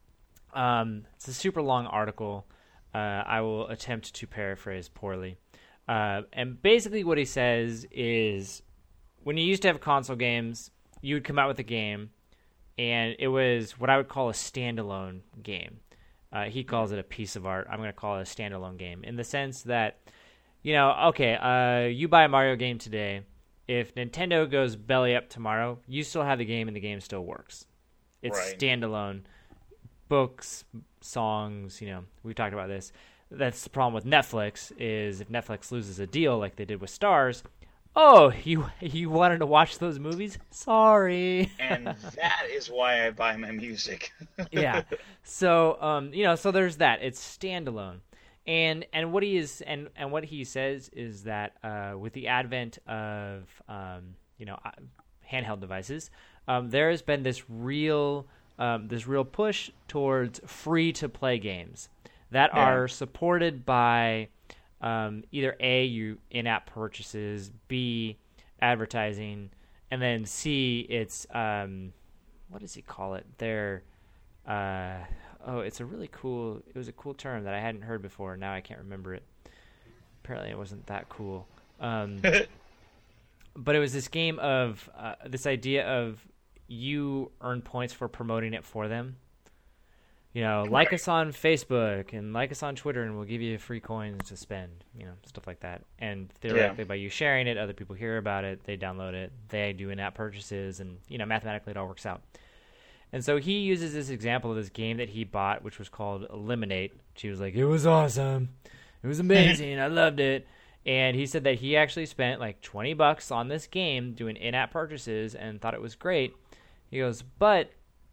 Um, it's a super long article. Uh, I will attempt to paraphrase poorly. Uh, and basically what he says is when you used to have console games, you would come out with a game, and it was what I would call a standalone game. Uh, he calls it a piece of art. I'm going to call it a standalone game in the sense that, you know, okay, uh, you buy a Mario game today. If Nintendo goes belly up tomorrow, you still have the game and the game still works. It's Right. standalone. Books, songs, you know, we've talked about this. That's the problem with Netflix is if Netflix loses a deal like they did with Stars, oh, you you wanted to watch those movies? Sorry. And that is why I buy my music. Yeah. So, um, you know, so there's that. It's standalone. And and what he is and, and what he says is that uh, with the advent of um, you know uh, handheld devices, um, there has been this real um, this real push towards free to play games that Yeah. are supported by um, either A, you in-app purchases, B, advertising, and then C, it's um, what does he call it? They're uh, oh, it's a really cool. It was a cool term that I hadn't heard before. Now I can't remember it. Apparently, it wasn't that cool. Um, but it was this game of uh, this idea of you earn points for promoting it for them. You know, like Right. us on Facebook and like us on Twitter, and we'll give you free coins to spend. You know, stuff like that. And theoretically, by you sharing it, other people hear about it, they download it, they do in-app purchases, and you know, mathematically, it all works out. And so he uses this example of this game that he bought, which was called Eliminate. She was like, it was awesome. It was amazing. I loved it. And he said that he actually spent like twenty bucks on this game doing in-app purchases and thought it was great. He goes, but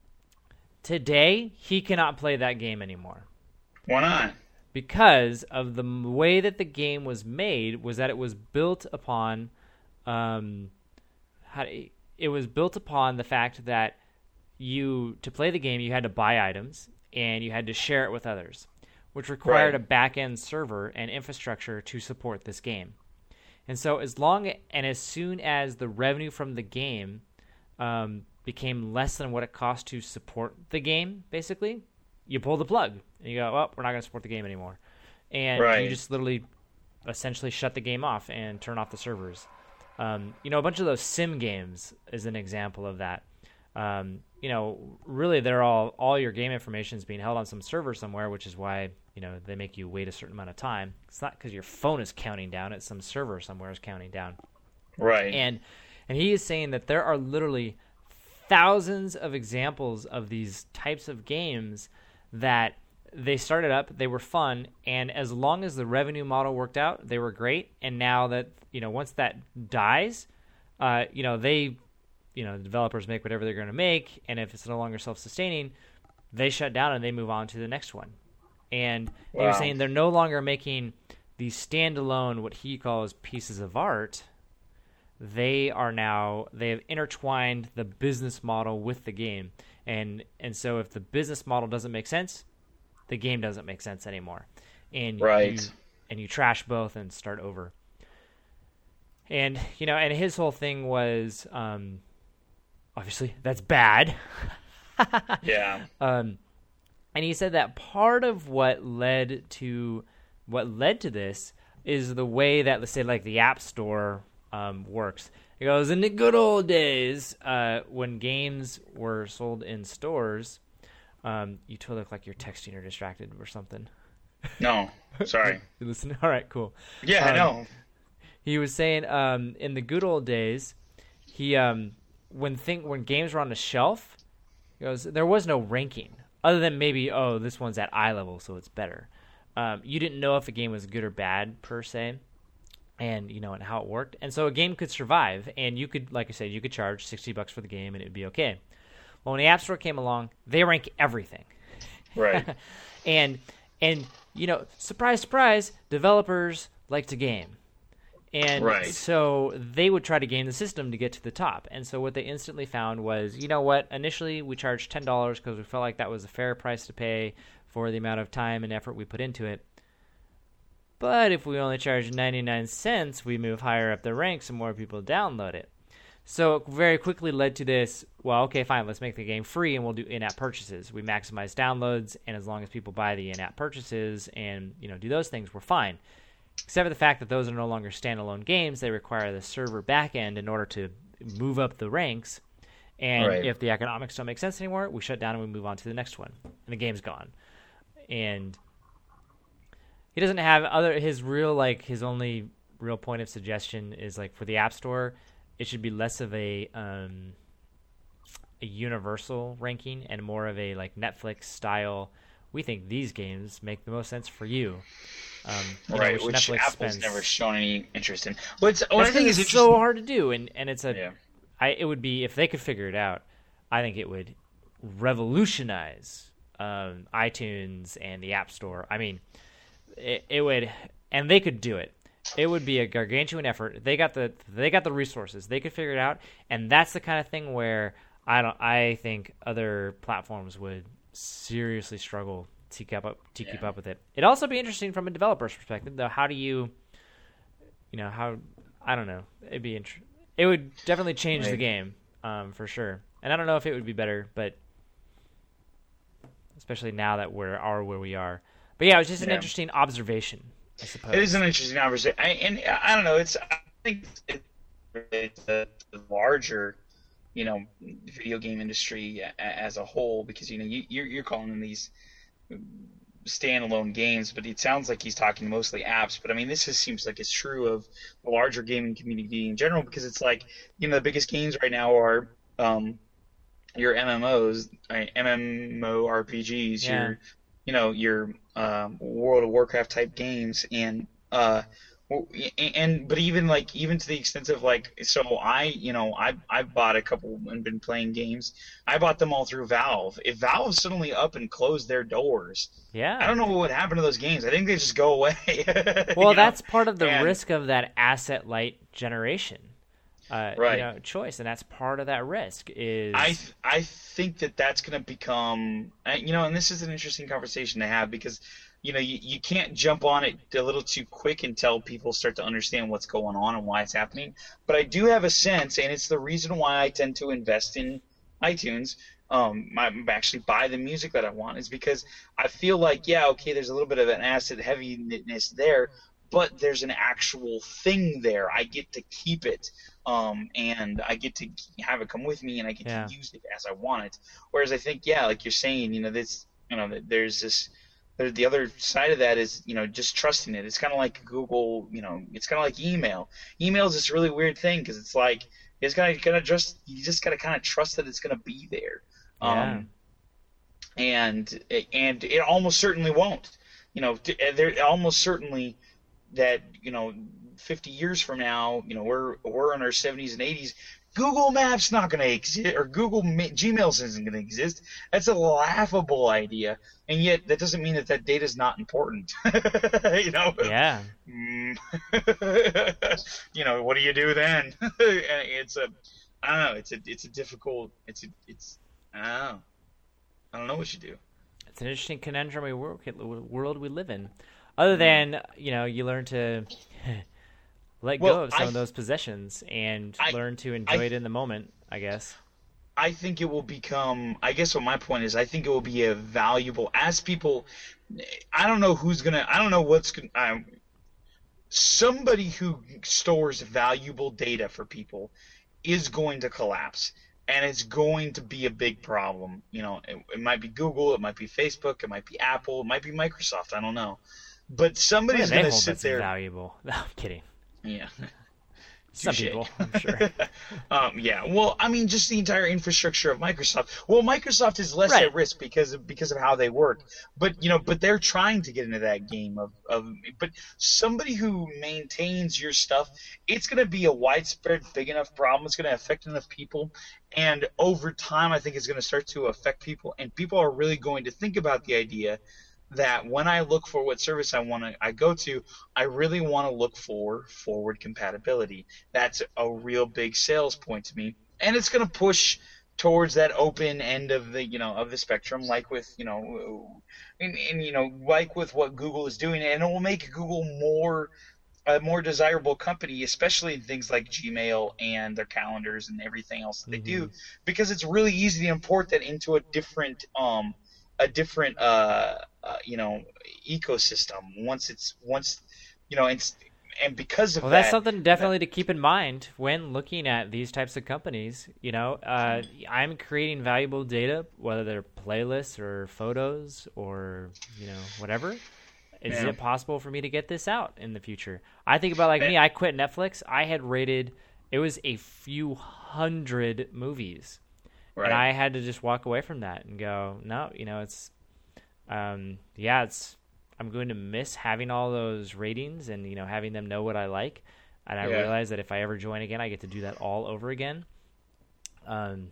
today he cannot play that game anymore. Why not? Because of the m- way that the game was made was that it was built upon um, how to, it was built upon the fact that you to play the game you had to buy items and you had to share it with others, which required Right. a back-end server and infrastructure to support this game. And so as long and as soon as the revenue from the game um, became less than what it cost to support the game, basically, you pull the plug and you go, well, we're not going to support the game anymore. And you Right. just literally essentially shut the game off and turn off the servers. Um, you know, a bunch of those sim games is an example of that. Um, you know, really, they're all all your game information is being held on some server somewhere, which is why you know they make you wait a certain amount of time. It's not because your phone is counting down; it's some server somewhere is counting down. Right. And and he is saying that there are literally thousands of examples of these types of games that they started up, they were fun, and as long as the revenue model worked out, they were great. And now that you know, once that dies, uh, you know they. You know, the developers make whatever they're going to make, and if it's no longer self-sustaining, they shut down and they move on to the next one. And he was Wow. saying they're no longer making these standalone, what he calls pieces of art. They are now, they have intertwined the business model with the game. And and so if the business model doesn't make sense, the game doesn't make sense anymore. And Right. you, and you trash both and start over. And, you know, and his whole thing was, um, obviously, that's bad. Yeah. Um, and he said that part of what led to what led to this is the way that, let's say, like the App Store um, works. He goes, in the good old days, uh, when games were sold in stores, Um, you totally look like you're texting or distracted or something. No, sorry. You listen. All right, cool. Yeah, um, I know. He was saying um, in the good old days, he um, when thing when games were on the shelf, he goes there was no ranking other than maybe oh this one's at eye level so it's better. Um, you didn't know if a game was good or bad per se, and you know and how it worked. And so a game could survive, and you could, like I said, you could charge sixty bucks for the game, and it would be okay. Well, when the App Store came along, they rank everything, Right? and and you know, surprise, surprise, developers like to game. And right. so they would try to game the system to get to the top. And so what they instantly found was, you know what, initially we charged ten dollars because we felt like that was a fair price to pay for the amount of time and effort we put into it. But if we only charge ninety-nine cents, we move higher up the ranks and more people download it. So it very quickly led to this, well, okay, fine, let's make the game free and we'll do in-app purchases. We maximize downloads, and as long as people buy the in-app purchases and, you know, do those things, we're fine. Except for the fact that those are no longer standalone games. They require the server backend in order to move up the ranks. And right. if the economics don't make sense anymore, we shut down and we move on to the next one. And the game's gone. And he doesn't have other, his real, like, his only real point of suggestion is, like, for the App Store, it should be less of a um, a universal ranking and more of a like Netflix style. We think these games make the most sense for you, um, you right? know, which, which Netflix Apple's spends. never shown any interest in. What's what That's I think is it's so hard to do, and and it's a. Yeah. I it would be if they could figure it out. I think it would revolutionize um, iTunes and the App Store. I mean, it, it would, and they could do it. It would be a gargantuan effort. They got the they got the resources. They could figure it out, and that's the kind of thing where I don't. I think other platforms would seriously struggle to keep up to yeah. keep up with it. It'd also be interesting from a developer's perspective, though. How do you, you know, how I don't know. It'd be int- It would definitely change right. the game um, for sure. And I don't know if it would be better, but especially now that we're are where we are. But yeah, it was just an yeah. interesting observation. I suppose. It is an interesting conversation, I, and I don't know. It's I think it's the larger, you know, video game industry as a whole, because you know you, you're you're calling them these standalone games, but it sounds like he's talking mostly apps. But I mean, this just seems like it's true of the larger gaming community in general, because it's like, you know, the biggest games right now are um, your M M Os, MMORPGs, Yeah. your you know, your um, World of Warcraft type games, and uh, and but even like even to the extent of like, so I you know I I bought a couple and been playing games. I bought them all through Valve. If Valve suddenly up and closed their doors, Yeah. I don't know what would happen to those games. I think they just go away. Well, You that's know? part of the And- risk of that asset light generation. Uh, Right. You know, choice, and that's part of that risk. Is I th- I think that that's going to become, uh, you know, and this is an interesting conversation to have, because, you know, you, you can't jump on it a little too quick until people start to understand what's going on and why it's happening. But I do have a sense, and it's the reason why I tend to invest in iTunes. Um, I actually buy the music that I want, is because I feel like, yeah, okay, there's a little bit of an asset heaviness there, but there's an actual thing there. I get to keep it. Um, and I get to have it come with me, and I get Yeah. to use it as I want it. Whereas I think, yeah, like you're saying, you know, this, you know, there's this, there's the other side of that is, you know, just trusting it. It's kind of like Google, you know, it's kind of like email. Email is this really weird thing, because it's like, it's gotta, gotta just, you just gotta kind of trust that it's gonna be there. Yeah. Um, and and it almost certainly won't. You know, there almost certainly that, you know, fifty years from now, you know, we're we're in our seventies and eighties. Google Maps not going to exist, or Google Ma- Gmail isn't going to exist. That's a laughable idea, and yet that doesn't mean that that data is not important. You know. Yeah. Mm. You know, what do you do then? It's a, I don't know. It's a it's a difficult. It's a it's I don't know. I don't know what you do. It's an interesting conundrum we work, world we live in. Other than, you know, you learn to let Well, go of some I- of those possessions and I- learn to enjoy I- it in the moment, I guess. I think it will become, I guess what my point is, I think it will be a valuable, as people, I don't know who's going to, I don't know what's going to, um, somebody who stores valuable data for people is going to collapse. and it's going to be a big problem. You know, it, it might be Google, it might be Facebook, it might be Apple, it might be Microsoft. I don't know, but What do somebody's they going to hold sit that's there. valuable? No, I'm kidding. Yeah. Some Touche. people, I'm sure. um, yeah. Well, I mean, just the entire infrastructure of Microsoft. Well, Microsoft is less Right. at risk because of because of how they work. But you know, but they're trying to get into that game of, of but somebody who maintains your stuff, it's going to be a widespread, big enough problem. It's going to affect enough people, and over time, I think it's going to start to affect people, and people are really going to think about the idea that when I look for what service I want to I go to, I really want to look for forward compatibility. That's a real big sales point to me, and it's going to push towards that open end of the you know of the spectrum, like with you know, and, and you know like with what Google is doing, and it will make Google more a more desirable company, especially in things like Gmail and their calendars and everything else that they Mm-hmm. do, because it's really easy to import that into a different um a different uh, uh you know ecosystem once it's once you know it's and because of Well, that that's something definitely to keep in mind when looking at these types of companies. You know, uh, I'm creating valuable data, whether they're playlists or photos or, you know, whatever. Is Yeah. it possible for me to get this out in the future? I think about like me, I quit Netflix. I had rated, it was a few hundred movies. right. And I had to just walk away from that and go, no, you know, it's, um, yeah, it's, I'm going to miss having all those ratings and, you know, having them know what I like. And I Yeah. realize that if I ever join again, I get to do that all over again. Um,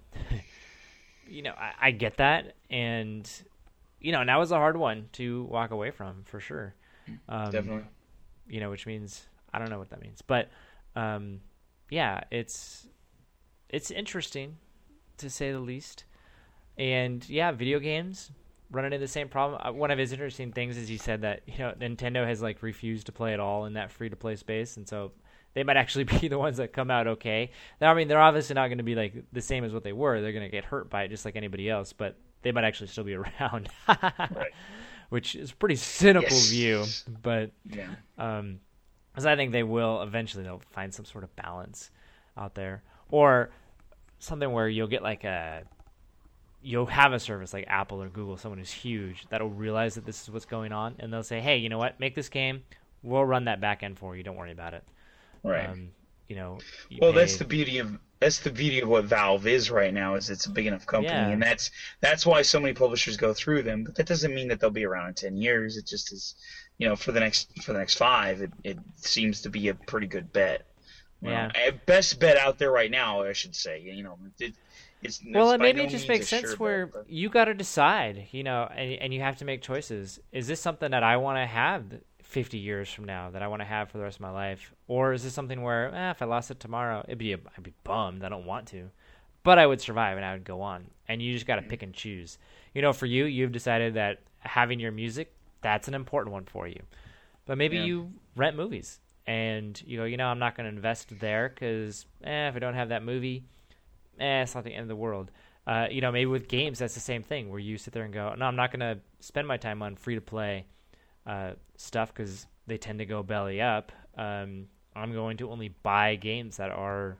you know, I, I get that. And, you know, and that was a hard one to walk away from for sure. Um, Definitely. You know, which means, I don't know what that means, but, um, yeah, it's, it's interesting to say the least. And yeah, video games running into the same problem. Uh, One of his interesting things is he said that, you know, Nintendo has like refused to play at all in that free to play space, and so they might actually be the ones that come out okay. Now, I mean, they're obviously not going to be like the same as what they were. They're going to get hurt by it just like anybody else, but they might actually still be around. Right. Which is a pretty cynical Yes. view, but Yeah. um, because I think they will eventually they'll find some sort of balance out there, or something where you'll get like a you'll have a service like Apple or Google, someone who's huge that'll realize that this is what's going on, and they'll say, hey, you know what, make this game, we'll run that back end for you, don't worry about it. Right. Um, you know, you Well, that's pay- the beauty of that's the beauty of what Valve is right now. Is it's a big enough company, Yeah. and that's that's why so many publishers go through them. But that doesn't mean that they'll be around in ten years. It just is, you know, for the next for the next five, it, it seems to be a pretty good bet. You Yeah. know, eh, best bet out there right now, I should say. You know, it, it's well, it's and by maybe no it just means makes a sense sure where bet, but- you got to decide, you know, and, and you have to make choices. Is this something that I want to have fifty years from now, that I want to have for the rest of my life? Or is this something where, eh, if I lost it tomorrow, it'd be a, I'd be bummed. I don't want to. But I would survive and I would go on. And you just got to pick and choose. You know, for you, you've decided that having your music, that's an important one for you. But maybe Yeah. you rent movies and you go, you know, I'm not going to invest there because eh, if I don't have that movie, eh, it's not the end of the world. Uh, you know, maybe with games, that's the same thing where you sit there and go, no, I'm not going to spend my time on free-to-play uh, stuff because they tend to go belly up. Um, I'm going to only buy games that are,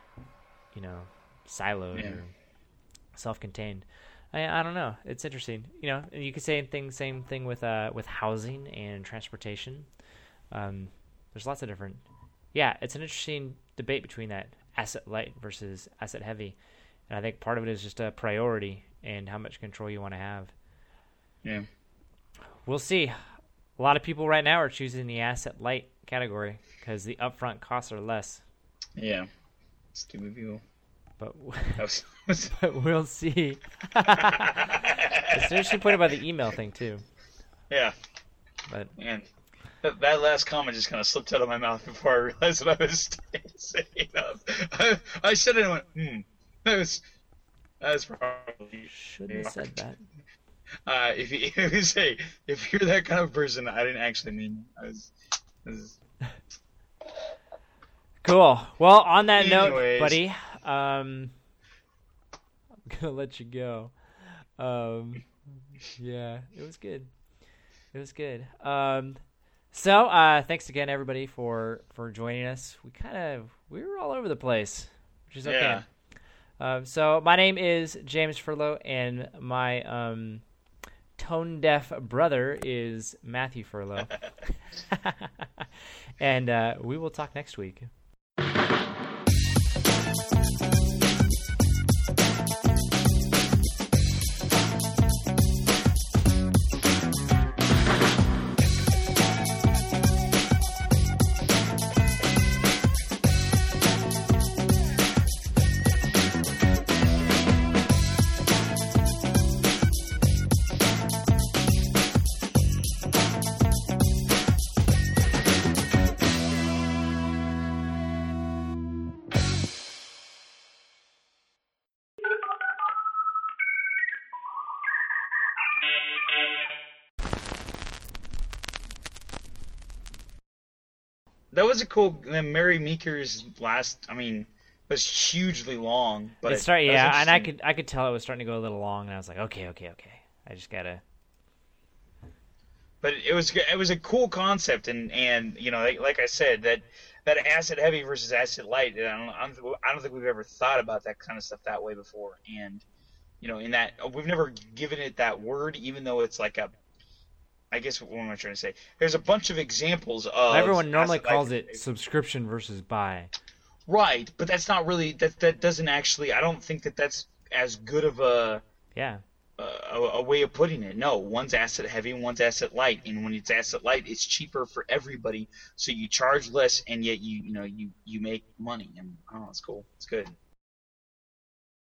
you know, siloed Yeah. or self-contained. I, I don't know. It's interesting. You know, and you could say thing, same thing with uh, with housing and transportation. Um, there's lots of different. Yeah, it's an interesting debate between that asset light versus asset heavy, and I think part of it is just a priority and how much control you want to have. Yeah. We'll see. A lot of people right now are choosing the asset light category because the upfront costs are less. Yeah. Stupid people. But, That was- but we'll see. It's an interesting point about the email thing too. yeah. But Man, that, that last comment just kind of slipped out of my mouth before I realized what I was saying. I, I said it and went, hmm. That was, that was probably. shouldn't have said that. Uh, if you, if you say, if you're that kind of person, I didn't actually mean. I was. I was Cool. Well, on that note, Anyways. buddy, um, I'm gonna let you go. Um, yeah, it was good. It was good. Um, so uh, thanks again, everybody, for for joining us. We kind of we were all over the place, which is okay. Yeah. Um, so my name is James Furlow, and my um, tone deaf brother is Matthew Furlow. And uh, we will talk next week. That was a cool. Mary Meeker's last, I mean, was hugely long. But it started, that was yeah, and I interesting. could I could tell it was starting to go a little long, and I was like, okay, okay, okay. I just gotta. But it was it was a cool concept, and, and you know, like, like I said, that that acid heavy versus acid light. I don't, I don't I don't think we've ever thought about that kind of stuff that way before, and you know, in that we've never given it that word, even though it's like a. I guess what am I trying to say? There's a bunch of examples of Everyone normally acid calls light- it subscription versus buy. right, but that's not really that. That doesn't actually. I don't think that that's as good of a Yeah. a, a way of putting it. No, one's asset heavy and one's asset light, and when it's asset light, it's cheaper for everybody. So you charge less, and yet you you know you you make money, and oh, it's cool. It's good.